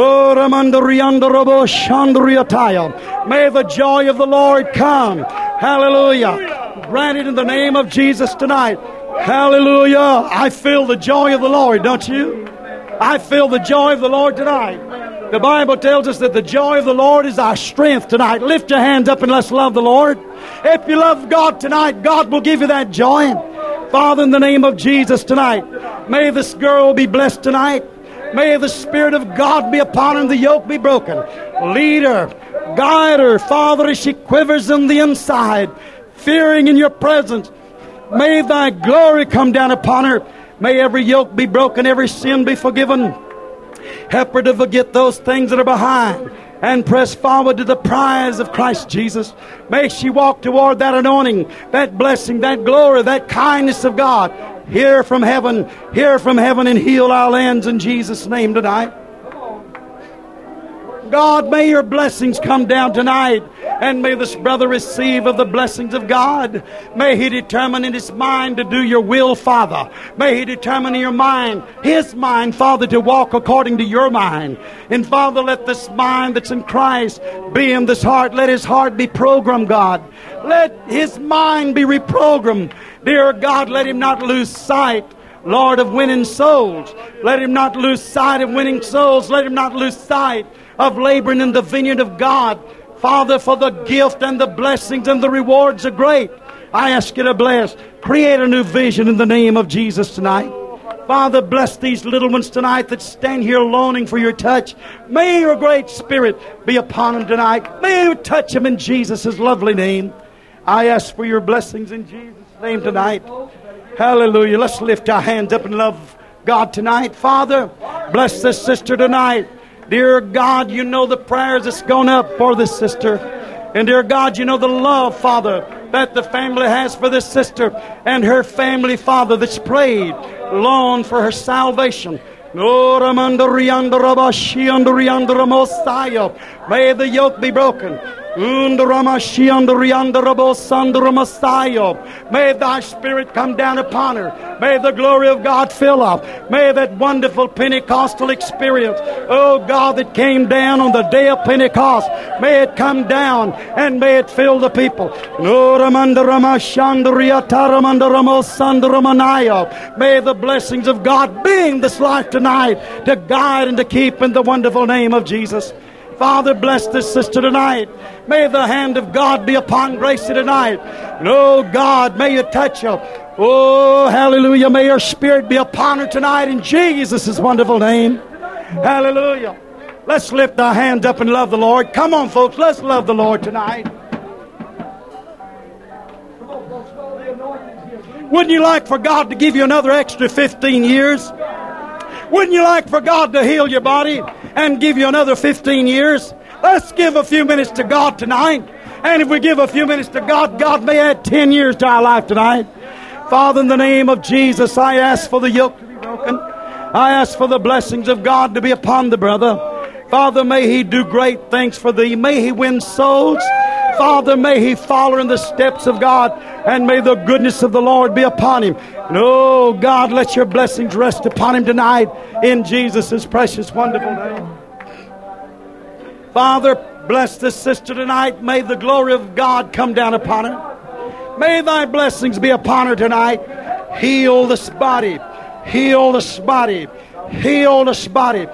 May the joy of the Lord come. Hallelujah. Grant it in the name of Jesus tonight. Hallelujah. I feel the joy of the Lord, don't you? I feel the joy of the Lord tonight. The Bible tells us that the joy of the Lord is our strength tonight. Lift your hands up and let's love the Lord. If you love God tonight, God will give you that joy. Father, in the name of Jesus tonight, may this girl be blessed tonight. May the Spirit of God be upon her and the yoke be broken. Lead her, guide her, Father, as she quivers on the inside, fearing in your presence. May thy glory come down upon her. May every yoke be broken, every sin be forgiven. Help her to forget those things that are behind and press forward to the prize of Christ Jesus. May she walk toward that anointing, that blessing, that glory, that kindness of God. Hear from heaven, and heal our lands in Jesus' name tonight. God, may your blessings come down tonight, and may this brother receive of the blessings of God. May he determine in his mind to do your will, Father. May he determine in your mind, his mind, Father, to walk according to your mind. And Father, let this mind that's in Christ be in this heart. Let his heart be programmed, God. Let his mind be reprogrammed. Dear God, let him not lose sight, Lord, of winning souls. Let him not lose sight of winning souls. Let him not lose sight of laboring in the vineyard of God. Father, for the gift and the blessings and the rewards are great. I ask you to bless. Create a new vision in the name of Jesus tonight. Father, bless these little ones tonight that stand here longing for your touch. May your great Spirit be upon them tonight. May you touch them in Jesus' lovely name. I ask for your blessings in Jesus' name tonight. Hallelujah. Let's lift our hands up and love God tonight. Father, bless this sister tonight. Dear God, you know the prayers that's gone up for this sister. And dear God, you know the love, Father, that the family has for this sister and her family, Father, that's prayed, long for her salvation. May the yoke be broken. May thy Spirit come down upon her. May the glory of God fill her. May that wonderful Pentecostal experience, oh God, that came down on the day of Pentecost, may it come down and may it fill the people. May the blessings of God be in this life tonight to guide and to keep in the wonderful name of Jesus. Father, bless this sister tonight. May the hand of God be upon Gracie tonight. And oh God, may you touch her. Oh, hallelujah. May your Spirit be upon her tonight in Jesus' wonderful name. Hallelujah. Let's lift our hands up and love the Lord. Come on, folks. Let's love the Lord tonight. Wouldn't you like for God to give you another extra 15 years? Wouldn't you like for God to heal your body and give you another 15 years? Let's give a few minutes to God tonight. And if we give a few minutes to God, God may add 10 years to our life tonight. Father, in the name of Jesus, I ask for the yoke to be broken. I ask for the blessings of God to be upon the brother. Father, may he do great things for thee. May he win souls. Father, may he follow in the steps of God, and may the goodness of the Lord be upon him. And oh God, let your blessings rest upon him tonight in Jesus' precious, wonderful name. Father, bless this sister tonight. May the glory of God come down upon her. May thy blessings be upon her tonight. Heal this body. Heal this body. Heal this body.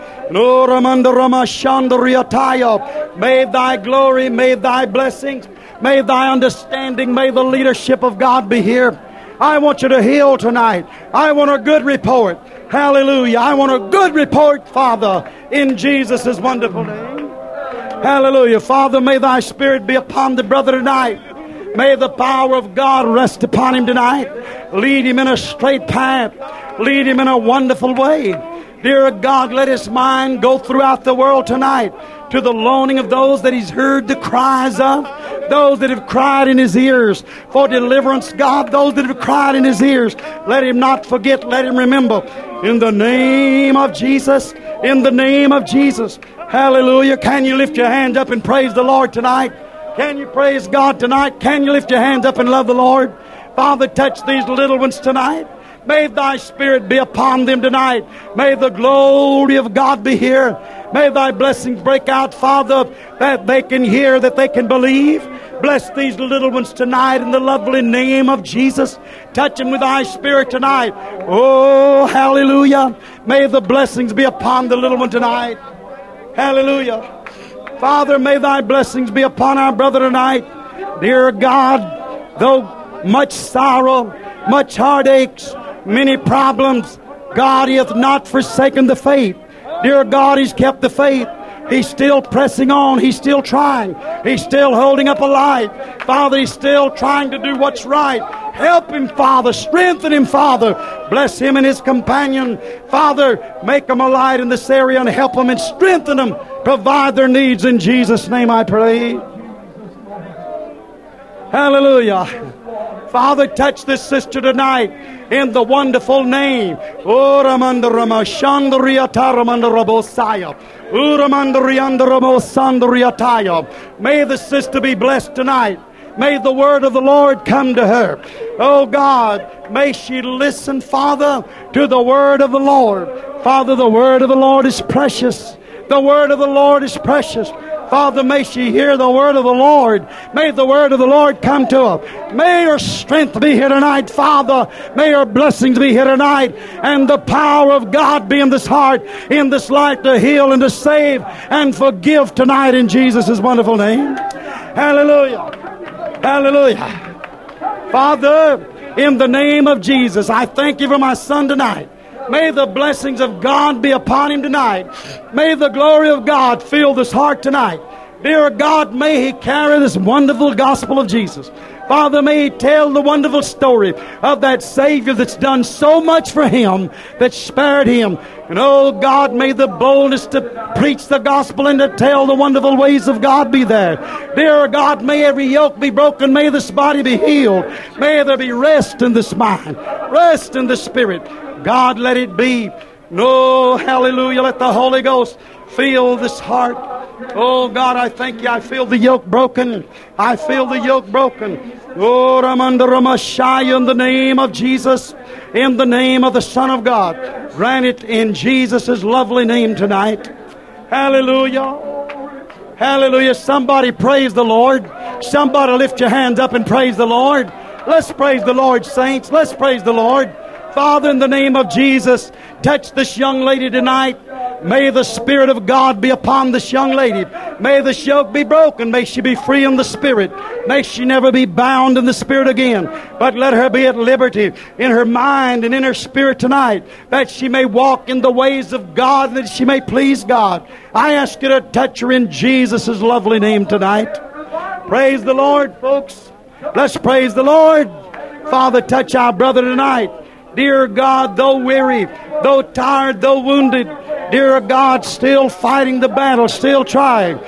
May thy glory, may thy blessings, may thy understanding, may the leadership of God be here. I want you to heal tonight. I want a good report. Hallelujah. I want a good report, Father, in Jesus' wonderful name. Hallelujah. Father, may thy Spirit be upon the brother tonight. May the power of God rest upon him tonight. Lead him in a straight path. Lead him in a wonderful way. Dear God, let his mind go throughout the world tonight to the loaning of those that he's heard the cries of, those that have cried in his ears for deliverance, God, those that have cried in his ears. Let him not forget, let him remember. In the name of Jesus, in the name of Jesus. Hallelujah. Can you lift your hands up and praise the Lord tonight? Can you praise God tonight? Can you lift your hands up and love the Lord? Father, touch these little ones tonight. May thy Spirit be upon them tonight. May the glory of God be here. May thy blessings break out, Father, that they can hear, that they can believe. Bless these little ones tonight in the lovely name of Jesus. Touch them with thy Spirit tonight. Oh, hallelujah. May the blessings be upon the little one tonight. Hallelujah. Father, may thy blessings be upon our brother tonight. Dear God, though much sorrow, much heartaches, many problems, God, he hath not forsaken the faith. Dear God, he's kept the faith. He's still pressing on. He's still trying. He's still holding up a light. Father, he's still trying to do what's right. Help him, Father. Strengthen him, Father. Bless him and his companion. Father, make them a light in this area and help them and strengthen them. Provide their needs in Jesus' name, I pray. Hallelujah. Father, touch this sister tonight in the wonderful name. May the sister be blessed tonight. May the word of the Lord come to her. Oh God, may she listen, Father, to the word of the Lord. Father, the word of the Lord is precious. The word of the Lord is precious. Father, may she hear the word of the Lord. May the word of the Lord come to her. May her strength be here tonight, Father. May her blessings be here tonight. And the power of God be in this heart, in this life, to heal and to save and forgive tonight in Jesus' wonderful name. Hallelujah. Hallelujah. Father, in the name of Jesus, I thank you for my son tonight. May the blessings of God be upon him tonight. May the glory of God fill this heart tonight. Dear God, may he carry this wonderful gospel of Jesus. Father, may he tell the wonderful story of that Savior that's done so much for him, that spared him. And oh God, may the boldness to preach the gospel and to tell the wonderful ways of God be there. Dear God, may every yoke be broken. May this body be healed. May there be rest in this mind, rest in the spirit. God, let it be. No, hallelujah, let the Holy Ghost fill this heart. Oh God, I thank you. I feel the yoke broken. I feel the yoke broken. Oh, Ramandramashaya, in the name of Jesus, in the name of the Son of God. Grant it in Jesus' lovely name tonight. Hallelujah. Hallelujah. Somebody praise the Lord. Somebody lift your hands up and praise the Lord. Let's praise the Lord, saints. Let's praise the Lord. Father, in the name of Jesus, touch this young lady tonight. May the Spirit of God be upon this young lady. May the yoke be broken. May she be free in the Spirit. May she never be bound in the Spirit again. But let her be at liberty in her mind and in her spirit tonight, that she may walk in the ways of God, that she may please God. I ask you to touch her in Jesus' lovely name tonight. Praise the Lord, folks. Let's praise the Lord. Father, touch our brother tonight. Dear God, though weary, though tired, though wounded, dear God, still fighting the battle, still trying.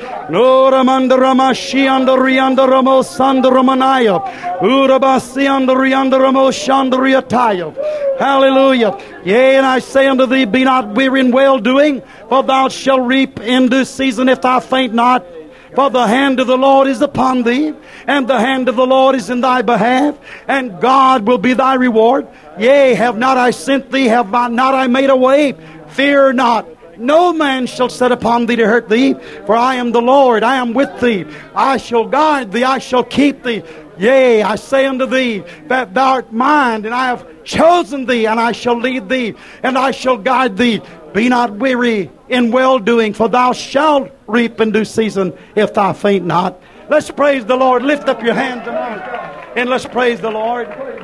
Hallelujah. Yea, and I say unto thee, be not weary in well-doing, for thou shalt reap in due season if thou faint not. For the hand of the Lord is upon thee, and the hand of the Lord is in thy behalf, and God will be thy reward. Yea, have not I sent thee, have not I made a way? Fear not. No man shall set upon thee to hurt thee, for I am the Lord, I am with thee. I shall guide thee, I shall keep thee. Yea, I say unto thee that thou art mine, and I have chosen thee, and I shall lead thee, and I shall guide thee. Be not weary in well-doing, for thou shalt reap in due season if thou faint not. Let's praise the Lord. Lift up your hands tonight, and let's praise the Lord.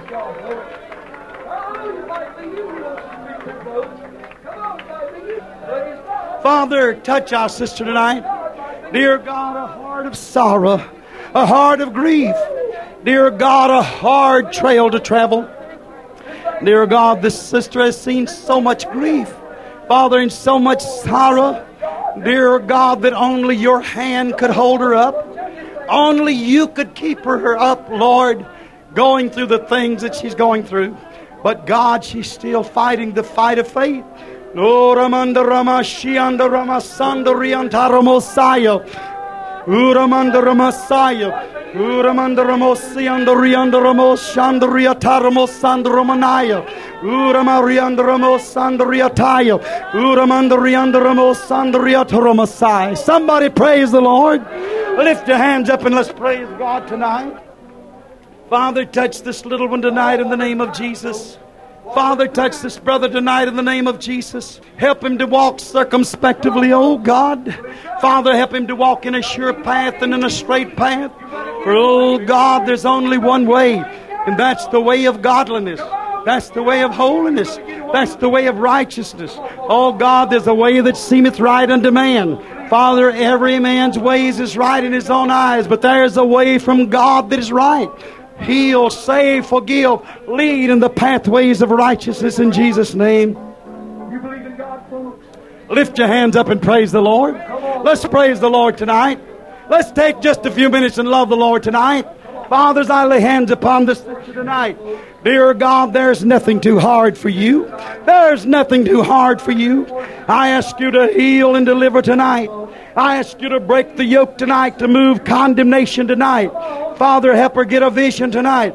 Father, touch our sister tonight. Dear God, a heart of sorrow, a heart of grief. Dear God, a hard trail to travel. Dear God, this sister has seen so much grief, Father, and so much sorrow. Dear God, that only your hand could hold her up. Only you could keep her up, Lord, going through the things that she's going through. But God, she's still fighting the fight of faith. Uramanda Ramashianda Ramasanda Riantara Mosiah. Uramanda Ramasaya. Uramanda Ramosianda Rianda Ramosanda Riatara Mosanda Romanaya. Uramarianda Ramosanda Riataya. Uramanda Rianda Ramosanda Riatara Mosiah. Somebody praise the Lord. Lift your hands up and let's praise God tonight. Father, touch this little one tonight in the name of Jesus. Father, touch this brother tonight in the name of Jesus. Help him to walk circumspectively, oh God. Father, help him to walk in a sure path and in a straight path. For, oh God, there's only one way, and that's the way of godliness. That's the way of holiness. That's the way of righteousness. Oh God, there's a way that seemeth right unto man. Father, every man's ways is right in his own eyes, but there's a way from God that is right. Heal, save, forgive, lead in the pathways of righteousness in Jesus' name. You believe in God, folks? Lift your hands up and praise the Lord. Let's praise the Lord tonight. Let's take just a few minutes and love the Lord tonight. Fathers, I lay hands upon this sister tonight. Dear God, there's nothing too hard for you. There's nothing too hard for you. I ask you to heal and deliver tonight. I ask you to break the yoke tonight, to move condemnation tonight. Father, help her get a vision tonight.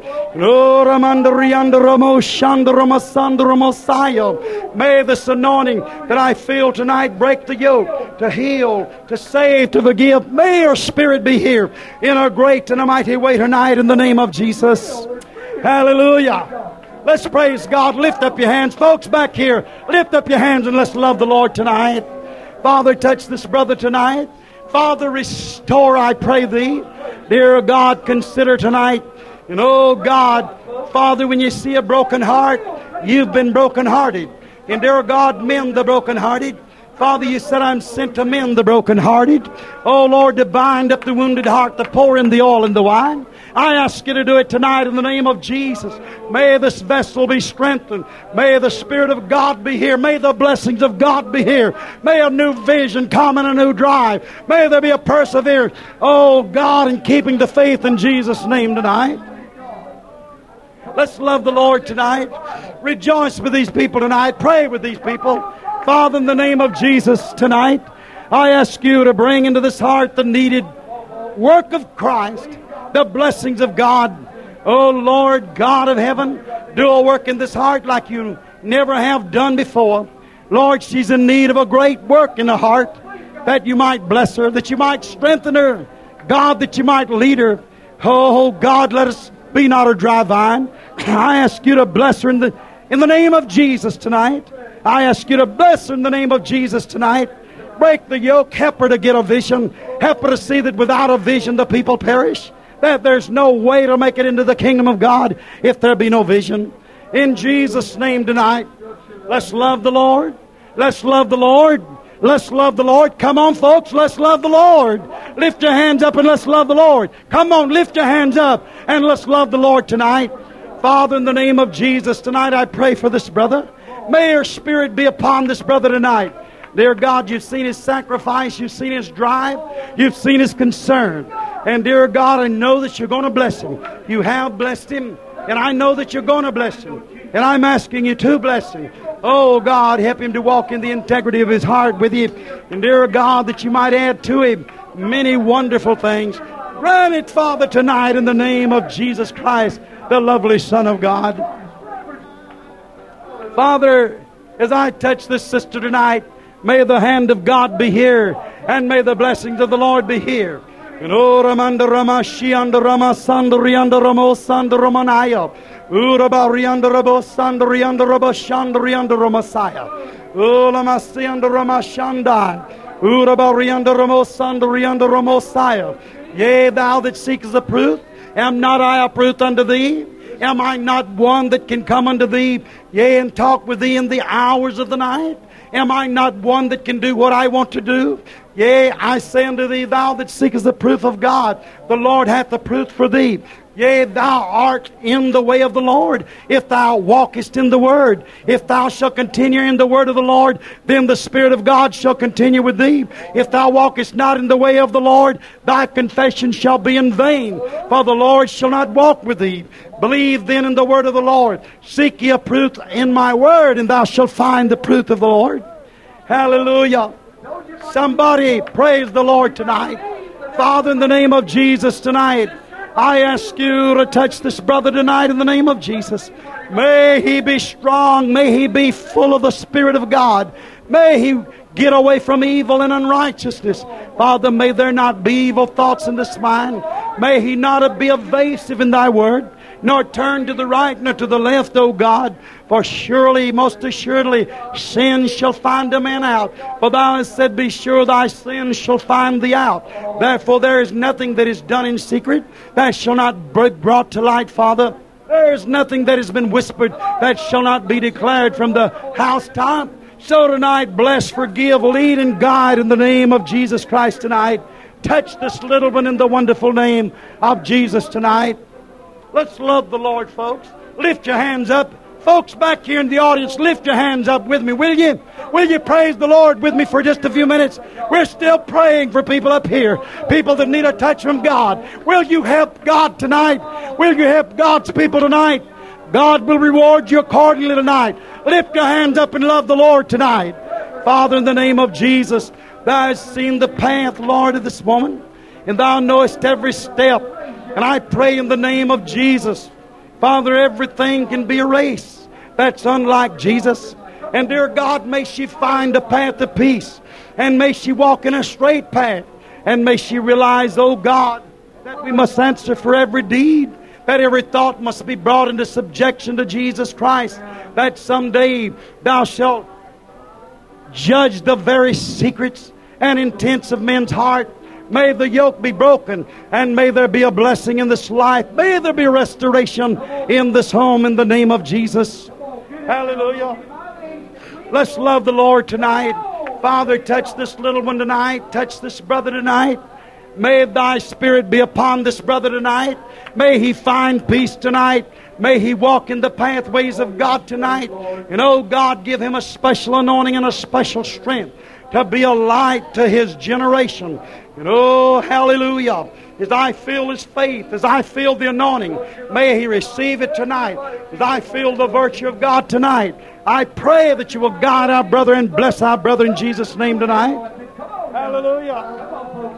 May this anointing that I feel tonight break the yoke, to heal, to save, to forgive. May your spirit be here in a great and a mighty way tonight in the name of Jesus. Hallelujah. Let's praise God. Lift up your hands. Folks back here, lift up your hands and let's love the Lord tonight. Father, touch this brother tonight. Father, restore, I pray thee. Dear God, consider tonight. And oh God, Father, when you see a broken heart, you've been brokenhearted. And dear God, mend the brokenhearted. Father, you said I'm sent to mend the brokenhearted. Oh Lord, to bind up the wounded heart, to pour in the oil and the wine. I ask you to do it tonight in the name of Jesus. May this vessel be strengthened. May the Spirit of God be here. May the blessings of God be here. May a new vision come and a new drive. May there be a perseverance. Oh God, in keeping the faith in Jesus' name tonight. Let's love the Lord tonight. Rejoice with these people tonight. Pray with these people. Father, in the name of Jesus tonight, I ask you to bring into this heart the needed work of Christ, the blessings of God. Oh Lord God of heaven, do a work in this heart like you never have done before. Lord, she's in need of a great work in the heart, that you might bless her, that you might strengthen her, God, that you might lead her. Oh God, let us be not a dry vine. I ask you to bless her in the name of Jesus tonight. I ask you to bless her in the name of Jesus tonight. Break the yoke. Help her to get a vision. Help her to see that without a vision the people perish. That there's no way to make it into the kingdom of God if there be no vision. In Jesus' name tonight, let's love the Lord. Let's love the Lord. Let's love the Lord. Come on, folks, let's love the Lord. Lift your hands up and let's love the Lord. Come on, lift your hands up and let's love the Lord tonight. Father, in the name of Jesus, tonight I pray for this brother. May your Spirit be upon this brother tonight. Dear God, you've seen his sacrifice, you've seen his drive, you've seen his concern. And dear God, I know that you're going to bless him. You have blessed him, and I know that you're going to bless him. And I'm asking you to bless him. Oh God, help him to walk in the integrity of his heart with you. And dear God, that you might add to him many wonderful things. Grant it, Father, tonight in the name of Jesus Christ, the lovely Son of God. Father, as I touch this sister tonight, may the hand of God be here, and may the blessings of the Lord be here. And oh, Ramanda Ramashi and Ramasandri and Ramosand Romanaya. Urabarianda Rabosandri and Rabashandri and Ramasaya. Ulamasi and Ramashanda. Urabarianda Ramosandri and Ramosaya. Yea, thou that seekest the truth, am not I a truth unto thee? Am I not one that can come unto thee, yea, and talk with thee in the hours of the night? Am I not one that can do what I want to do? Yea, I say unto thee, thou that seekest the proof of God, the Lord hath the proof for thee. Yea, thou art in the way of the Lord, if thou walkest in the Word. If thou shalt continue in the Word of the Lord, then the Spirit of God shall continue with thee. If thou walkest not in the way of the Lord, thy confession shall be in vain, for the Lord shall not walk with thee. Believe then in the Word of the Lord. Seek ye a proof in my Word, and thou shalt find the proof of the Lord. Hallelujah. Somebody praise the Lord tonight. Father, in the name of Jesus tonight, I ask you to touch this brother tonight in the name of Jesus. May he be strong. May he be full of the Spirit of God. May he get away from evil and unrighteousness. Father, may there not be evil thoughts in this mind. May he not be evasive in thy word, nor turn to the right nor to the left, O God. For surely, most assuredly, sin shall find a man out. For thou hast said, be sure thy sins shall find thee out. Therefore there is nothing that is done in secret that shall not be brought to light, Father. There is nothing that has been whispered that shall not be declared from the housetop. So tonight, bless, forgive, lead, and guide in the name of Jesus Christ tonight. Touch this little one in the wonderful name of Jesus tonight. Let's love the Lord, folks. Lift your hands up. Folks back here in the audience, lift your hands up with me, will you? Will you praise the Lord with me for just a few minutes? We're still praying for people up here, people that need a touch from God. Will you help God tonight? Will you help God's people tonight? God will reward you accordingly tonight. Lift your hands up and love the Lord tonight. Father, in the name of Jesus, thou hast seen the path, Lord, of this woman, and thou knowest every step. And I pray in the name of Jesus, Father, everything can be erased that's unlike Jesus. And dear God, may she find a path of peace. And may she walk in a straight path. And may she realize, oh God, that we must answer for every deed. That every thought must be brought into subjection to Jesus Christ. That someday thou shalt judge the very secrets and intents of men's heart. May the yoke be broken, and may there be a blessing in this life. May there be restoration in this home in the name of Jesus. Hallelujah. Let's love the Lord tonight. Father, touch this little one tonight. Touch this brother tonight. May thy Spirit be upon this brother tonight. May he find peace tonight. May he walk in the pathways of God tonight. And oh God, give him a special anointing and a special strength to be a light to his generation. And oh, hallelujah. As I feel his faith, as I feel the anointing, may he receive it tonight. As I feel the virtue of God tonight, I pray that you will guide our brother and bless our brother in Jesus' name tonight. Hallelujah.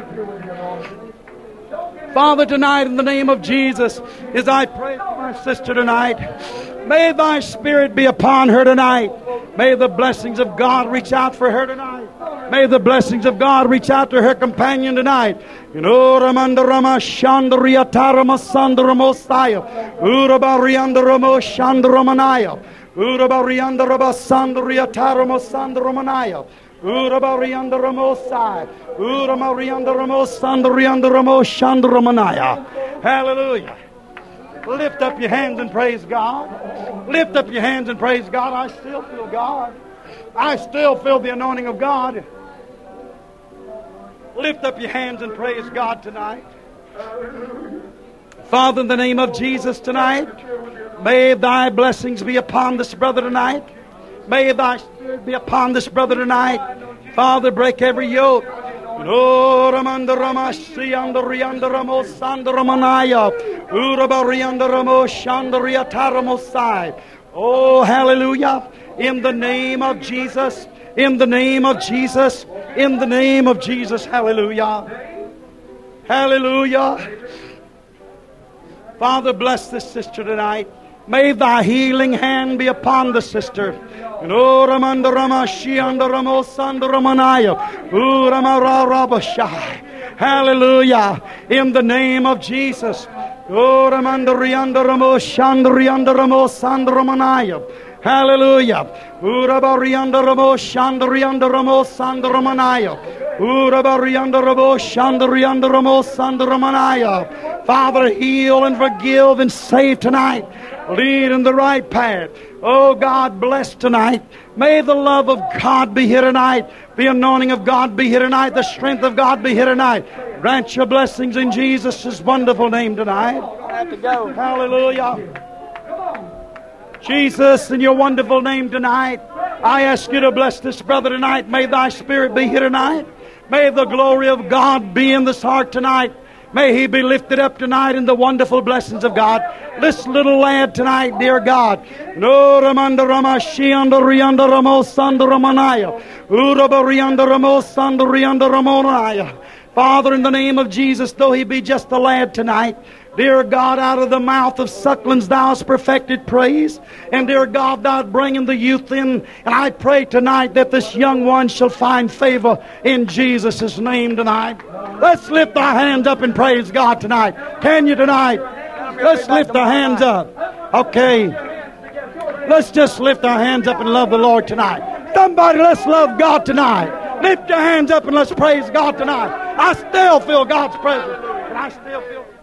Father, tonight in the name of Jesus, as I pray for my sister tonight, may thy Spirit be upon her tonight. May the blessings of God reach out for her tonight. May the blessings of God reach out to her companion tonight. You know, Ramandarama Shandriatarama Sandaramosaya, Urabariandaramo Shandaramanaya, Urabariandaraba Sandriataramo Sandaramanaya. Urabariandaramosai, Uramariandaramosandariandaramoshandaramanaya. Hallelujah. Lift up your hands and praise God. Lift up your hands and praise God. I still feel God. I still feel the anointing of God. Lift up your hands and praise God tonight. Father, in the name of Jesus tonight, may thy blessings be upon this brother tonight. May thy Spirit be upon this brother tonight. Father, break every yoke. Oh, hallelujah. In the name of Jesus. In the name of Jesus. In the name of Jesus. Hallelujah. Hallelujah. Father, bless this sister tonight. May thy healing hand be upon the sister. Hallelujah. In the name of Jesus. Hallelujah. Father, heal and forgive and save tonight. Lead in the right path. Oh God, bless tonight. May the love of God be here tonight. The anointing of God be here tonight. The strength of God be here tonight. Grant your blessings in Jesus' wonderful name tonight. Hallelujah. Jesus, in your wonderful name tonight, I ask you to bless this brother tonight. May thy Spirit be here tonight. May the glory of God be in this heart tonight. May he be lifted up tonight in the wonderful blessings of God. This little lad tonight, dear God. Father, in the name of Jesus, though he be just a lad tonight, dear God, out of the mouth of sucklings thou hast perfected praise. And dear God, thou art bringing the youth in. And I pray tonight that this young one shall find favor in Jesus' name tonight. Let's lift our hands up and praise God tonight. Can you tonight? Let's lift our hands up. Okay. Let's just lift our hands up and love the Lord tonight. Somebody, let's love God tonight. Lift your hands up and let's praise God tonight. I still feel God's presence. And I still feel